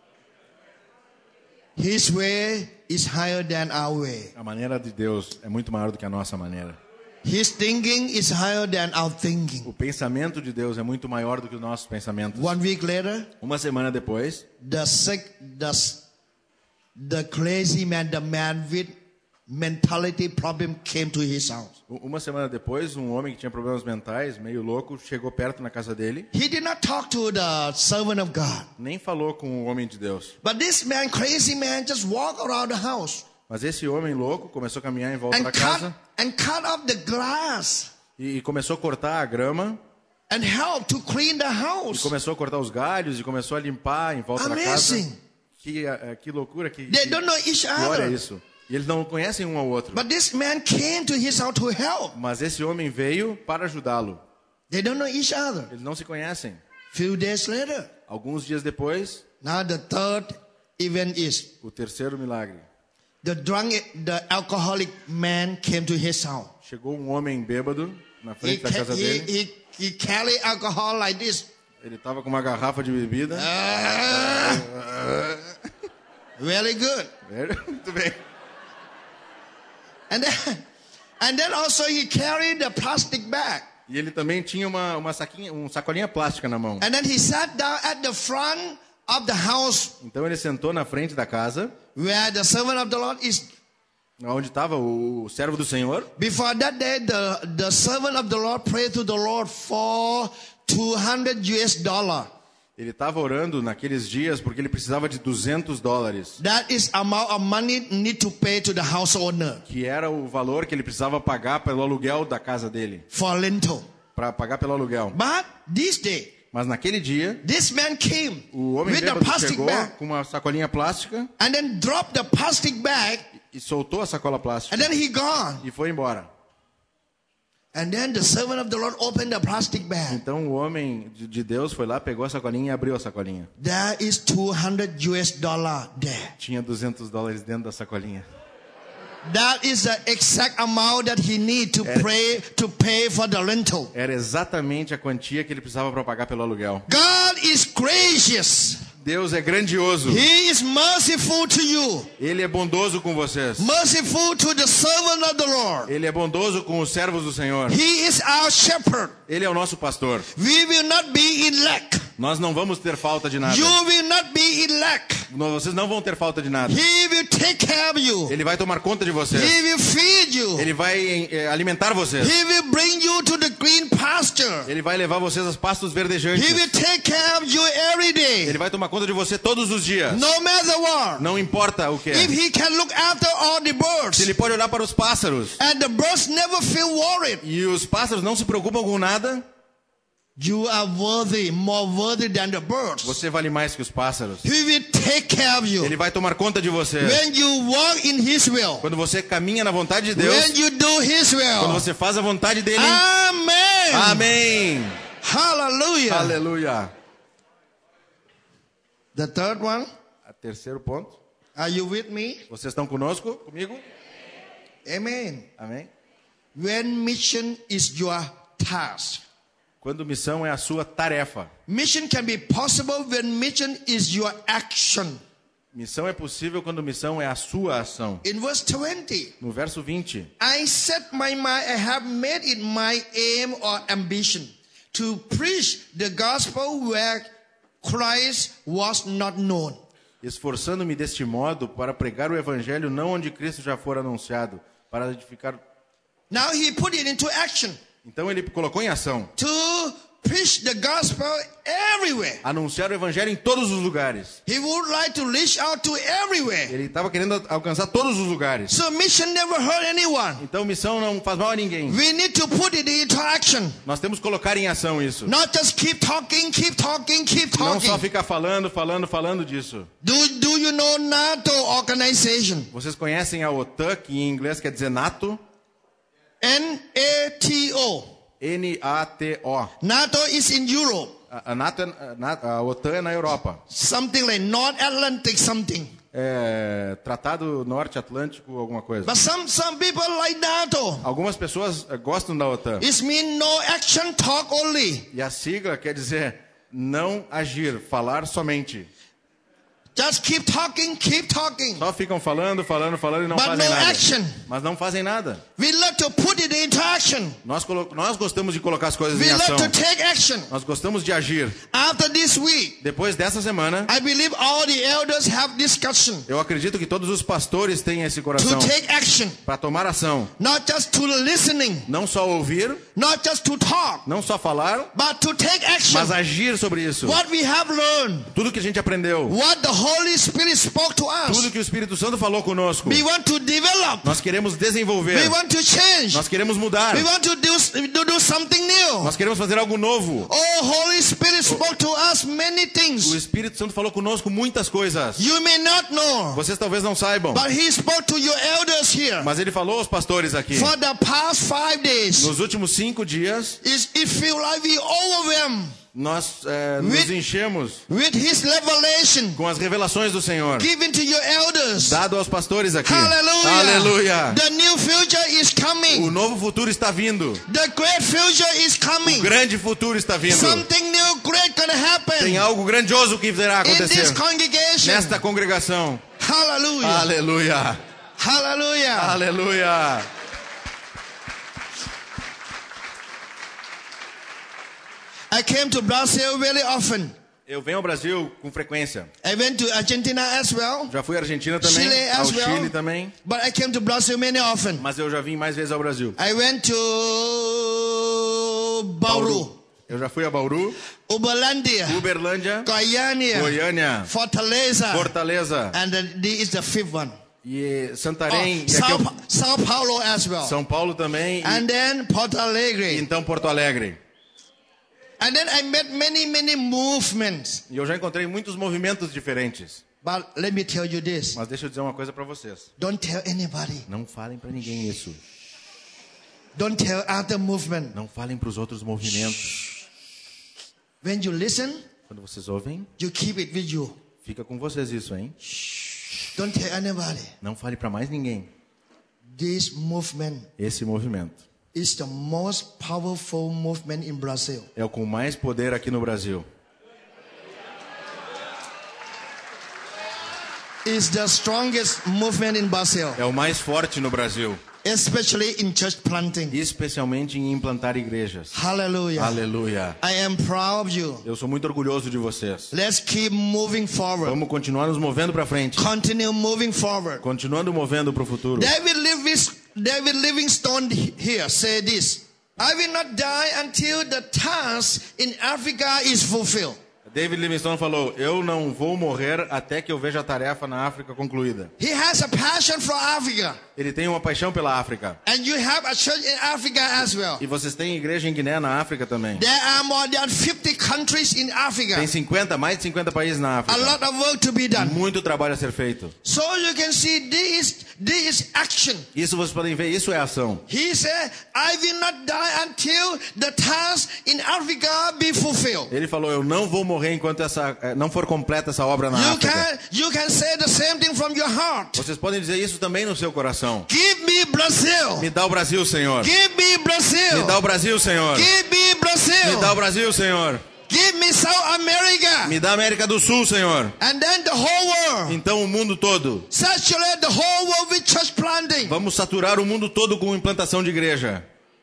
Speaker 1: His way is higher than our way.
Speaker 2: A maneira de Deus é muito maior do que a nossa maneira.
Speaker 1: His thinking is higher than our thinking.
Speaker 2: O pensamento de Deus é muito maior do que os nossos pensamentos.
Speaker 1: One week later,
Speaker 2: Uma semana depois,
Speaker 1: the sick, the, the crazy man, the man with mentality problem came to his house.
Speaker 2: uma semana depois, um homem que tinha problemas mentais, meio louco, chegou perto na casa dele.
Speaker 1: He did not talk to the servant of God.
Speaker 2: Nem falou com o homem de Deus.
Speaker 1: But this man, crazy man, just walked around the house
Speaker 2: Mas esse homem louco começou a caminhar em volta
Speaker 1: and
Speaker 2: da
Speaker 1: cut,
Speaker 2: casa
Speaker 1: and cut off the grass
Speaker 2: e, e começou a cortar a grama,
Speaker 1: and help to clean the
Speaker 2: e
Speaker 1: house.
Speaker 2: começou a cortar os galhos e começou a limpar em volta da casa.
Speaker 1: Amazing.
Speaker 2: Que, eh, que loucura, que,
Speaker 1: They
Speaker 2: que
Speaker 1: don't know each
Speaker 2: glória é
Speaker 1: other.
Speaker 2: isso. E eles não conhecem um ao outro.
Speaker 1: But this man came to his house to help.
Speaker 2: Mas esse homem veio para ajudá-lo.
Speaker 1: They don't know each other.
Speaker 2: Eles não se conhecem.
Speaker 1: Few days later,
Speaker 2: Alguns dias depois,
Speaker 1: now the third event is
Speaker 2: o terceiro milagre.
Speaker 1: the drunk, the alcoholic man came to his house.
Speaker 2: Chegou um homem bêbado na
Speaker 1: He,
Speaker 2: frente da
Speaker 1: ca-
Speaker 2: casa
Speaker 1: he,
Speaker 2: dele.
Speaker 1: he, he carried alcohol like this.
Speaker 2: Ele estava com uma garrafa de bebida.
Speaker 1: Ah, very good.
Speaker 2: Muito bem.
Speaker 1: And then, and then also he carried the plastic bag.
Speaker 2: E ele também tinha uma, uma saquinha, um sacolinha plástica na mão.
Speaker 1: And then he sat down at the front of the house
Speaker 2: Então ele sentou na frente da casa,
Speaker 1: where the servant of the Lord is.
Speaker 2: onde estava o servo do Senhor.
Speaker 1: Before that day, the, the servant of the Lord prayed to the Lord for two hundred U S dollar.
Speaker 2: Ele estava orando naqueles dias porque ele precisava de duzentos dólares,
Speaker 1: That is amount of money need to pay to the house owner
Speaker 2: que era o valor que ele precisava pagar pelo aluguel da casa dele,
Speaker 1: for rental.
Speaker 2: para pagar pelo aluguel.
Speaker 1: But this day,
Speaker 2: Mas naquele dia,
Speaker 1: this man came
Speaker 2: o homem
Speaker 1: with a
Speaker 2: bêbado
Speaker 1: plastic
Speaker 2: chegou
Speaker 1: bag
Speaker 2: com uma sacolinha plástica
Speaker 1: and then dropped the plastic bag
Speaker 2: e soltou a sacola plástica
Speaker 1: and then he gone.
Speaker 2: e foi embora.
Speaker 1: And then the servant of the Lord opened the plastic bag.
Speaker 2: Então o homem de de Deus foi lá, pegou a sacolinha e abriu a sacolinha.
Speaker 1: There is two hundred U S dollar there.
Speaker 2: Tinha duzentos dólares dentro da sacolinha.
Speaker 1: That is the exact amount that he need to
Speaker 2: Era-
Speaker 1: pay to pay for the rental.
Speaker 2: Era exatamente a quantia que ele precisava para pagar pelo aluguel.
Speaker 1: God is gracious.
Speaker 2: Deus é grandioso.
Speaker 1: He is merciful to you.
Speaker 2: Ele é bondoso com vocês.
Speaker 1: Merciful to the servant of the Lord.
Speaker 2: Ele é bondoso com os servos do Senhor.
Speaker 1: He is our shepherd.
Speaker 2: Ele é o nosso pastor.
Speaker 1: We will not be in lack.
Speaker 2: Nós não vamos ter falta de nada.
Speaker 1: You will not be in lack.
Speaker 2: Não, vocês não vão ter falta de nada.
Speaker 1: He will take care of you.
Speaker 2: Ele vai tomar conta de vocês.
Speaker 1: He will feed you.
Speaker 2: Ele vai eh, alimentar vocês.
Speaker 1: He will bring you to the green pasture.
Speaker 2: Ele vai levar vocês aos pastos verdejantes.
Speaker 1: He will take care of you every day.
Speaker 2: Ele vai tomar conta de você todos os dias.
Speaker 1: No matter what.
Speaker 2: Não importa o que
Speaker 1: If
Speaker 2: é.
Speaker 1: he can look after all the
Speaker 2: Se
Speaker 1: birds
Speaker 2: ele pode olhar para os pássaros
Speaker 1: and the birds never feel worried,
Speaker 2: e os pássaros não se preocupam com nada,
Speaker 1: you are worthy, more worthy than the birds.
Speaker 2: você vale mais que os pássaros.
Speaker 1: He will take care of you.
Speaker 2: Ele vai tomar conta de você.
Speaker 1: When you walk in his will,
Speaker 2: Quando você caminha na vontade de Deus,
Speaker 1: when you do his
Speaker 2: quando
Speaker 1: will.
Speaker 2: você faz a vontade dele,
Speaker 1: Amen.
Speaker 2: amém.
Speaker 1: Hallelujah.
Speaker 2: Aleluia.
Speaker 1: The third one,
Speaker 2: A terceiro ponto.
Speaker 1: are you with me?
Speaker 2: Vocês estão conosco? Comigo?
Speaker 1: Amen.
Speaker 2: Amém.
Speaker 1: When mission is your task.
Speaker 2: Quando missão é a sua tarefa.
Speaker 1: Mission can be possible when mission is your action.
Speaker 2: Missão é possível quando missão é a sua ação.
Speaker 1: In verse twenty,
Speaker 2: No verso vinte.
Speaker 1: I set my mind, I have made it my aim or ambition to preach the gospel where Christ was not known.
Speaker 2: Esforçando-me deste modo para pregar o evangelho não onde Cristo já for anunciado, para edificar.
Speaker 1: Now he put it into action.
Speaker 2: Então ele colocou em ação.
Speaker 1: To preach the gospel everywhere.
Speaker 2: Anunciar o evangelho em todos os lugares.
Speaker 1: He would like to reach out to everywhere.
Speaker 2: Ele estava querendo alcançar todos os lugares.
Speaker 1: So mission never hurt anyone.
Speaker 2: Então missão não faz mal a ninguém.
Speaker 1: We need to put it into action.
Speaker 2: Nós temos que colocar em ação isso.
Speaker 1: Not just keep talking, keep talking, keep
Speaker 2: Não
Speaker 1: talking.
Speaker 2: só ficar falando, falando, falando disso.
Speaker 1: Do, do you know NATO organization?
Speaker 2: Vocês conhecem a OTAN, que em inglês quer dizer NATO?
Speaker 1: N A T O.
Speaker 2: N A T O.
Speaker 1: NATO is in Europe.
Speaker 2: A, a, NATO, é- a, Na- a OTAN é na Europa.
Speaker 1: Something like North Atlantic something.
Speaker 2: É Tratado Norte Atlântico, alguma coisa.
Speaker 1: But some, some people like NATO.
Speaker 2: Algumas pessoas eh, gostam da OTAN.
Speaker 1: It means no action, talk only.
Speaker 2: E a sigla quer dizer não agir, falar somente.
Speaker 1: Just keep talking, keep talking.
Speaker 2: Só ficam falando, falando, falando e não
Speaker 1: But
Speaker 2: fazem
Speaker 1: no
Speaker 2: nada.
Speaker 1: action.
Speaker 2: Mas não fazem nada.
Speaker 1: We love to put it into action.
Speaker 2: Nós, colo- nós gostamos de colocar as coisas
Speaker 1: We
Speaker 2: em
Speaker 1: love
Speaker 2: ação.
Speaker 1: to take action.
Speaker 2: Nós gostamos de agir.
Speaker 1: After this week,
Speaker 2: Depois dessa semana,
Speaker 1: I believe all the elders have discussion
Speaker 2: eu acredito que todos os pastores têm esse coração
Speaker 1: to take action.
Speaker 2: para tomar ação.
Speaker 1: Not just to listening,
Speaker 2: Não só ouvir,
Speaker 1: not just to talk,
Speaker 2: não só falar,
Speaker 1: but to take action.
Speaker 2: mas agir sobre isso.
Speaker 1: What we have learned,
Speaker 2: Tudo que a gente aprendeu,
Speaker 1: what the Holy Spirit spoke to
Speaker 2: tudo
Speaker 1: us,
Speaker 2: que o Espírito Santo falou conosco,
Speaker 1: we want to develop,
Speaker 2: nós queremos desenvolver,
Speaker 1: we want to change,
Speaker 2: nós queremos mudar,
Speaker 1: we want to do, to do something new.
Speaker 2: nós queremos fazer algo novo.
Speaker 1: Oh, Holy Spirit spoke to us many
Speaker 2: O
Speaker 1: things.
Speaker 2: Espírito Santo falou conosco muitas coisas.
Speaker 1: You may not know,
Speaker 2: Vocês talvez não saibam,
Speaker 1: but He spoke to your elders here.
Speaker 2: mas ele falou aos pastores aqui.
Speaker 1: For the past five days,
Speaker 2: Nos últimos cinco dias,
Speaker 1: it, it feels like we overwhelmed
Speaker 2: nós eh, nos
Speaker 1: With-
Speaker 2: enchemos
Speaker 1: with His revelation
Speaker 2: com as revelações do Senhor,
Speaker 1: given to your elders.
Speaker 2: dado aos pastores aqui.
Speaker 1: Hallelujah.
Speaker 2: Aleluia.
Speaker 1: The new future is
Speaker 2: O
Speaker 1: coming.
Speaker 2: novo futuro está vindo.
Speaker 1: The great future is
Speaker 2: O
Speaker 1: coming.
Speaker 2: grande futuro está vindo.
Speaker 1: Something new great gonna happen
Speaker 2: Tem algo grandioso que irá
Speaker 1: in
Speaker 2: acontecer
Speaker 1: this congregation.
Speaker 2: nesta congregação.
Speaker 1: Hallelujah.
Speaker 2: Aleluia.
Speaker 1: Hallelujah.
Speaker 2: Aleluia.
Speaker 1: I came to Brazil very often.
Speaker 2: Eu venho ao Brasil com frequência.
Speaker 1: I went to Argentina as well.
Speaker 2: Já fui à Argentina também,
Speaker 1: Chile
Speaker 2: ao
Speaker 1: as well.
Speaker 2: Chile também,
Speaker 1: But I came to Brazil many often.
Speaker 2: mas eu já vim mais vezes ao Brasil.
Speaker 1: I went to Bauru,
Speaker 2: Eu já fui a Bauru,
Speaker 1: Uberlândia,
Speaker 2: Uberlândia,
Speaker 1: Goiânia,
Speaker 2: Goiânia,
Speaker 1: Fortaleza,
Speaker 2: Fortaleza
Speaker 1: and uh, this is the fifth one.
Speaker 2: e
Speaker 1: Oh,
Speaker 2: Santarém, e aqui
Speaker 1: Sao,
Speaker 2: eu-
Speaker 1: Pa- Sao Paulo as well.
Speaker 2: São Paulo também, e
Speaker 1: And then Porto Alegre.
Speaker 2: então Porto Alegre.
Speaker 1: And then I met many, many movements.
Speaker 2: E eu já encontrei muitos movimentos diferentes.
Speaker 1: But let me tell you this.
Speaker 2: Mas deixa eu dizer uma coisa para vocês.
Speaker 1: Don't tell anybody.
Speaker 2: Não falem para ninguém isso.
Speaker 1: Don't tell other movement.
Speaker 2: Não falem para os outros movimentos.
Speaker 1: When you listen,
Speaker 2: Quando vocês ouvem,
Speaker 1: you keep it with you.
Speaker 2: fica com vocês isso, hein?
Speaker 1: Don't tell anybody.
Speaker 2: Não fale para mais ninguém.
Speaker 1: This movement
Speaker 2: Esse movimento
Speaker 1: is the most powerful movement in Brazil.
Speaker 2: é o com mais poder aqui no Brasil.
Speaker 1: It's the strongest movement in Brazil,
Speaker 2: É o mais forte no Brasil,
Speaker 1: especially in church planting.
Speaker 2: especialmente em implantar igrejas.
Speaker 1: Hallelujah.
Speaker 2: Aleluia.
Speaker 1: I am proud of you.
Speaker 2: Eu sou muito orgulhoso de vocês.
Speaker 1: Let's keep moving forward.
Speaker 2: Vamos continuar nos movendo para frente.
Speaker 1: Continue moving forward.
Speaker 2: Continuando movendo para o futuro.
Speaker 1: David Livingstone, David Livingstone here say this: I will not die until the task in Africa is fulfilled.
Speaker 2: David Livingstone falou, eu não vou morrer até que eu veja a tarefa na África concluída.
Speaker 1: He has a passion for Africa.
Speaker 2: Ele tem uma paixão pela África.
Speaker 1: And you have a church in Africa as well.
Speaker 2: E vocês têm igreja em Guiné, na África também.
Speaker 1: There are more than fifty countries in Africa.
Speaker 2: Tem cinquenta, mais de cinquenta países na
Speaker 1: A
Speaker 2: África.
Speaker 1: lot of work to be done.
Speaker 2: Muito trabalho a ser feito.
Speaker 1: So you can see this, this is action.
Speaker 2: Isso vocês podem ver, isso é ação.
Speaker 1: He said, I will not die until the task in Africa be fulfilled.
Speaker 2: Ele falou, eu não vou morrer enquanto essa, não for completa essa obra na
Speaker 1: You
Speaker 2: África.
Speaker 1: can, you can say the same thing from your heart.
Speaker 2: Vocês podem dizer isso também no seu coração.
Speaker 1: Give me Brazil.
Speaker 2: Me dá o Brasil, Senhor.
Speaker 1: Give me Brazil.
Speaker 2: Me dá o Brasil, Senhor.
Speaker 1: Give me Brazil.
Speaker 2: Me dá o Brasil, Senhor.
Speaker 1: Give me South America.
Speaker 2: Me dá a América do Sul, Senhor.
Speaker 1: And then the whole world.
Speaker 2: Então o mundo todo.
Speaker 1: Saturate the whole world with church planting.
Speaker 2: Vamos saturar o mundo todo com implantação de igreja.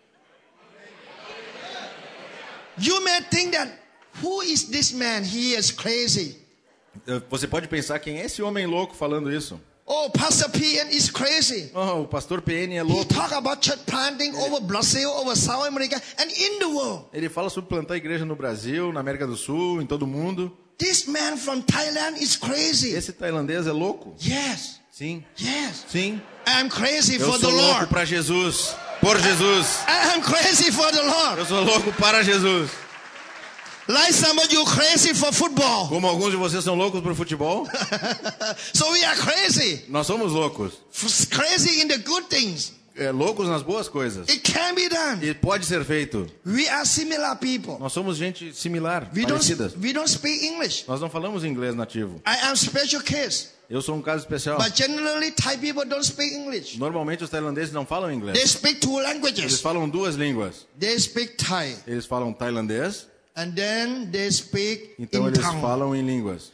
Speaker 1: You may think that, who is this man? He is crazy.
Speaker 2: Você pode pensar, quem é esse homem louco falando isso?
Speaker 1: Oh, Pastor P N is crazy.
Speaker 2: Oh, o pastor P N é
Speaker 1: He
Speaker 2: louco.
Speaker 1: talk about church planting over Brazil, over South America, and in the world.
Speaker 2: Ele fala sobre plantar igreja no Brasil, na América do Sul, em todo mundo.
Speaker 1: This man from Thailand is crazy.
Speaker 2: Esse tailandês é louco?
Speaker 1: Yes,
Speaker 2: Sim.
Speaker 1: yes.
Speaker 2: Sim.
Speaker 1: I am crazy
Speaker 2: Eu
Speaker 1: for the
Speaker 2: sou louco
Speaker 1: Lord.
Speaker 2: para Jesus. Por Jesus.
Speaker 1: I am crazy for the Lord.
Speaker 2: Eu sou louco para Jesus.
Speaker 1: Like some of you crazy for football.
Speaker 2: Como alguns de vocês são loucos por futebol,
Speaker 1: So we are crazy.
Speaker 2: nós somos loucos.
Speaker 1: Crazy in the good things.
Speaker 2: É, loucos nas boas coisas.
Speaker 1: It can be done.
Speaker 2: E pode ser feito.
Speaker 1: We are similar people.
Speaker 2: Nós somos gente similar,
Speaker 1: We don't,
Speaker 2: parecidas.
Speaker 1: we don't speak English.
Speaker 2: Nós não falamos inglês nativo.
Speaker 1: I am special case.
Speaker 2: Eu sou um caso especial.
Speaker 1: But generally Thai people don't speak English.
Speaker 2: Normalmente os tailandeses não falam
Speaker 1: They
Speaker 2: inglês.
Speaker 1: speak two
Speaker 2: Eles
Speaker 1: languages.
Speaker 2: falam duas línguas.
Speaker 1: They speak Thai.
Speaker 2: Eles falam tailandês,
Speaker 1: And then they speak
Speaker 2: então
Speaker 1: in
Speaker 2: eles
Speaker 1: tongue.
Speaker 2: falam em línguas.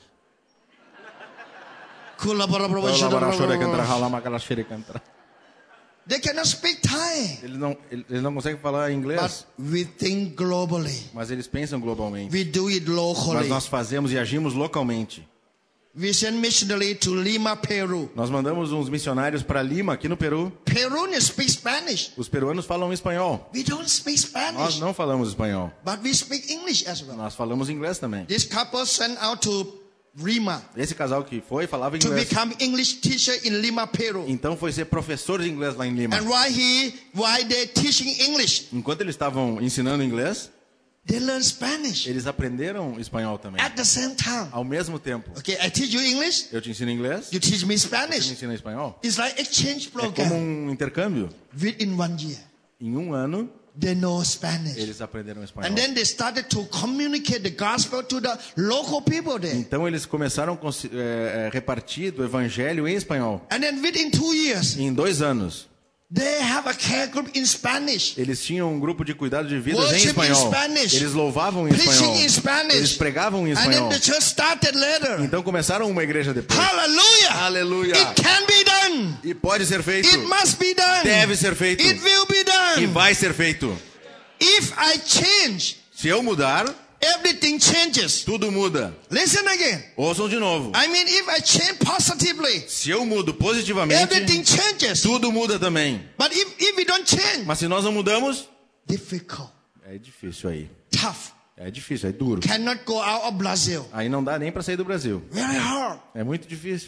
Speaker 1: They cannot speak Thai.
Speaker 2: Eles não, eles não conseguem falar inglês,
Speaker 1: But we think globally.
Speaker 2: mas eles pensam globalmente.
Speaker 1: We do it
Speaker 2: Mas
Speaker 1: locally.
Speaker 2: nós fazemos e agimos localmente.
Speaker 1: We send missionary to Lima, Peru.
Speaker 2: Nós mandamos uns missionários para Lima, aqui no Peru.
Speaker 1: Peruvians speak Spanish.
Speaker 2: Os peruanos falam espanhol.
Speaker 1: We don't speak
Speaker 2: Nós
Speaker 1: Spanish.
Speaker 2: não falamos espanhol.
Speaker 1: But we speak English as well.
Speaker 2: Nós falamos inglês também.
Speaker 1: This couple sent out to Lima
Speaker 2: Esse casal que foi falava
Speaker 1: to
Speaker 2: inglês.
Speaker 1: become English teacher in Lima, Peru.
Speaker 2: Então foi ser professor de inglês lá em Lima.
Speaker 1: And while he, while they teaching English,
Speaker 2: Enquanto eles estavam ensinando inglês,
Speaker 1: they learn Spanish
Speaker 2: eles aprenderam espanhol também.
Speaker 1: at the same time.
Speaker 2: Ao mesmo tempo.
Speaker 1: Okay, I teach you English.
Speaker 2: Eu te ensino inglês,
Speaker 1: You teach me
Speaker 2: você me
Speaker 1: Spanish.
Speaker 2: ensina espanhol.
Speaker 1: It's like exchange
Speaker 2: É como
Speaker 1: program.
Speaker 2: um intercâmbio.
Speaker 1: Within one year,
Speaker 2: Em um ano,
Speaker 1: they know Spanish.
Speaker 2: eles aprenderam espanhol.
Speaker 1: And then they started to communicate the gospel to the local people there.
Speaker 2: Então eles começaram a consi- é, é, repartir do evangelho em espanhol.
Speaker 1: And then within two years,
Speaker 2: Em dois anos,
Speaker 1: they have a care group in Spanish.
Speaker 2: eles tinham um grupo de cuidado de vidas
Speaker 1: Worship
Speaker 2: em
Speaker 1: in
Speaker 2: espanhol.
Speaker 1: Spanish.
Speaker 2: Eles louvavam em espanhol.
Speaker 1: Preaching in Spanish.
Speaker 2: Eles pregavam em
Speaker 1: And then
Speaker 2: espanhol.
Speaker 1: the church started later.
Speaker 2: Então começaram uma igreja depois.
Speaker 1: Hallelujah!
Speaker 2: Aleluia!
Speaker 1: It can be done.
Speaker 2: E pode ser feito.
Speaker 1: It must be done.
Speaker 2: Deve ser feito.
Speaker 1: It will be
Speaker 2: E
Speaker 1: done.
Speaker 2: vai ser feito.
Speaker 1: If I change,
Speaker 2: Se eu mudar,
Speaker 1: everything changes.
Speaker 2: tudo muda.
Speaker 1: Listen again.
Speaker 2: Ouçam de novo.
Speaker 1: I mean, if I change positively,
Speaker 2: Se eu mudo positivamente,
Speaker 1: everything changes.
Speaker 2: tudo muda também.
Speaker 1: But if, if we don't change,
Speaker 2: Mas se nós não mudamos,
Speaker 1: difficult,
Speaker 2: é difícil aí.
Speaker 1: tough,
Speaker 2: É difícil, é duro.
Speaker 1: cannot go out of Brazil.
Speaker 2: Aí não dá nem para sair do Brasil.
Speaker 1: Very hard.
Speaker 2: É muito difícil.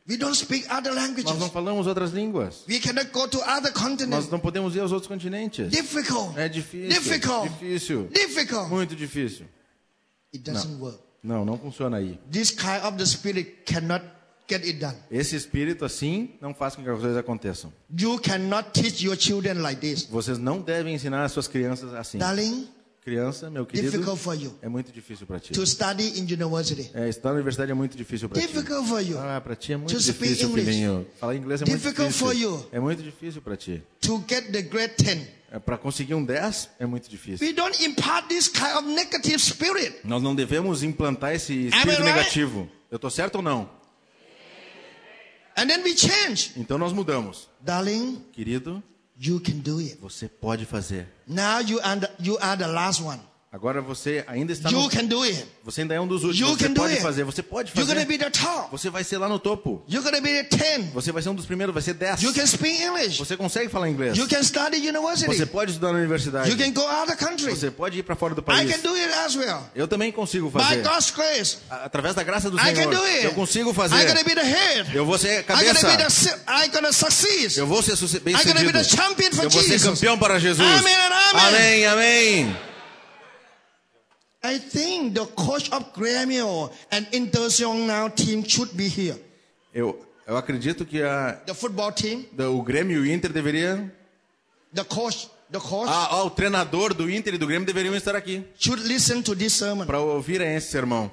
Speaker 1: We don't speak other languages.
Speaker 2: Nós não falamos outras línguas.
Speaker 1: We cannot go to other continents.
Speaker 2: Nós não podemos ir aos outros continentes.
Speaker 1: Difficult.
Speaker 2: É difícil.
Speaker 1: Difficult.
Speaker 2: Difícil.
Speaker 1: Difficult.
Speaker 2: Muito difícil.
Speaker 1: It doesn't work.
Speaker 2: Não, não funciona aí.
Speaker 1: This kind of the spirit cannot get it done.
Speaker 2: Esse espírito assim não faz com que as coisas aconteçam.
Speaker 1: You cannot teach your children like this.
Speaker 2: Vocês não devem ensinar as suas crianças assim.
Speaker 1: Darling,
Speaker 2: Criança, meu querido,
Speaker 1: difficult for you
Speaker 2: é muito difícil para ti.
Speaker 1: to study in university.
Speaker 2: É, estar na universidade é muito difícil para ti.
Speaker 1: Difficult for you
Speaker 2: Ah, para ti é muito
Speaker 1: to speak
Speaker 2: difícil,
Speaker 1: English.
Speaker 2: filhinho. Falar inglês é muito
Speaker 1: Difficult for
Speaker 2: difícil.
Speaker 1: you
Speaker 2: É muito difícil para ti.
Speaker 1: to get the grade ten.
Speaker 2: É, para conseguir um dez é muito difícil.
Speaker 1: We don't impart this kind of negative spirit.
Speaker 2: Nós não devemos implantar esse
Speaker 1: Am I
Speaker 2: espírito
Speaker 1: right?
Speaker 2: negativo. Eu estou certo ou não?
Speaker 1: And then we change.
Speaker 2: Então nós mudamos.
Speaker 1: Darling,
Speaker 2: Querido,
Speaker 1: you can do it.
Speaker 2: você pode fazer.
Speaker 1: Now you are the, you are the last one.
Speaker 2: Agora você ainda está
Speaker 1: You
Speaker 2: no...
Speaker 1: can do it.
Speaker 2: Você ainda é um dos últimos.
Speaker 1: You
Speaker 2: Você
Speaker 1: can do
Speaker 2: pode
Speaker 1: it.
Speaker 2: fazer. Você pode
Speaker 1: You're going to
Speaker 2: fazer.
Speaker 1: be the top.
Speaker 2: Você vai ser lá no topo.
Speaker 1: You're going to be the ten.
Speaker 2: Você vai ser um dos primeiros. Vai ser dez.
Speaker 1: You can speak English.
Speaker 2: Você consegue falar inglês.
Speaker 1: You can study university.
Speaker 2: Você pode estudar na universidade.
Speaker 1: You can go out of the country.
Speaker 2: Você pode ir para fora do
Speaker 1: I
Speaker 2: país.
Speaker 1: can do it as well.
Speaker 2: Eu também consigo
Speaker 1: By
Speaker 2: fazer.
Speaker 1: God's grace,
Speaker 2: A- Através da graça do
Speaker 1: I can
Speaker 2: Senhor.
Speaker 1: do it.
Speaker 2: Eu consigo
Speaker 1: I'm going to
Speaker 2: fazer.
Speaker 1: be the head.
Speaker 2: Eu vou ser
Speaker 1: I'm going to
Speaker 2: cabeça.
Speaker 1: be the su- I'm going to succeed.
Speaker 2: Eu vou ser suce- bem
Speaker 1: I'm going to be the
Speaker 2: sucedido.
Speaker 1: champion for
Speaker 2: Eu vou ser
Speaker 1: Jesus.
Speaker 2: campeão para Jesus.
Speaker 1: Amen and amen.
Speaker 2: Amém, amém.
Speaker 1: I think the coach of Grêmio and International team should be here.
Speaker 2: Eu, eu acredito que a,
Speaker 1: The football team,
Speaker 2: da- o Grêmio e o Inter deveriam...
Speaker 1: the coach, the coach
Speaker 2: Ah, ah, o treinador do Inter e do Grêmio deveriam estar aqui
Speaker 1: should listen to this sermon
Speaker 2: para ouvir esse sermão.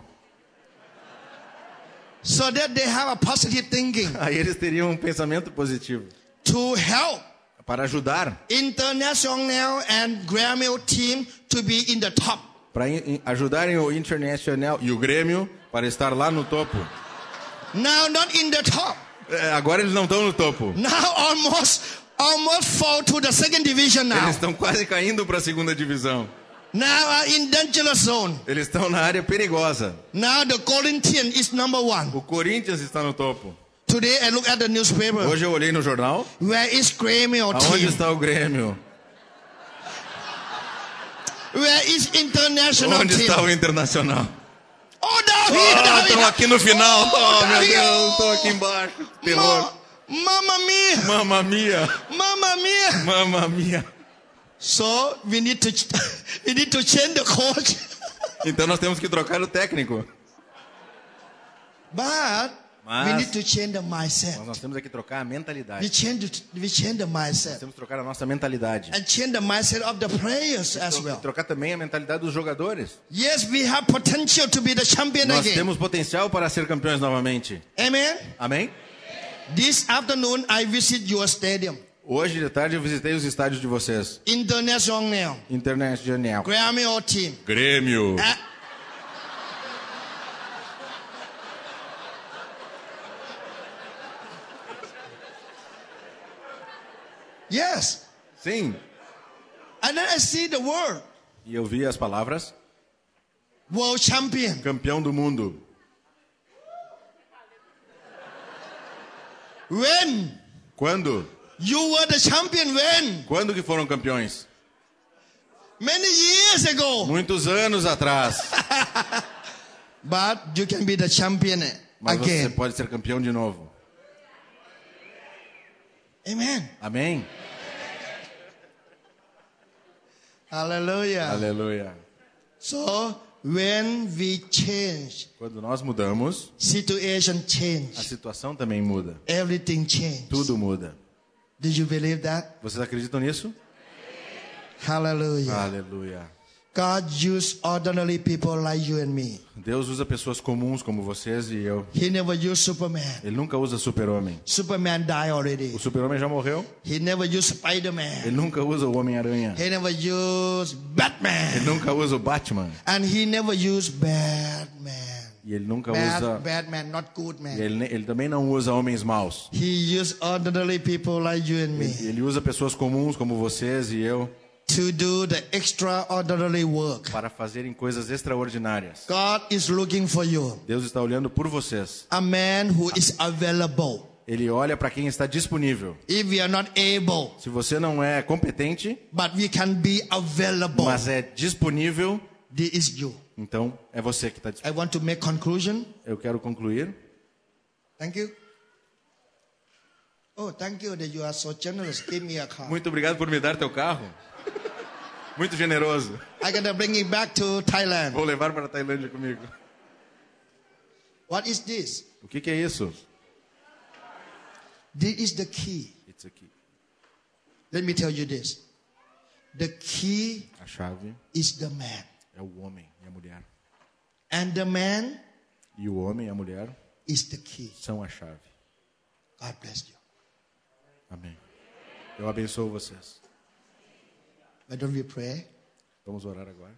Speaker 1: so that they have a positive thinking
Speaker 2: Aí eles teriam um pensamento positivo
Speaker 1: to help
Speaker 2: para ajudar,
Speaker 1: International and Grêmio team to be in the top.
Speaker 2: para in- in- ajudarem o Internacional e o Grêmio para estar lá no topo.
Speaker 1: Now not in the top.
Speaker 2: É, agora eles não estão no topo.
Speaker 1: Now almost almost fall to the second division now.
Speaker 2: Eles estão quase caindo para a segunda divisão.
Speaker 1: Now are in dangerous zone.
Speaker 2: Eles estão na área perigosa.
Speaker 1: Now the Corinthians is number one.
Speaker 2: O Corinthians está no topo.
Speaker 1: Today I look at the newspaper.
Speaker 2: Hoje eu olhei no jornal.
Speaker 1: Where is Grêmio
Speaker 2: Aonde
Speaker 1: team?
Speaker 2: está o Grêmio?
Speaker 1: Where is International
Speaker 2: Onde
Speaker 1: team?
Speaker 2: está o Internacional?
Speaker 1: Oh, down here,
Speaker 2: Ah,
Speaker 1: down
Speaker 2: estão
Speaker 1: here.
Speaker 2: aqui no final.
Speaker 1: Oh,
Speaker 2: Oh,
Speaker 1: down
Speaker 2: meu
Speaker 1: here.
Speaker 2: Deus, estão aqui embaixo. Terror.
Speaker 1: Ma- Mamma mia,
Speaker 2: Mamma mia.
Speaker 1: Mamma mia.
Speaker 2: Mamma mia.
Speaker 1: So we need to we need to change the coach.
Speaker 2: Então nós temos que trocar o técnico.
Speaker 1: But
Speaker 2: Mas-
Speaker 1: we need to change the mindset.
Speaker 2: Mas nós temos que trocar a
Speaker 1: We
Speaker 2: mentalidade.
Speaker 1: change the, we change the
Speaker 2: Nós
Speaker 1: mindset
Speaker 2: temos que trocar a nossa mentalidade.
Speaker 1: and change the mindset of the players as
Speaker 2: E
Speaker 1: well.
Speaker 2: trocar também a mentalidade dos jogadores.
Speaker 1: Yes, we have potential to be the champion
Speaker 2: Nós
Speaker 1: again.
Speaker 2: temos potencial para ser campeões novamente.
Speaker 1: Amen.
Speaker 2: Amém?
Speaker 1: This afternoon I visit your stadium,
Speaker 2: Hoje de tarde eu visitei os estádios de vocês.
Speaker 1: International
Speaker 2: Internacional.
Speaker 1: Grêmio team.
Speaker 2: Grêmio.
Speaker 1: Ah. Yes.
Speaker 2: Sim.
Speaker 1: And then I see the word,
Speaker 2: E eu vi as palavras.
Speaker 1: world champion.
Speaker 2: Campeão do mundo.
Speaker 1: When?
Speaker 2: Quando?
Speaker 1: You were the champion when?
Speaker 2: Quando que foram campeões?
Speaker 1: Many years ago.
Speaker 2: Muitos anos atrás.
Speaker 1: But you can be the champion
Speaker 2: Mas você
Speaker 1: again.
Speaker 2: pode ser campeão de novo.
Speaker 1: Amen.
Speaker 2: Amém?
Speaker 1: Hallelujah.
Speaker 2: Aleluia.
Speaker 1: So when we change,
Speaker 2: Quando nós mudamos,
Speaker 1: situation
Speaker 2: a
Speaker 1: change.
Speaker 2: situação também muda.
Speaker 1: Everything change.
Speaker 2: Tudo muda.
Speaker 1: Do you believe that?
Speaker 2: Vocês acreditam nisso?
Speaker 1: Hallelujah.
Speaker 2: Aleluia.
Speaker 1: God used ordinary people like you and me.
Speaker 2: Deus usa pessoas comuns como vocês e eu.
Speaker 1: He never used Superman.
Speaker 2: Ele nunca usa super-homem.
Speaker 1: Superman died already.
Speaker 2: O super-homem já morreu.
Speaker 1: He never used Spider-Man.
Speaker 2: Ele nunca usa o Homem-Aranha.
Speaker 1: He never used Batman.
Speaker 2: Ele nunca usa o Batman.
Speaker 1: And he never used Batman.
Speaker 2: E ele nunca
Speaker 1: Bad,
Speaker 2: usa...
Speaker 1: Batman, not good
Speaker 2: e
Speaker 1: man.
Speaker 2: Ele, ele também não usa homens maus.
Speaker 1: He used ordinary people like you and me
Speaker 2: Ele, ele usa pessoas comuns como vocês e eu
Speaker 1: to do the extraordinary work.
Speaker 2: para fazerem coisas extraordinárias.
Speaker 1: God is looking for you.
Speaker 2: Deus está olhando por vocês.
Speaker 1: A man who is available.
Speaker 2: Ele olha para quem está disponível.
Speaker 1: If we are not able,
Speaker 2: Se você não é competente,
Speaker 1: but we can be available,
Speaker 2: mas é disponível,
Speaker 1: this is you.
Speaker 2: então é você que está disponível.
Speaker 1: I want to make conclusion.
Speaker 2: Eu quero concluir.
Speaker 1: Thank you. Oh, thank you that you are so generous. Give me a car.
Speaker 2: Muito obrigado por me dar teu carro. Muito generoso.
Speaker 1: I'm gonna bring it back to Thailand.
Speaker 2: Vou levar para a Tailândia comigo.
Speaker 1: What is this?
Speaker 2: O que, que é isso?
Speaker 1: This is the key.
Speaker 2: It's a key.
Speaker 1: Let me tell you this. The key
Speaker 2: A chave
Speaker 1: is the man.
Speaker 2: é o homem e a mulher.
Speaker 1: And the man
Speaker 2: E o homem e a mulher
Speaker 1: is the key.
Speaker 2: são a chave.
Speaker 1: God bless you.
Speaker 2: Amém. Eu abençoo vocês.
Speaker 1: Why don't we pray?
Speaker 2: Vamos orar agora.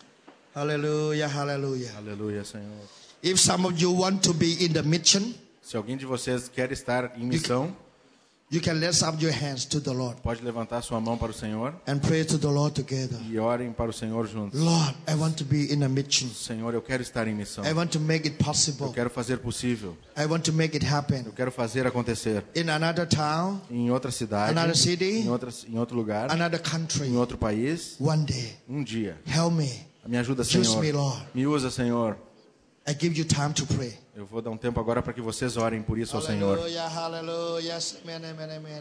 Speaker 1: Hallelujah, hallelujah.
Speaker 2: Aleluia, Senhor.
Speaker 1: If some of you want to be in the mission,
Speaker 2: Se alguém de vocês quer estar em missão,
Speaker 1: you can lift up your hands to the Lord
Speaker 2: pode levantar sua mão para o Senhor
Speaker 1: and pray to the Lord together.
Speaker 2: e orem para o Senhor juntos.
Speaker 1: Lord, I want to be in a mission.
Speaker 2: Senhor, eu quero estar em missão.
Speaker 1: I want to make it
Speaker 2: Eu
Speaker 1: possible.
Speaker 2: quero fazer possível.
Speaker 1: I want to make it happen.
Speaker 2: Eu quero fazer acontecer.
Speaker 1: In another town,
Speaker 2: Em outra cidade,
Speaker 1: Another city.
Speaker 2: em, outra, em outro lugar,
Speaker 1: another country,
Speaker 2: em outro país,
Speaker 1: one day.
Speaker 2: um dia.
Speaker 1: Help me.
Speaker 2: Me ajuda,
Speaker 1: Use
Speaker 2: Senhor.
Speaker 1: me, Lord.
Speaker 2: Me usa, Senhor.
Speaker 1: I give you time to pray.
Speaker 2: Eu vou dar um tempo agora para que vocês orem por isso ao Senhor.
Speaker 1: Hallelujah, hallelujah. Amen, amen, amen.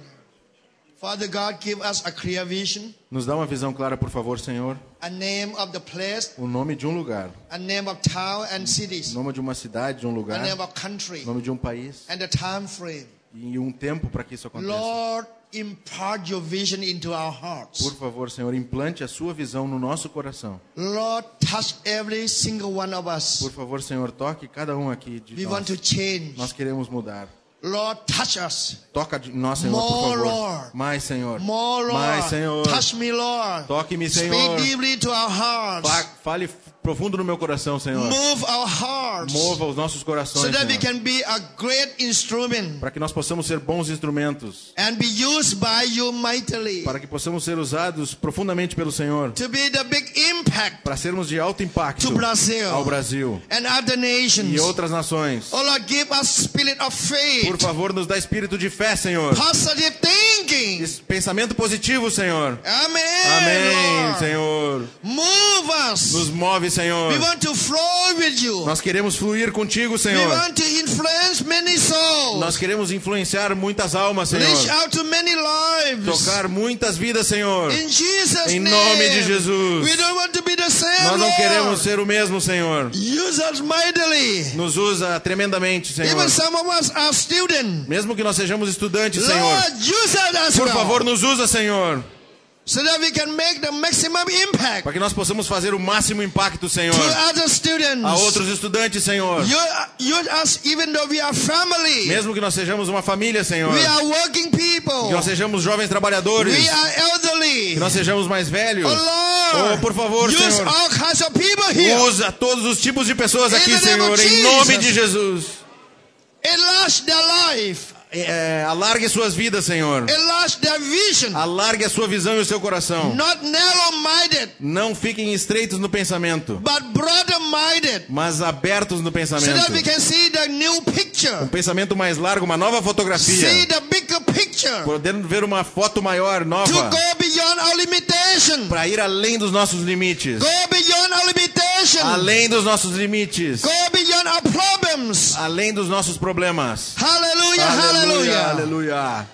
Speaker 1: Father God, give us a clear vision,
Speaker 2: Nos dá uma visão clara, por favor, Senhor.
Speaker 1: a name of the place,
Speaker 2: O nome de um lugar,
Speaker 1: a name of town and
Speaker 2: o
Speaker 1: cities,
Speaker 2: nome de uma cidade, de um
Speaker 1: a
Speaker 2: lugar,
Speaker 1: name of country,
Speaker 2: o nome de um país
Speaker 1: and the time frame.
Speaker 2: e um tempo para que isso aconteça.
Speaker 1: Lord, impart your vision into our hearts.
Speaker 2: Por favor, Senhor, implante a sua visão no nosso coração.
Speaker 1: Lord, touch every single one of us.
Speaker 2: Por favor, Senhor, toque cada um aqui de
Speaker 1: We want
Speaker 2: nós.
Speaker 1: to change.
Speaker 2: Nós queremos mudar.
Speaker 1: Lord, touch us.
Speaker 2: Toca de nós, Senhor,
Speaker 1: More,
Speaker 2: por favor.
Speaker 1: Lord.
Speaker 2: Mais, Senhor.
Speaker 1: More,
Speaker 2: Mais,
Speaker 1: Lord.
Speaker 2: Senhor.
Speaker 1: Touch me, Lord.
Speaker 2: Toque-me,
Speaker 1: Speak
Speaker 2: Senhor.
Speaker 1: deeply to our hearts.
Speaker 2: Fa- Fale profundo no meu coração, Senhor.
Speaker 1: Move our hearts.
Speaker 2: Mova os nossos
Speaker 1: So
Speaker 2: corações,
Speaker 1: that we
Speaker 2: Senhor.
Speaker 1: can be a great instrument
Speaker 2: Para que nós possamos ser bons instrumentos.
Speaker 1: and be used by you mightily.
Speaker 2: Para que possamos ser usados profundamente pelo Senhor.
Speaker 1: To be the big impact
Speaker 2: Para sermos de alto impacto
Speaker 1: to Brazil
Speaker 2: ao Brasil
Speaker 1: and other nations.
Speaker 2: e outras nações.
Speaker 1: Oh Lord, give us spirit of faith,
Speaker 2: Por favor, nos dá espírito de fé, Senhor.
Speaker 1: positive thinking.
Speaker 2: Esse pensamento positivo, Senhor.
Speaker 1: Amen.
Speaker 2: Amém,
Speaker 1: Lord.
Speaker 2: Senhor.
Speaker 1: Move us.
Speaker 2: Nos move, Senhor.
Speaker 1: We want to flow with you.
Speaker 2: Nós queremos fluir contigo,
Speaker 1: We
Speaker 2: Senhor.
Speaker 1: want to influence many souls.
Speaker 2: Nós queremos influenciar muitas almas,
Speaker 1: Reach
Speaker 2: Senhor.
Speaker 1: out to many lives.
Speaker 2: Tocar muitas vidas, Senhor.
Speaker 1: In Jesus'
Speaker 2: Em
Speaker 1: name.
Speaker 2: nome de Jesus.
Speaker 1: We don't want to be the same,
Speaker 2: Nós não
Speaker 1: Lord.
Speaker 2: queremos ser o mesmo, Senhor.
Speaker 1: Use us mightily.
Speaker 2: Nos usa tremendamente, Senhor.
Speaker 1: Even some of us are students.
Speaker 2: Mesmo que nós sejamos estudantes, Senhor.
Speaker 1: Lord, use us as
Speaker 2: Por
Speaker 1: well.
Speaker 2: favor, nos usa, Senhor.
Speaker 1: So that we can make the maximum impact
Speaker 2: Para que nós possamos fazer o máximo impacto, Senhor.
Speaker 1: to other students.
Speaker 2: A outros estudantes, Senhor.
Speaker 1: Use, use us even though we are family.
Speaker 2: Mesmo que nós sejamos uma família, Senhor.
Speaker 1: We are working people.
Speaker 2: Que nós sejamos jovens trabalhadores.
Speaker 1: We are elderly.
Speaker 2: Que nós sejamos mais velhos.
Speaker 1: Oh Lord,
Speaker 2: Oh, por favor,
Speaker 1: use
Speaker 2: Senhor.
Speaker 1: all kinds of people here.
Speaker 2: Usa todos os tipos de pessoas
Speaker 1: In
Speaker 2: aqui,
Speaker 1: the name of
Speaker 2: Senhor. Em
Speaker 1: Jesus.
Speaker 2: nome de Jesus.
Speaker 1: Enlarge their life.
Speaker 2: É, alargue suas vidas, Senhor.
Speaker 1: Enlarge their vision.
Speaker 2: Alargue a sua visão e o seu coração.
Speaker 1: Not narrow-minded,
Speaker 2: Não fiquem estreitos no pensamento,
Speaker 1: but broader-minded.
Speaker 2: mas abertos no
Speaker 1: So that we
Speaker 2: pensamento.
Speaker 1: can see the new picture.
Speaker 2: Um pensamento mais largo, uma nova
Speaker 1: See
Speaker 2: fotografia.
Speaker 1: the bigger picture.
Speaker 2: Podendo ver uma foto maior,
Speaker 1: To
Speaker 2: nova.
Speaker 1: go beyond our limitation.
Speaker 2: Para ir além dos nossos limites.
Speaker 1: Go beyond our limitation.
Speaker 2: Além dos nossos limites.
Speaker 1: Go beyond our problems.
Speaker 2: Além dos nossos problemas.
Speaker 1: Hallelujah,
Speaker 2: Aleluia,
Speaker 1: hallelujah.
Speaker 2: aleluia.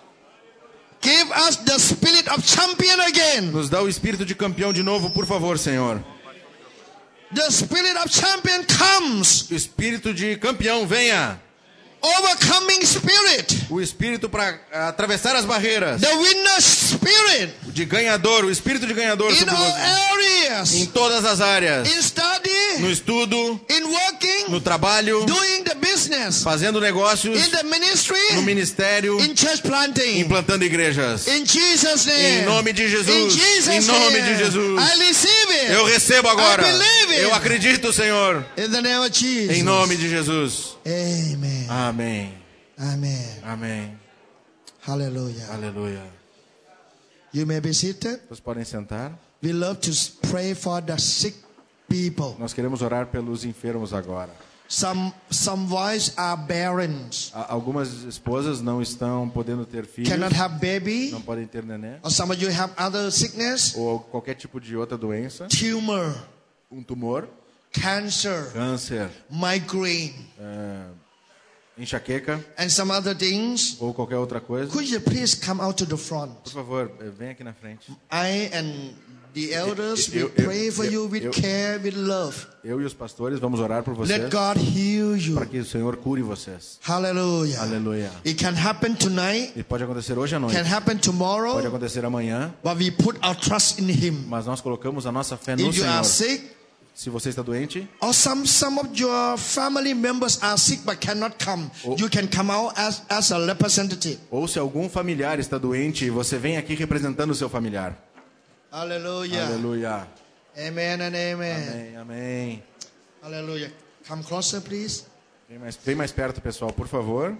Speaker 1: Give us the spirit of champion again.
Speaker 2: Nos dá o espírito de campeão de novo, por favor, Senhor.
Speaker 1: The spirit of champion comes.
Speaker 2: O espírito de campeão, venha.
Speaker 1: Overcoming spirit.
Speaker 2: O espírito para atravessar as barreiras.
Speaker 1: The winner spirit.
Speaker 2: De ganhador, o espírito de ganhador
Speaker 1: In
Speaker 2: sobre
Speaker 1: all
Speaker 2: você. Em
Speaker 1: areas.
Speaker 2: todas as áreas.
Speaker 1: In study.
Speaker 2: No estudo,
Speaker 1: In working.
Speaker 2: no trabalho,
Speaker 1: Doing the business.
Speaker 2: fazendo negócios,
Speaker 1: In the ministry.
Speaker 2: no ministério,
Speaker 1: In church planting.
Speaker 2: implantando igrejas.
Speaker 1: In Jesus' name.
Speaker 2: Em nome de
Speaker 1: In
Speaker 2: Jesus.
Speaker 1: Jesus'
Speaker 2: Em nome
Speaker 1: name.
Speaker 2: de Jesus.
Speaker 1: I receive it.
Speaker 2: Eu recebo agora.
Speaker 1: I believe it.
Speaker 2: Eu acredito, Senhor.
Speaker 1: In the name of Jesus.
Speaker 2: Em nome de Jesus.
Speaker 1: Amen.
Speaker 2: Amém.
Speaker 1: Amen.
Speaker 2: Amém.
Speaker 1: Hallelujah.
Speaker 2: Aleluia.
Speaker 1: You may be seated.
Speaker 2: Vocês podem sentar.
Speaker 1: We love to pray for the sick people.
Speaker 2: Nós queremos orar pelos enfermos agora.
Speaker 1: Some some wives are barren,
Speaker 2: A- Algumas esposas não estão podendo ter filhos,
Speaker 1: cannot have baby,
Speaker 2: não podem ter neném,
Speaker 1: or some of you have other sickness,
Speaker 2: ou qualquer tipo de outra doença,
Speaker 1: tumor,
Speaker 2: um tumor,
Speaker 1: cancer,
Speaker 2: câncer,
Speaker 1: migraine.
Speaker 2: é, enxaqueca
Speaker 1: and some other things,
Speaker 2: ou qualquer outra coisa,
Speaker 1: could you please come out to the front?
Speaker 2: por favor, eh, vem aqui na frente.
Speaker 1: I and the elders
Speaker 2: Eu-
Speaker 1: will
Speaker 2: eu-
Speaker 1: pray for
Speaker 2: eu-
Speaker 1: you with
Speaker 2: eu-
Speaker 1: care, with love.
Speaker 2: Eu e os pastores vamos orar por vocês
Speaker 1: Let God heal you.
Speaker 2: para que o Senhor cure vocês.
Speaker 1: Hallelujah.
Speaker 2: Aleluia.
Speaker 1: It can happen tonight,
Speaker 2: E pode acontecer hoje à noite,
Speaker 1: can happen
Speaker 2: pode
Speaker 1: tomorrow,
Speaker 2: acontecer amanhã,
Speaker 1: but we put our trust in Him.
Speaker 2: mas nós colocamos a nossa fé no
Speaker 1: If you
Speaker 2: Senhor.
Speaker 1: are sick,
Speaker 2: Se você está doente,
Speaker 1: or some some of your family members are sick but cannot come,
Speaker 2: Oh.
Speaker 1: you can come out as as a representative.
Speaker 2: ou se algum familiar está doente, você vem aqui representando o seu familiar.
Speaker 1: Hallelujah.
Speaker 2: Aleluia.
Speaker 1: Amen and amen.
Speaker 2: Amém, amém.
Speaker 1: Hallelujah. Come closer, please.
Speaker 2: Vem mais, vem mais perto, pessoal, por favor.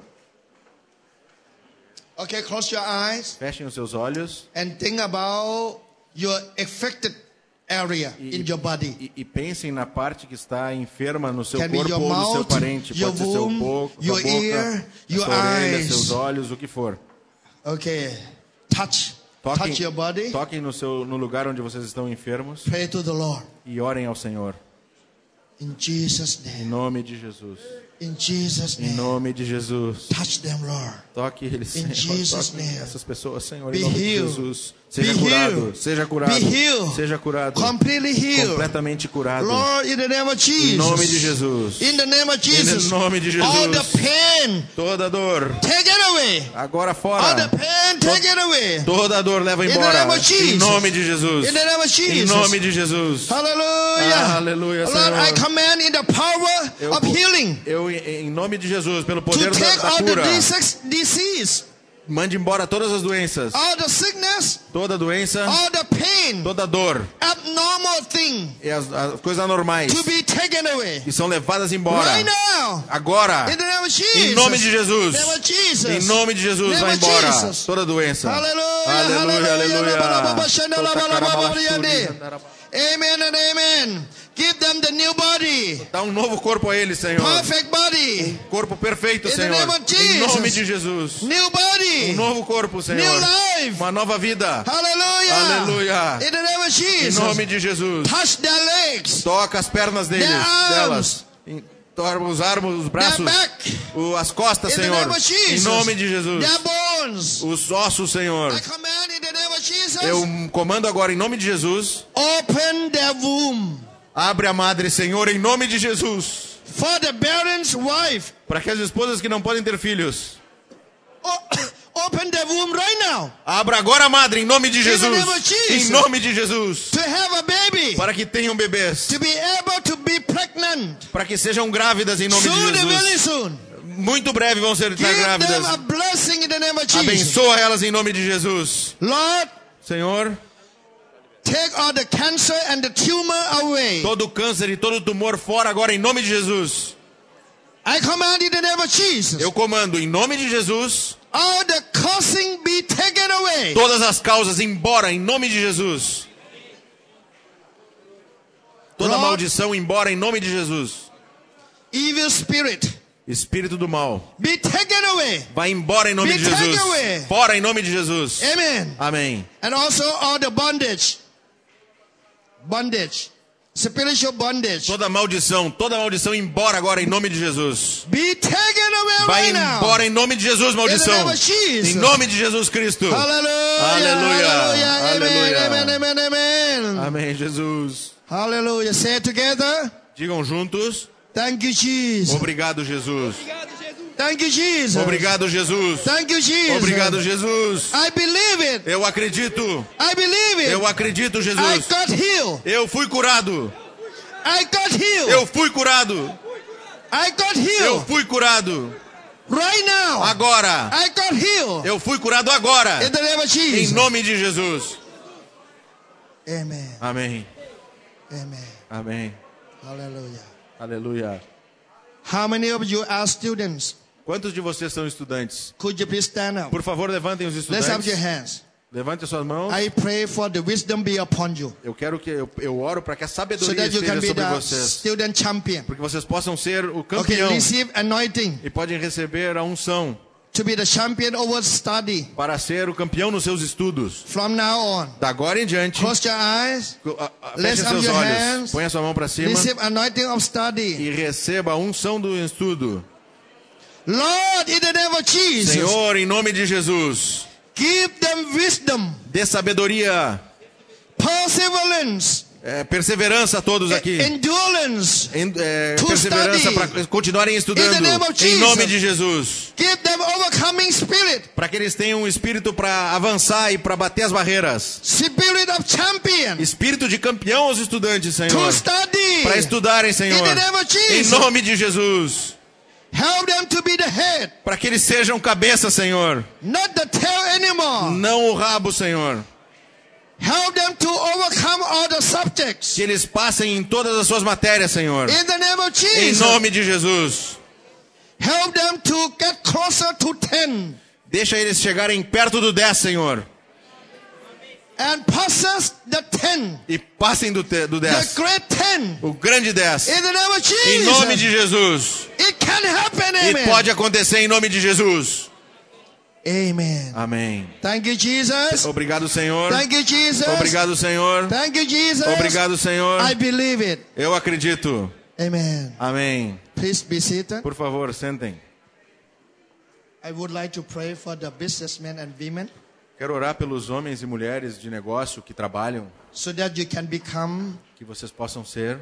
Speaker 1: Okay, close your eyes
Speaker 2: Fechem os seus olhos
Speaker 1: and think about your affected area
Speaker 2: e,
Speaker 1: in your body.
Speaker 2: e, e pensem na parte que está enferma no seu
Speaker 1: Can be
Speaker 2: corpo
Speaker 1: your
Speaker 2: ou no seu
Speaker 1: mouth,
Speaker 2: parente.
Speaker 1: your
Speaker 2: Pode ser seu
Speaker 1: womb,
Speaker 2: boca,
Speaker 1: your
Speaker 2: sua boca,
Speaker 1: ear, your
Speaker 2: sua orelha,
Speaker 1: eyes.
Speaker 2: seus olhos, o que for.
Speaker 1: Okay, touch, touch your body.
Speaker 2: toquem no, seu, no lugar onde vocês estão enfermos
Speaker 1: Pray to the Lord
Speaker 2: e orem ao Senhor.
Speaker 1: in Jesus'
Speaker 2: Em
Speaker 1: name.
Speaker 2: nome de Jesus.
Speaker 1: In Jesus'
Speaker 2: Em
Speaker 1: name.
Speaker 2: nome de Jesus.
Speaker 1: Touch them, Lord.
Speaker 2: Toque eles, Senhor.
Speaker 1: Jesus'
Speaker 2: Toque
Speaker 1: name.
Speaker 2: essas pessoas, Senhor,
Speaker 1: Be
Speaker 2: em nome
Speaker 1: healed.
Speaker 2: de Jesus. Seja
Speaker 1: Be
Speaker 2: curado,
Speaker 1: healed.
Speaker 2: seja curado.
Speaker 1: Be healed.
Speaker 2: Seja curado.
Speaker 1: Completely healed.
Speaker 2: Completamente curado.
Speaker 1: Lord, in the name of Jesus.
Speaker 2: Em nome de Jesus.
Speaker 1: In the name of Jesus.
Speaker 2: Em nome de Jesus.
Speaker 1: All the pain,
Speaker 2: Toda dor,
Speaker 1: take it away.
Speaker 2: agora
Speaker 1: All
Speaker 2: fora.
Speaker 1: the pain, take it away.
Speaker 2: Toda dor leva
Speaker 1: In the
Speaker 2: embora.
Speaker 1: name of Jesus.
Speaker 2: Em nome de Jesus.
Speaker 1: In the name of
Speaker 2: Em
Speaker 1: Jesus.
Speaker 2: nome de Jesus.
Speaker 1: Hallelujah.
Speaker 2: Aleluia,
Speaker 1: Lord,
Speaker 2: Senhor.
Speaker 1: I command in the power
Speaker 2: Eu,
Speaker 1: of healing
Speaker 2: eu, em nome de Jesus, pelo
Speaker 1: to
Speaker 2: poder da,
Speaker 1: take
Speaker 2: da
Speaker 1: out the
Speaker 2: cura,
Speaker 1: disease, disease,
Speaker 2: mande embora todas as doenças,
Speaker 1: all the sickness,
Speaker 2: toda doença,
Speaker 1: all the pain,
Speaker 2: toda dor
Speaker 1: abnormal thing
Speaker 2: e as, as coisas anormais
Speaker 1: to be taken away.
Speaker 2: que são levadas embora.
Speaker 1: Right now.
Speaker 2: Agora,
Speaker 1: In the name of Jesus.
Speaker 2: em nome de Jesus,
Speaker 1: Name of Jesus.
Speaker 2: em nome de Jesus,
Speaker 1: Name
Speaker 2: vai
Speaker 1: of
Speaker 2: embora
Speaker 1: Jesus.
Speaker 2: toda doença.
Speaker 1: Hallelujah.
Speaker 2: Aleluia, aleluia.
Speaker 1: Hallelujah. Amen and amen. Give them the new body.
Speaker 2: Dá um novo corpo a eles, Senhor.
Speaker 1: Perfect body.
Speaker 2: Corpo perfeito,
Speaker 1: In the
Speaker 2: Senhor.
Speaker 1: name of
Speaker 2: Em
Speaker 1: Jesus.
Speaker 2: nome de Jesus.
Speaker 1: New body.
Speaker 2: Um novo corpo, Senhor.
Speaker 1: New life.
Speaker 2: Uma nova vida.
Speaker 1: Hallelujah.
Speaker 2: Aleluia.
Speaker 1: In the name of
Speaker 2: Em
Speaker 1: Jesus.
Speaker 2: nome de Jesus.
Speaker 1: Touch their legs.
Speaker 2: Toca as pernas deles,
Speaker 1: Their arms.
Speaker 2: delas. Em- Torna os armos, os braços,
Speaker 1: Their back.
Speaker 2: o- as costas,
Speaker 1: In the
Speaker 2: Senhor.
Speaker 1: name of Jesus.
Speaker 2: Em nome de Jesus.
Speaker 1: Their bones.
Speaker 2: Os ossos, Senhor.
Speaker 1: I command in the name of Jesus.
Speaker 2: Eu comando agora em nome de Jesus.
Speaker 1: Open their womb.
Speaker 2: Abre a madre, Senhor, em nome de Jesus.
Speaker 1: For the barren's wife.
Speaker 2: Para que as esposas que não podem ter filhos.
Speaker 1: O- Open the womb right now.
Speaker 2: Abra agora a madre, em nome de
Speaker 1: the
Speaker 2: Jesus.
Speaker 1: name of Jesus.
Speaker 2: Em nome de Jesus.
Speaker 1: To have a baby.
Speaker 2: Para que tenham bebês.
Speaker 1: To be able to be pregnant.
Speaker 2: Para que sejam grávidas em nome
Speaker 1: Soon,
Speaker 2: de
Speaker 1: very
Speaker 2: Jesus.
Speaker 1: soon.
Speaker 2: Muito breve vão ser
Speaker 1: Give them a
Speaker 2: grávidas.
Speaker 1: blessing in the name of Jesus.
Speaker 2: Abençoa elas em nome de Jesus.
Speaker 1: Lord,
Speaker 2: Senhor,
Speaker 1: take all the cancer and the tumor away.
Speaker 2: todo câncer e todo tumor fora agora em nome de Jesus.
Speaker 1: I command in the name of Jesus.
Speaker 2: Eu comando em nome de Jesus.
Speaker 1: All the causing be taken away.
Speaker 2: Todas as causas embora em nome de Jesus. Toda
Speaker 1: Lord,
Speaker 2: maldição embora em nome de Jesus.
Speaker 1: evil spirit
Speaker 2: Espírito do mal,
Speaker 1: be taken away.
Speaker 2: vai embora em nome
Speaker 1: Be
Speaker 2: de Jesus.
Speaker 1: taken away.
Speaker 2: Fora em nome de Jesus.
Speaker 1: Amen.
Speaker 2: Amém.
Speaker 1: And also all the bondage. Bondage. Spiritual bondage.
Speaker 2: Toda maldição, toda maldição embora agora em nome de Jesus.
Speaker 1: Be taken away
Speaker 2: Vai
Speaker 1: right now.
Speaker 2: embora em nome de Jesus,
Speaker 1: In the
Speaker 2: maldição.
Speaker 1: name of Jesus.
Speaker 2: Em nome de Jesus Cristo.
Speaker 1: Hallelujah.
Speaker 2: Aleluia.
Speaker 1: Hallelujah.
Speaker 2: Aleluia.
Speaker 1: Amen. Amen. Amen. Amen.
Speaker 2: Amém, Jesus.
Speaker 1: Hallelujah. Say it together.
Speaker 2: Digam juntos.
Speaker 1: Thank you, Jesus.
Speaker 2: Obrigado, Jesus.
Speaker 1: Thank you, Jesus.
Speaker 2: Obrigado, Jesus.
Speaker 1: Thank you, Jesus.
Speaker 2: Obrigado, Jesus.
Speaker 1: I believe it.
Speaker 2: Eu acredito.
Speaker 1: I believe it.
Speaker 2: Eu acredito,
Speaker 1: I
Speaker 2: Jesus.
Speaker 1: got healed.
Speaker 2: Eu fui curado.
Speaker 1: I got healed.
Speaker 2: Eu fui curado.
Speaker 1: I got
Speaker 2: Eu
Speaker 1: healed.
Speaker 2: fui curado.
Speaker 1: Right now.
Speaker 2: Agora.
Speaker 1: I got healed.
Speaker 2: Eu fui curado agora.
Speaker 1: In the name of
Speaker 2: Em
Speaker 1: Jesus.
Speaker 2: nome de Jesus.
Speaker 1: Amen.
Speaker 2: Amém.
Speaker 1: Amen.
Speaker 2: Amém.
Speaker 1: Hallelujah.
Speaker 2: Aleluia.
Speaker 1: How many of you are students?
Speaker 2: Quantos de vocês são estudantes?
Speaker 1: Could you please stand up?
Speaker 2: Por favor, levantem os
Speaker 1: Let's have your
Speaker 2: estudantes.
Speaker 1: hands.
Speaker 2: Levante as suas mãos.
Speaker 1: I pray for the wisdom be upon you,
Speaker 2: Eu quero que eu, eu oro para que a
Speaker 1: so
Speaker 2: sabedoria
Speaker 1: that you can
Speaker 2: esteja
Speaker 1: be
Speaker 2: sobre
Speaker 1: the
Speaker 2: vocês,
Speaker 1: student champion.
Speaker 2: porque vocês possam ser o
Speaker 1: Okay,
Speaker 2: campeão
Speaker 1: receive anointing
Speaker 2: e podem receber a unção
Speaker 1: to be the champion over study
Speaker 2: para ser o campeão nos seus estudos.
Speaker 1: from now on.
Speaker 2: Da agora em diante,
Speaker 1: Close your eyes.
Speaker 2: a- a-
Speaker 1: Let's
Speaker 2: feche
Speaker 1: up
Speaker 2: seus
Speaker 1: your
Speaker 2: olhos,
Speaker 1: hands.
Speaker 2: põe a sua mão para cima
Speaker 1: Receive anointing of study.
Speaker 2: e receba a unção do estudo.
Speaker 1: Lord, in the name of Jesus,
Speaker 2: Senhor, em nome de Jesus,
Speaker 1: give them wisdom,
Speaker 2: dê sabedoria,
Speaker 1: perseverance,
Speaker 2: é, perseverança a todos aqui.
Speaker 1: endurance,
Speaker 2: Em- é,
Speaker 1: To
Speaker 2: perseverança
Speaker 1: study.
Speaker 2: para continuarem estudando
Speaker 1: In the name of
Speaker 2: em
Speaker 1: Jesus.
Speaker 2: nome de Jesus.
Speaker 1: give them overcoming spirit,
Speaker 2: Para que eles tenham um espírito para avançar e para bater as barreiras.
Speaker 1: spirit of champion,
Speaker 2: Espírito de campeão aos estudantes,
Speaker 1: to
Speaker 2: Senhor.
Speaker 1: study,
Speaker 2: Para estudarem, Senhor.
Speaker 1: In the name of
Speaker 2: Em
Speaker 1: Jesus.
Speaker 2: nome de Jesus.
Speaker 1: help them to be the head,
Speaker 2: Para que eles sejam cabeça, Senhor.
Speaker 1: not the tail anymore.
Speaker 2: Não o rabo, Senhor.
Speaker 1: Help them to overcome all the subjects.
Speaker 2: Que eles passem em todas as suas matérias, Senhor.
Speaker 1: In the name of
Speaker 2: Em
Speaker 1: Jesus.
Speaker 2: nome de Jesus.
Speaker 1: Help them to get closer to ten
Speaker 2: Deixa eles chegarem perto do dez, Senhor.
Speaker 1: and possess the ten,
Speaker 2: E passem do, te, do
Speaker 1: the
Speaker 2: dez.
Speaker 1: great ten.
Speaker 2: O grande dez.
Speaker 1: In the name of Jesus.
Speaker 2: Em nome de Jesus.
Speaker 1: It can happen,
Speaker 2: E
Speaker 1: amen.
Speaker 2: pode acontecer em nome de Jesus.
Speaker 1: Amen.
Speaker 2: Amém.
Speaker 1: Thank you, Jesus.
Speaker 2: Obrigado, Senhor.
Speaker 1: Thank you, Jesus.
Speaker 2: Obrigado, Senhor.
Speaker 1: Thank you, Jesus.
Speaker 2: Obrigado, Senhor.
Speaker 1: I believe it.
Speaker 2: Eu acredito.
Speaker 1: Amen.
Speaker 2: Amém.
Speaker 1: Please be seated.
Speaker 2: Por favor, sentem.
Speaker 1: I would like to pray for the businessmen and women
Speaker 2: Quero orar pelos homens e mulheres de negócio que trabalham,
Speaker 1: so that you can become
Speaker 2: que vocês possam ser,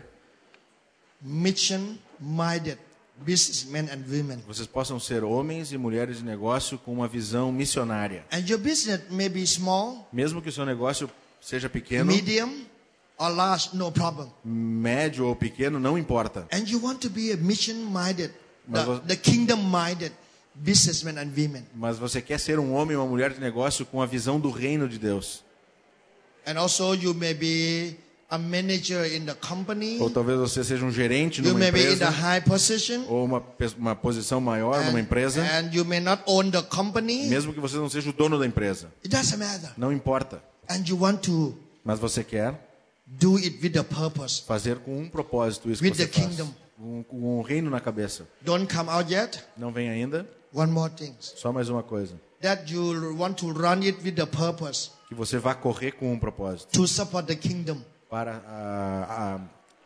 Speaker 1: mission-minded businessmen and women.
Speaker 2: vocês possam ser homens e mulheres de negócio com uma visão missionária.
Speaker 1: And your business may be small,
Speaker 2: Mesmo que o seu negócio seja pequeno,
Speaker 1: medium, or large, no problem.
Speaker 2: médio ou pequeno, não importa.
Speaker 1: And you want to be a mission-minded,
Speaker 2: Mas
Speaker 1: the,
Speaker 2: vo-
Speaker 1: the kingdom-minded businessmen and women.
Speaker 2: Mas você quer ser um homem ou uma mulher de negócio com a visão do reino de Deus.
Speaker 1: And also you may be a manager in the company.
Speaker 2: Ou talvez você seja um gerente
Speaker 1: You
Speaker 2: numa
Speaker 1: may be in the
Speaker 2: empresa,
Speaker 1: high position.
Speaker 2: ou uma, pe- uma posição maior numa
Speaker 1: And,
Speaker 2: empresa,
Speaker 1: and you may not own the company.
Speaker 2: mesmo que você não seja o dono da empresa.
Speaker 1: It doesn't matter.
Speaker 2: Não importa.
Speaker 1: And you want to
Speaker 2: Mas você quer
Speaker 1: do it with the purpose.
Speaker 2: fazer com um propósito isso que
Speaker 1: With
Speaker 2: você
Speaker 1: the
Speaker 2: faz.
Speaker 1: kingdom.
Speaker 2: Com, com um reino na cabeça.
Speaker 1: Don't come out yet.
Speaker 2: Não vem ainda?
Speaker 1: One more thing.
Speaker 2: Só mais uma coisa.
Speaker 1: That you want to run it with the purpose
Speaker 2: Que você vá correr com um propósito.
Speaker 1: to support the kingdom.
Speaker 2: Para ah,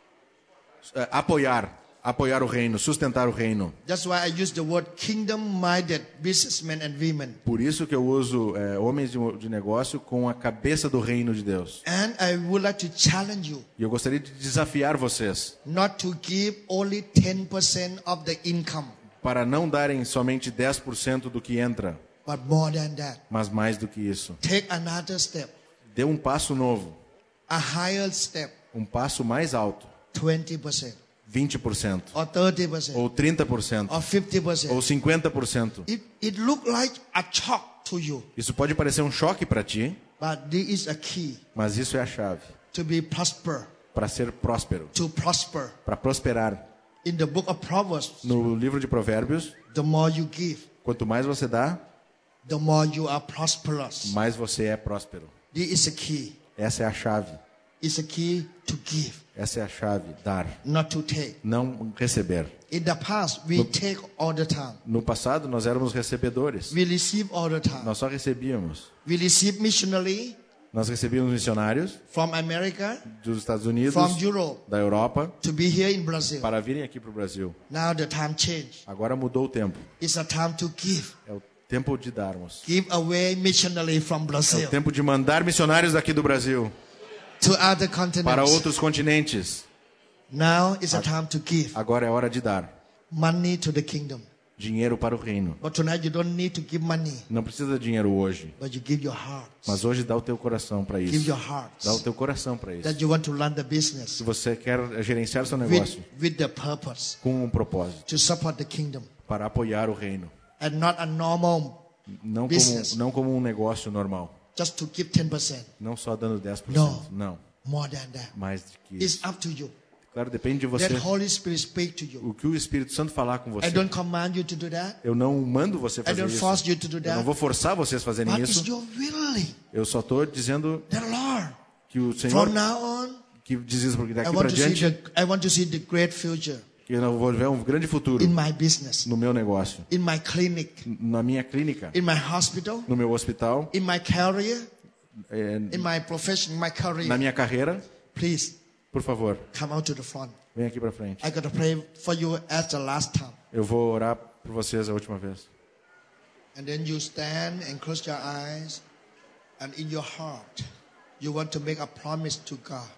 Speaker 2: ah, ah, apoiar, apoiar o reino, sustentar o reino.
Speaker 1: That's why I use the word kingdom-minded businessmen and women.
Speaker 2: Por isso que eu uso é, homens de, de negócio com a cabeça do reino de Deus.
Speaker 1: And I would like to challenge you
Speaker 2: E eu gostaria de desafiar vocês
Speaker 1: not to give only ten percent of the income,
Speaker 2: para não darem somente dez por cento do que entra,
Speaker 1: but more than that.
Speaker 2: mas mais do que isso.
Speaker 1: Take another step,
Speaker 2: Dê um passo novo,
Speaker 1: a higher step,
Speaker 2: um passo mais alto,
Speaker 1: twenty percent,
Speaker 2: vinte por cento,
Speaker 1: or thirty percent,
Speaker 2: ou trinta por cento,
Speaker 1: or fifty
Speaker 2: ou
Speaker 1: percent.
Speaker 2: cinquenta por cento.
Speaker 1: It, it look like a shock to you,
Speaker 2: Isso pode parecer um choque para ti,
Speaker 1: but this is a key
Speaker 2: mas isso é a chave
Speaker 1: to be prosper,
Speaker 2: para ser próspero,
Speaker 1: to prosper.
Speaker 2: para prosperar.
Speaker 1: In the book of Proverbs,
Speaker 2: No livro de Provérbios,
Speaker 1: the more you give,
Speaker 2: quanto mais você dá,
Speaker 1: the more you are prosperous.
Speaker 2: mais você é próspero.
Speaker 1: This is a key.
Speaker 2: Essa é a chave.
Speaker 1: It's a key to give,
Speaker 2: Essa é a chave. Dar,
Speaker 1: not to take.
Speaker 2: não receber.
Speaker 1: In the past, we take all the time.
Speaker 2: No passado, nós éramos recebedores.
Speaker 1: We receive all the time.
Speaker 2: Nós só recebíamos.
Speaker 1: We receive missionary
Speaker 2: Nós recebíamos missionários
Speaker 1: from America,
Speaker 2: dos Estados Unidos,
Speaker 1: from Europe,
Speaker 2: da Europa,
Speaker 1: to be here in Brazil.
Speaker 2: para virem aqui para o Brasil.
Speaker 1: Now the time changed.
Speaker 2: Agora mudou o tempo.
Speaker 1: It's a time to give.
Speaker 2: É o tempo de darmos.
Speaker 1: Give away missionary from
Speaker 2: É
Speaker 1: Brazil
Speaker 2: o tempo de mandar missionários daqui do Brasil
Speaker 1: to other
Speaker 2: para
Speaker 1: continents.
Speaker 2: outros continentes.
Speaker 1: Now it's a time to give
Speaker 2: Agora é hora de dar
Speaker 1: money to the kingdom.
Speaker 2: dinheiro para o reino.
Speaker 1: But tonight you don't need to give money,
Speaker 2: Não precisa de dinheiro hoje,
Speaker 1: but you give your heart.
Speaker 2: mas hoje dá o teu coração para
Speaker 1: Give
Speaker 2: isso.
Speaker 1: your heart.
Speaker 2: Dá o teu coração para isso.
Speaker 1: That you want to run the business
Speaker 2: Se você quer gerenciar seu
Speaker 1: with,
Speaker 2: negócio
Speaker 1: with the purpose
Speaker 2: com um propósito,
Speaker 1: to support the kingdom
Speaker 2: para apoiar o reino,
Speaker 1: and not a normal,
Speaker 2: não
Speaker 1: Business.
Speaker 2: como, não como um negócio normal,
Speaker 1: just to give ten percent.
Speaker 2: não só dando dez por
Speaker 1: No.
Speaker 2: cento, não,
Speaker 1: More than that.
Speaker 2: mais do que
Speaker 1: It's
Speaker 2: isso.
Speaker 1: up to you.
Speaker 2: Claro, depende de você,
Speaker 1: Let Holy Spirit speak to you.
Speaker 2: o que o Espírito Santo falar com você.
Speaker 1: I don't command you to do that.
Speaker 2: Eu não mando você
Speaker 1: I
Speaker 2: fazer
Speaker 1: don't
Speaker 2: isso.
Speaker 1: force you to do
Speaker 2: Eu não
Speaker 1: that.
Speaker 2: vou forçar vocês a fazerem
Speaker 1: But it's
Speaker 2: isso.
Speaker 1: your willing.
Speaker 2: Eu só estou dizendo
Speaker 1: That Lord,
Speaker 2: que o Senhor,
Speaker 1: from now on,
Speaker 2: que diz isso porque
Speaker 1: I
Speaker 2: daqui para
Speaker 1: want to see
Speaker 2: diante,
Speaker 1: the I want to see the great future
Speaker 2: que eu vou ver um grande futuro
Speaker 1: in my business,
Speaker 2: no meu negócio,
Speaker 1: in my clinic,
Speaker 2: na minha clínica,
Speaker 1: in my hospital,
Speaker 2: no meu hospital,
Speaker 1: in my career,
Speaker 2: eh,
Speaker 1: in my profession, in my
Speaker 2: na
Speaker 1: career.
Speaker 2: minha carreira.
Speaker 1: Please
Speaker 2: Por favor,
Speaker 1: come out to the front.
Speaker 2: vem aqui para frente.
Speaker 1: I got to pray for you as the last time.
Speaker 2: Eu vou orar por vocês a última vez.
Speaker 1: And then you stand and close your eyes, and in your heart, you want to make a promise to God.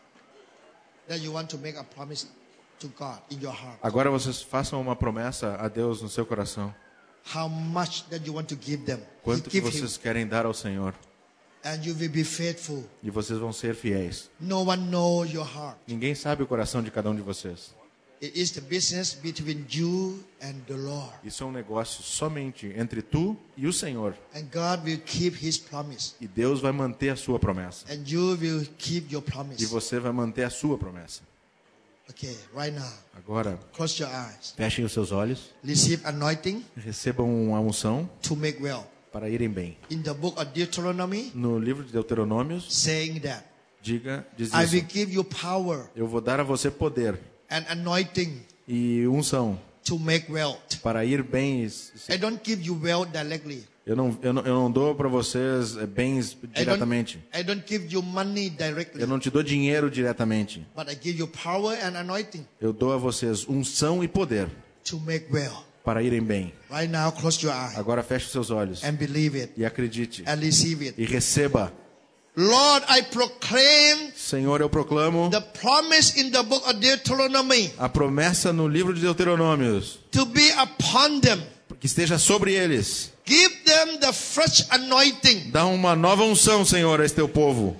Speaker 1: That you want to make a promise to God in your heart.
Speaker 2: Agora vocês façam uma promessa a Deus no seu coração.
Speaker 1: How much that you want to give them.
Speaker 2: Quanto que
Speaker 1: Give
Speaker 2: vocês
Speaker 1: him,
Speaker 2: querem dar ao Senhor.
Speaker 1: and you will be faithful.
Speaker 2: E vocês vão ser fiéis.
Speaker 1: No one knows your heart.
Speaker 2: Ninguém sabe o coração de cada um de vocês.
Speaker 1: It is the business between you and the Lord.
Speaker 2: Isso é um negócio somente entre tu e o Senhor.
Speaker 1: And God will keep his promise.
Speaker 2: E Deus vai manter a sua promessa.
Speaker 1: And you will keep your
Speaker 2: E
Speaker 1: promise.
Speaker 2: você vai manter a sua promessa.
Speaker 1: Okay, right now,
Speaker 2: Agora,
Speaker 1: close your eyes.
Speaker 2: fechem os seus olhos.
Speaker 1: Receive anointing
Speaker 2: Recebam uma unção
Speaker 1: to make well.
Speaker 2: para irem bem.
Speaker 1: In the book of Deuteronomy,
Speaker 2: No livro de Deuteronômios,
Speaker 1: saying that
Speaker 2: diga, diz
Speaker 1: I will
Speaker 2: isso.
Speaker 1: give you power
Speaker 2: Eu vou dar a você poder
Speaker 1: and anointing
Speaker 2: e unção
Speaker 1: to make wealth.
Speaker 2: para ir bem.
Speaker 1: I don't give you wealth directly.
Speaker 2: Eu não, eu não, eu não dou para vocês eh, bens
Speaker 1: I don't,
Speaker 2: diretamente.
Speaker 1: I don't give you money directly.
Speaker 2: Eu não te dou dinheiro diretamente.
Speaker 1: But I give you power and anointing
Speaker 2: Eu dou a vocês unção e poder
Speaker 1: to make well.
Speaker 2: para irem bem.
Speaker 1: Right now, close your eyes
Speaker 2: Agora feche os seus olhos
Speaker 1: and believe it
Speaker 2: e acredite
Speaker 1: and receive it.
Speaker 2: e receba.
Speaker 1: Lord, I proclaim
Speaker 2: Senhor, eu proclamo
Speaker 1: the promise in the book of Deuteronomy
Speaker 2: a promessa no livro de Deuteronômios
Speaker 1: to be upon them.
Speaker 2: que esteja sobre eles.
Speaker 1: Give them the fresh anointing
Speaker 2: Dá uma nova unção, Senhor, a este teu povo.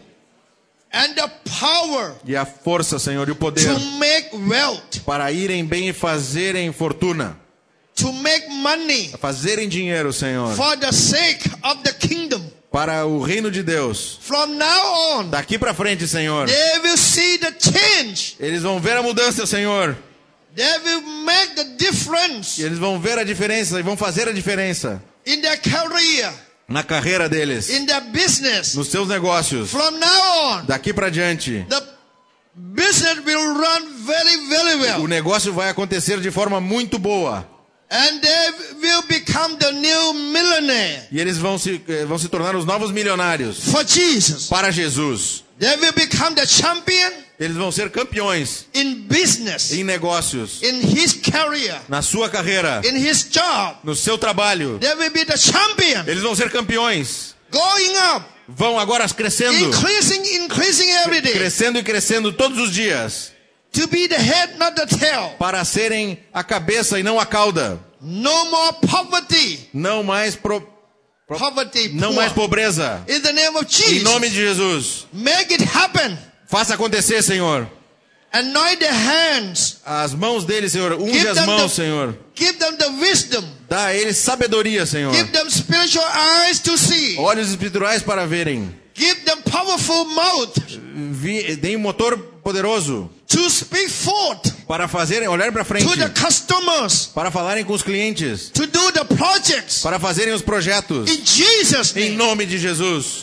Speaker 1: and the power
Speaker 2: E a força, Senhor, e o poder
Speaker 1: to make wealth,
Speaker 2: para irem bem e fazerem fortuna.
Speaker 1: to make money
Speaker 2: Fazerem dinheiro, Senhor,
Speaker 1: for the sake of the kingdom.
Speaker 2: para o reino de Deus.
Speaker 1: From now on,
Speaker 2: Daqui para frente, Senhor,
Speaker 1: they will see the change.
Speaker 2: eles vão ver a mudança, Senhor.
Speaker 1: They will make the
Speaker 2: E
Speaker 1: difference
Speaker 2: eles vão ver a diferença e vão fazer a diferença
Speaker 1: in their career,
Speaker 2: na carreira deles,
Speaker 1: in their business.
Speaker 2: nos seus negócios.
Speaker 1: From now on,
Speaker 2: Daqui para diante,
Speaker 1: the business will run very, very
Speaker 2: o
Speaker 1: well.
Speaker 2: negócio vai acontecer de forma muito boa.
Speaker 1: And they will become the new millionaire
Speaker 2: E eles vão se, eh, vão se tornar os novos milionários
Speaker 1: for Jesus.
Speaker 2: para Jesus.
Speaker 1: They will become the champion
Speaker 2: Eles vão ser campeões
Speaker 1: in business,
Speaker 2: em negócios,
Speaker 1: in his career,
Speaker 2: na sua carreira,
Speaker 1: in his job.
Speaker 2: no seu trabalho.
Speaker 1: They will be the champion,
Speaker 2: Eles vão ser campeões.
Speaker 1: going up,
Speaker 2: Vão agora crescendo,
Speaker 1: increasing, increasing every day,
Speaker 2: crescendo e crescendo todos os dias,
Speaker 1: to be the head, not the tail.
Speaker 2: para serem a cabeça e não a cauda.
Speaker 1: No more poverty,
Speaker 2: Não mais pro, pro-
Speaker 1: poverty,
Speaker 2: não mais
Speaker 1: poor.
Speaker 2: pobreza.
Speaker 1: In the name of
Speaker 2: Em nome
Speaker 1: Jesus,
Speaker 2: de Jesus.
Speaker 1: make it happen.
Speaker 2: Faça acontecer, Senhor.
Speaker 1: Anoint their hands.
Speaker 2: As mãos deles, Senhor. Unge
Speaker 1: Give
Speaker 2: as
Speaker 1: them
Speaker 2: mãos,
Speaker 1: the-
Speaker 2: Senhor.
Speaker 1: Give them the wisdom.
Speaker 2: Dá a eles sabedoria, Senhor.
Speaker 1: Give them spiritual eyes to see.
Speaker 2: Olhos espirituais para verem.
Speaker 1: Give them powerful mouth
Speaker 2: Vi, deem um motor poderoso
Speaker 1: to speak forth
Speaker 2: para fazerem, olhar para frente.
Speaker 1: to the customers,
Speaker 2: Para falarem com os clientes.
Speaker 1: to do the projects.
Speaker 2: Para fazerem os projetos.
Speaker 1: In Jesus'
Speaker 2: Em
Speaker 1: name.
Speaker 2: nome de Jesus.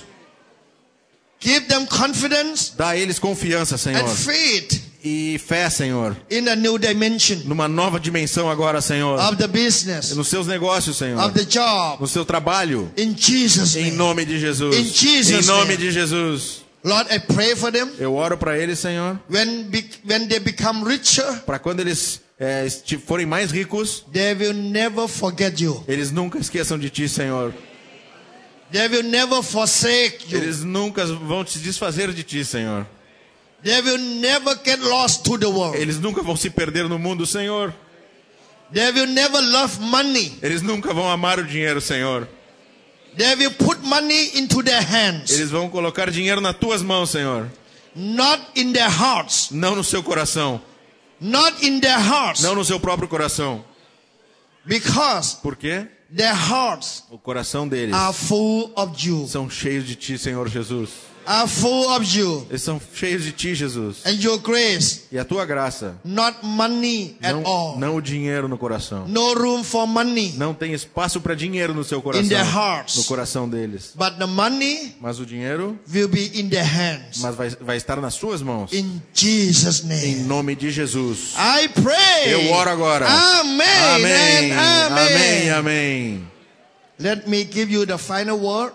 Speaker 1: Give them confidence
Speaker 2: Dá a eles confiança, Senhor.
Speaker 1: and faith
Speaker 2: E fé, Senhor.
Speaker 1: in a new dimension
Speaker 2: Numa nova dimensão agora, Senhor.
Speaker 1: of the business,
Speaker 2: Nos seus negócios, Senhor.
Speaker 1: of the job.
Speaker 2: No seu trabalho.
Speaker 1: In Jesus'
Speaker 2: Em
Speaker 1: name.
Speaker 2: nome de Jesus.
Speaker 1: In Jesus'
Speaker 2: Em nome
Speaker 1: name.
Speaker 2: de Jesus.
Speaker 1: Lord, I pray for them.
Speaker 2: Eu oro para eles, Senhor.
Speaker 1: When, be, when they become richer,
Speaker 2: Para quando eles é, esti- forem mais ricos,
Speaker 1: they will never forget you.
Speaker 2: eles nunca esqueçam de Ti, Senhor.
Speaker 1: They will never forsake you.
Speaker 2: Eles nunca vão se desfazer de Ti, Senhor.
Speaker 1: They will never get lost to the world.
Speaker 2: Eles nunca vão se perder no mundo, Senhor.
Speaker 1: They will never love money.
Speaker 2: Eles nunca vão amar o dinheiro, Senhor.
Speaker 1: They will put money into their hands,
Speaker 2: Eles vão colocar dinheiro nas Tuas mãos, Senhor.
Speaker 1: not in their hearts.
Speaker 2: Não no seu coração.
Speaker 1: Not in their hearts.
Speaker 2: Não no seu próprio coração.
Speaker 1: Because
Speaker 2: Por quê?
Speaker 1: their hearts
Speaker 2: O coração deles
Speaker 1: are full of you.
Speaker 2: são cheios de Ti, Senhor Jesus.
Speaker 1: Are full of you.
Speaker 2: Eles são cheios de Ti, Jesus.
Speaker 1: And your grace.
Speaker 2: E a Tua graça.
Speaker 1: Not money at
Speaker 2: Não,
Speaker 1: all.
Speaker 2: não o dinheiro no coração.
Speaker 1: No room for money
Speaker 2: Não tem espaço para dinheiro no seu coração.
Speaker 1: in their hearts.
Speaker 2: No coração deles.
Speaker 1: But the money
Speaker 2: Mas o dinheiro
Speaker 1: will be in their hands.
Speaker 2: mas vai, vai estar nas suas mãos.
Speaker 1: In Jesus'
Speaker 2: Em
Speaker 1: name.
Speaker 2: nome de Jesus.
Speaker 1: I pray.
Speaker 2: Eu oro agora.
Speaker 1: Amen.
Speaker 2: Amém.
Speaker 1: And amen.
Speaker 2: Amém. Amém.
Speaker 1: Let me give you the final word.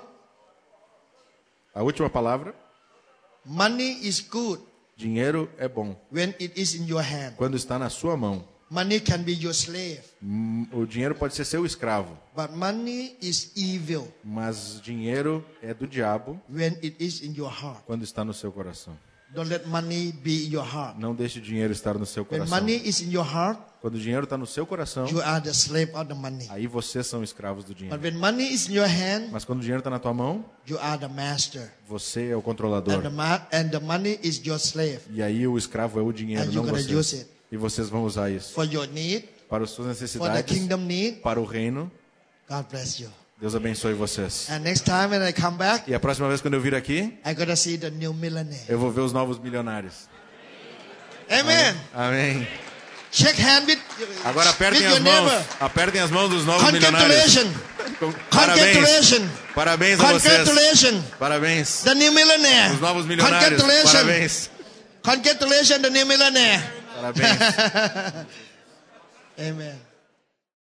Speaker 2: A última palavra.
Speaker 1: Money is good
Speaker 2: Dinheiro é bom
Speaker 1: when it is in your hand.
Speaker 2: quando está na sua mão.
Speaker 1: Money can be your slave,
Speaker 2: Hum, O dinheiro pode ser seu escravo,
Speaker 1: but money is evil
Speaker 2: mas dinheiro é do diabo
Speaker 1: when it is in your heart.
Speaker 2: quando está no seu coração.
Speaker 1: Don't let money be in your heart.
Speaker 2: Não deixe o dinheiro estar no seu
Speaker 1: When
Speaker 2: coração.
Speaker 1: money is in your heart,
Speaker 2: Quando o dinheiro está no seu coração,
Speaker 1: you are the slave of the money.
Speaker 2: aí vocês são escravos do
Speaker 1: But
Speaker 2: dinheiro.
Speaker 1: when money is in your hand,
Speaker 2: Mas quando o dinheiro está na tua mão,
Speaker 1: you are the master.
Speaker 2: você é o
Speaker 1: And
Speaker 2: controlador.
Speaker 1: the, ma- and the money is your slave
Speaker 2: E aí o escravo é o dinheiro,
Speaker 1: And
Speaker 2: não
Speaker 1: you're gonna use
Speaker 2: vocês.
Speaker 1: it.
Speaker 2: E vocês vão usar isso
Speaker 1: for your need,
Speaker 2: para as suas
Speaker 1: for the
Speaker 2: necessidades,
Speaker 1: kingdom need.
Speaker 2: para o reino.
Speaker 1: God bless you.
Speaker 2: Deus abençoe vocês.
Speaker 1: And next time when I come back,
Speaker 2: E a próxima vez quando eu vir aqui,
Speaker 1: I gotta see the new millionaire.
Speaker 2: eu vou ver os novos milionários.
Speaker 1: Amen.
Speaker 2: Amém.
Speaker 1: Shake hand with,
Speaker 2: Agora
Speaker 1: with
Speaker 2: apertem
Speaker 1: your
Speaker 2: as mãos.
Speaker 1: neighbor.
Speaker 2: Apertem as mãos dos novos milionários.
Speaker 1: Congratulations.
Speaker 2: Parabéns.
Speaker 1: Congratulations.
Speaker 2: Parabéns a vocês.
Speaker 1: Congratulations.
Speaker 2: Parabéns.
Speaker 1: The new millionaire.
Speaker 2: Os novos milionários.
Speaker 1: Congratulations.
Speaker 2: Parabéns.
Speaker 1: Congratulations, the new millionaire.
Speaker 2: Parabéns.
Speaker 1: Amen.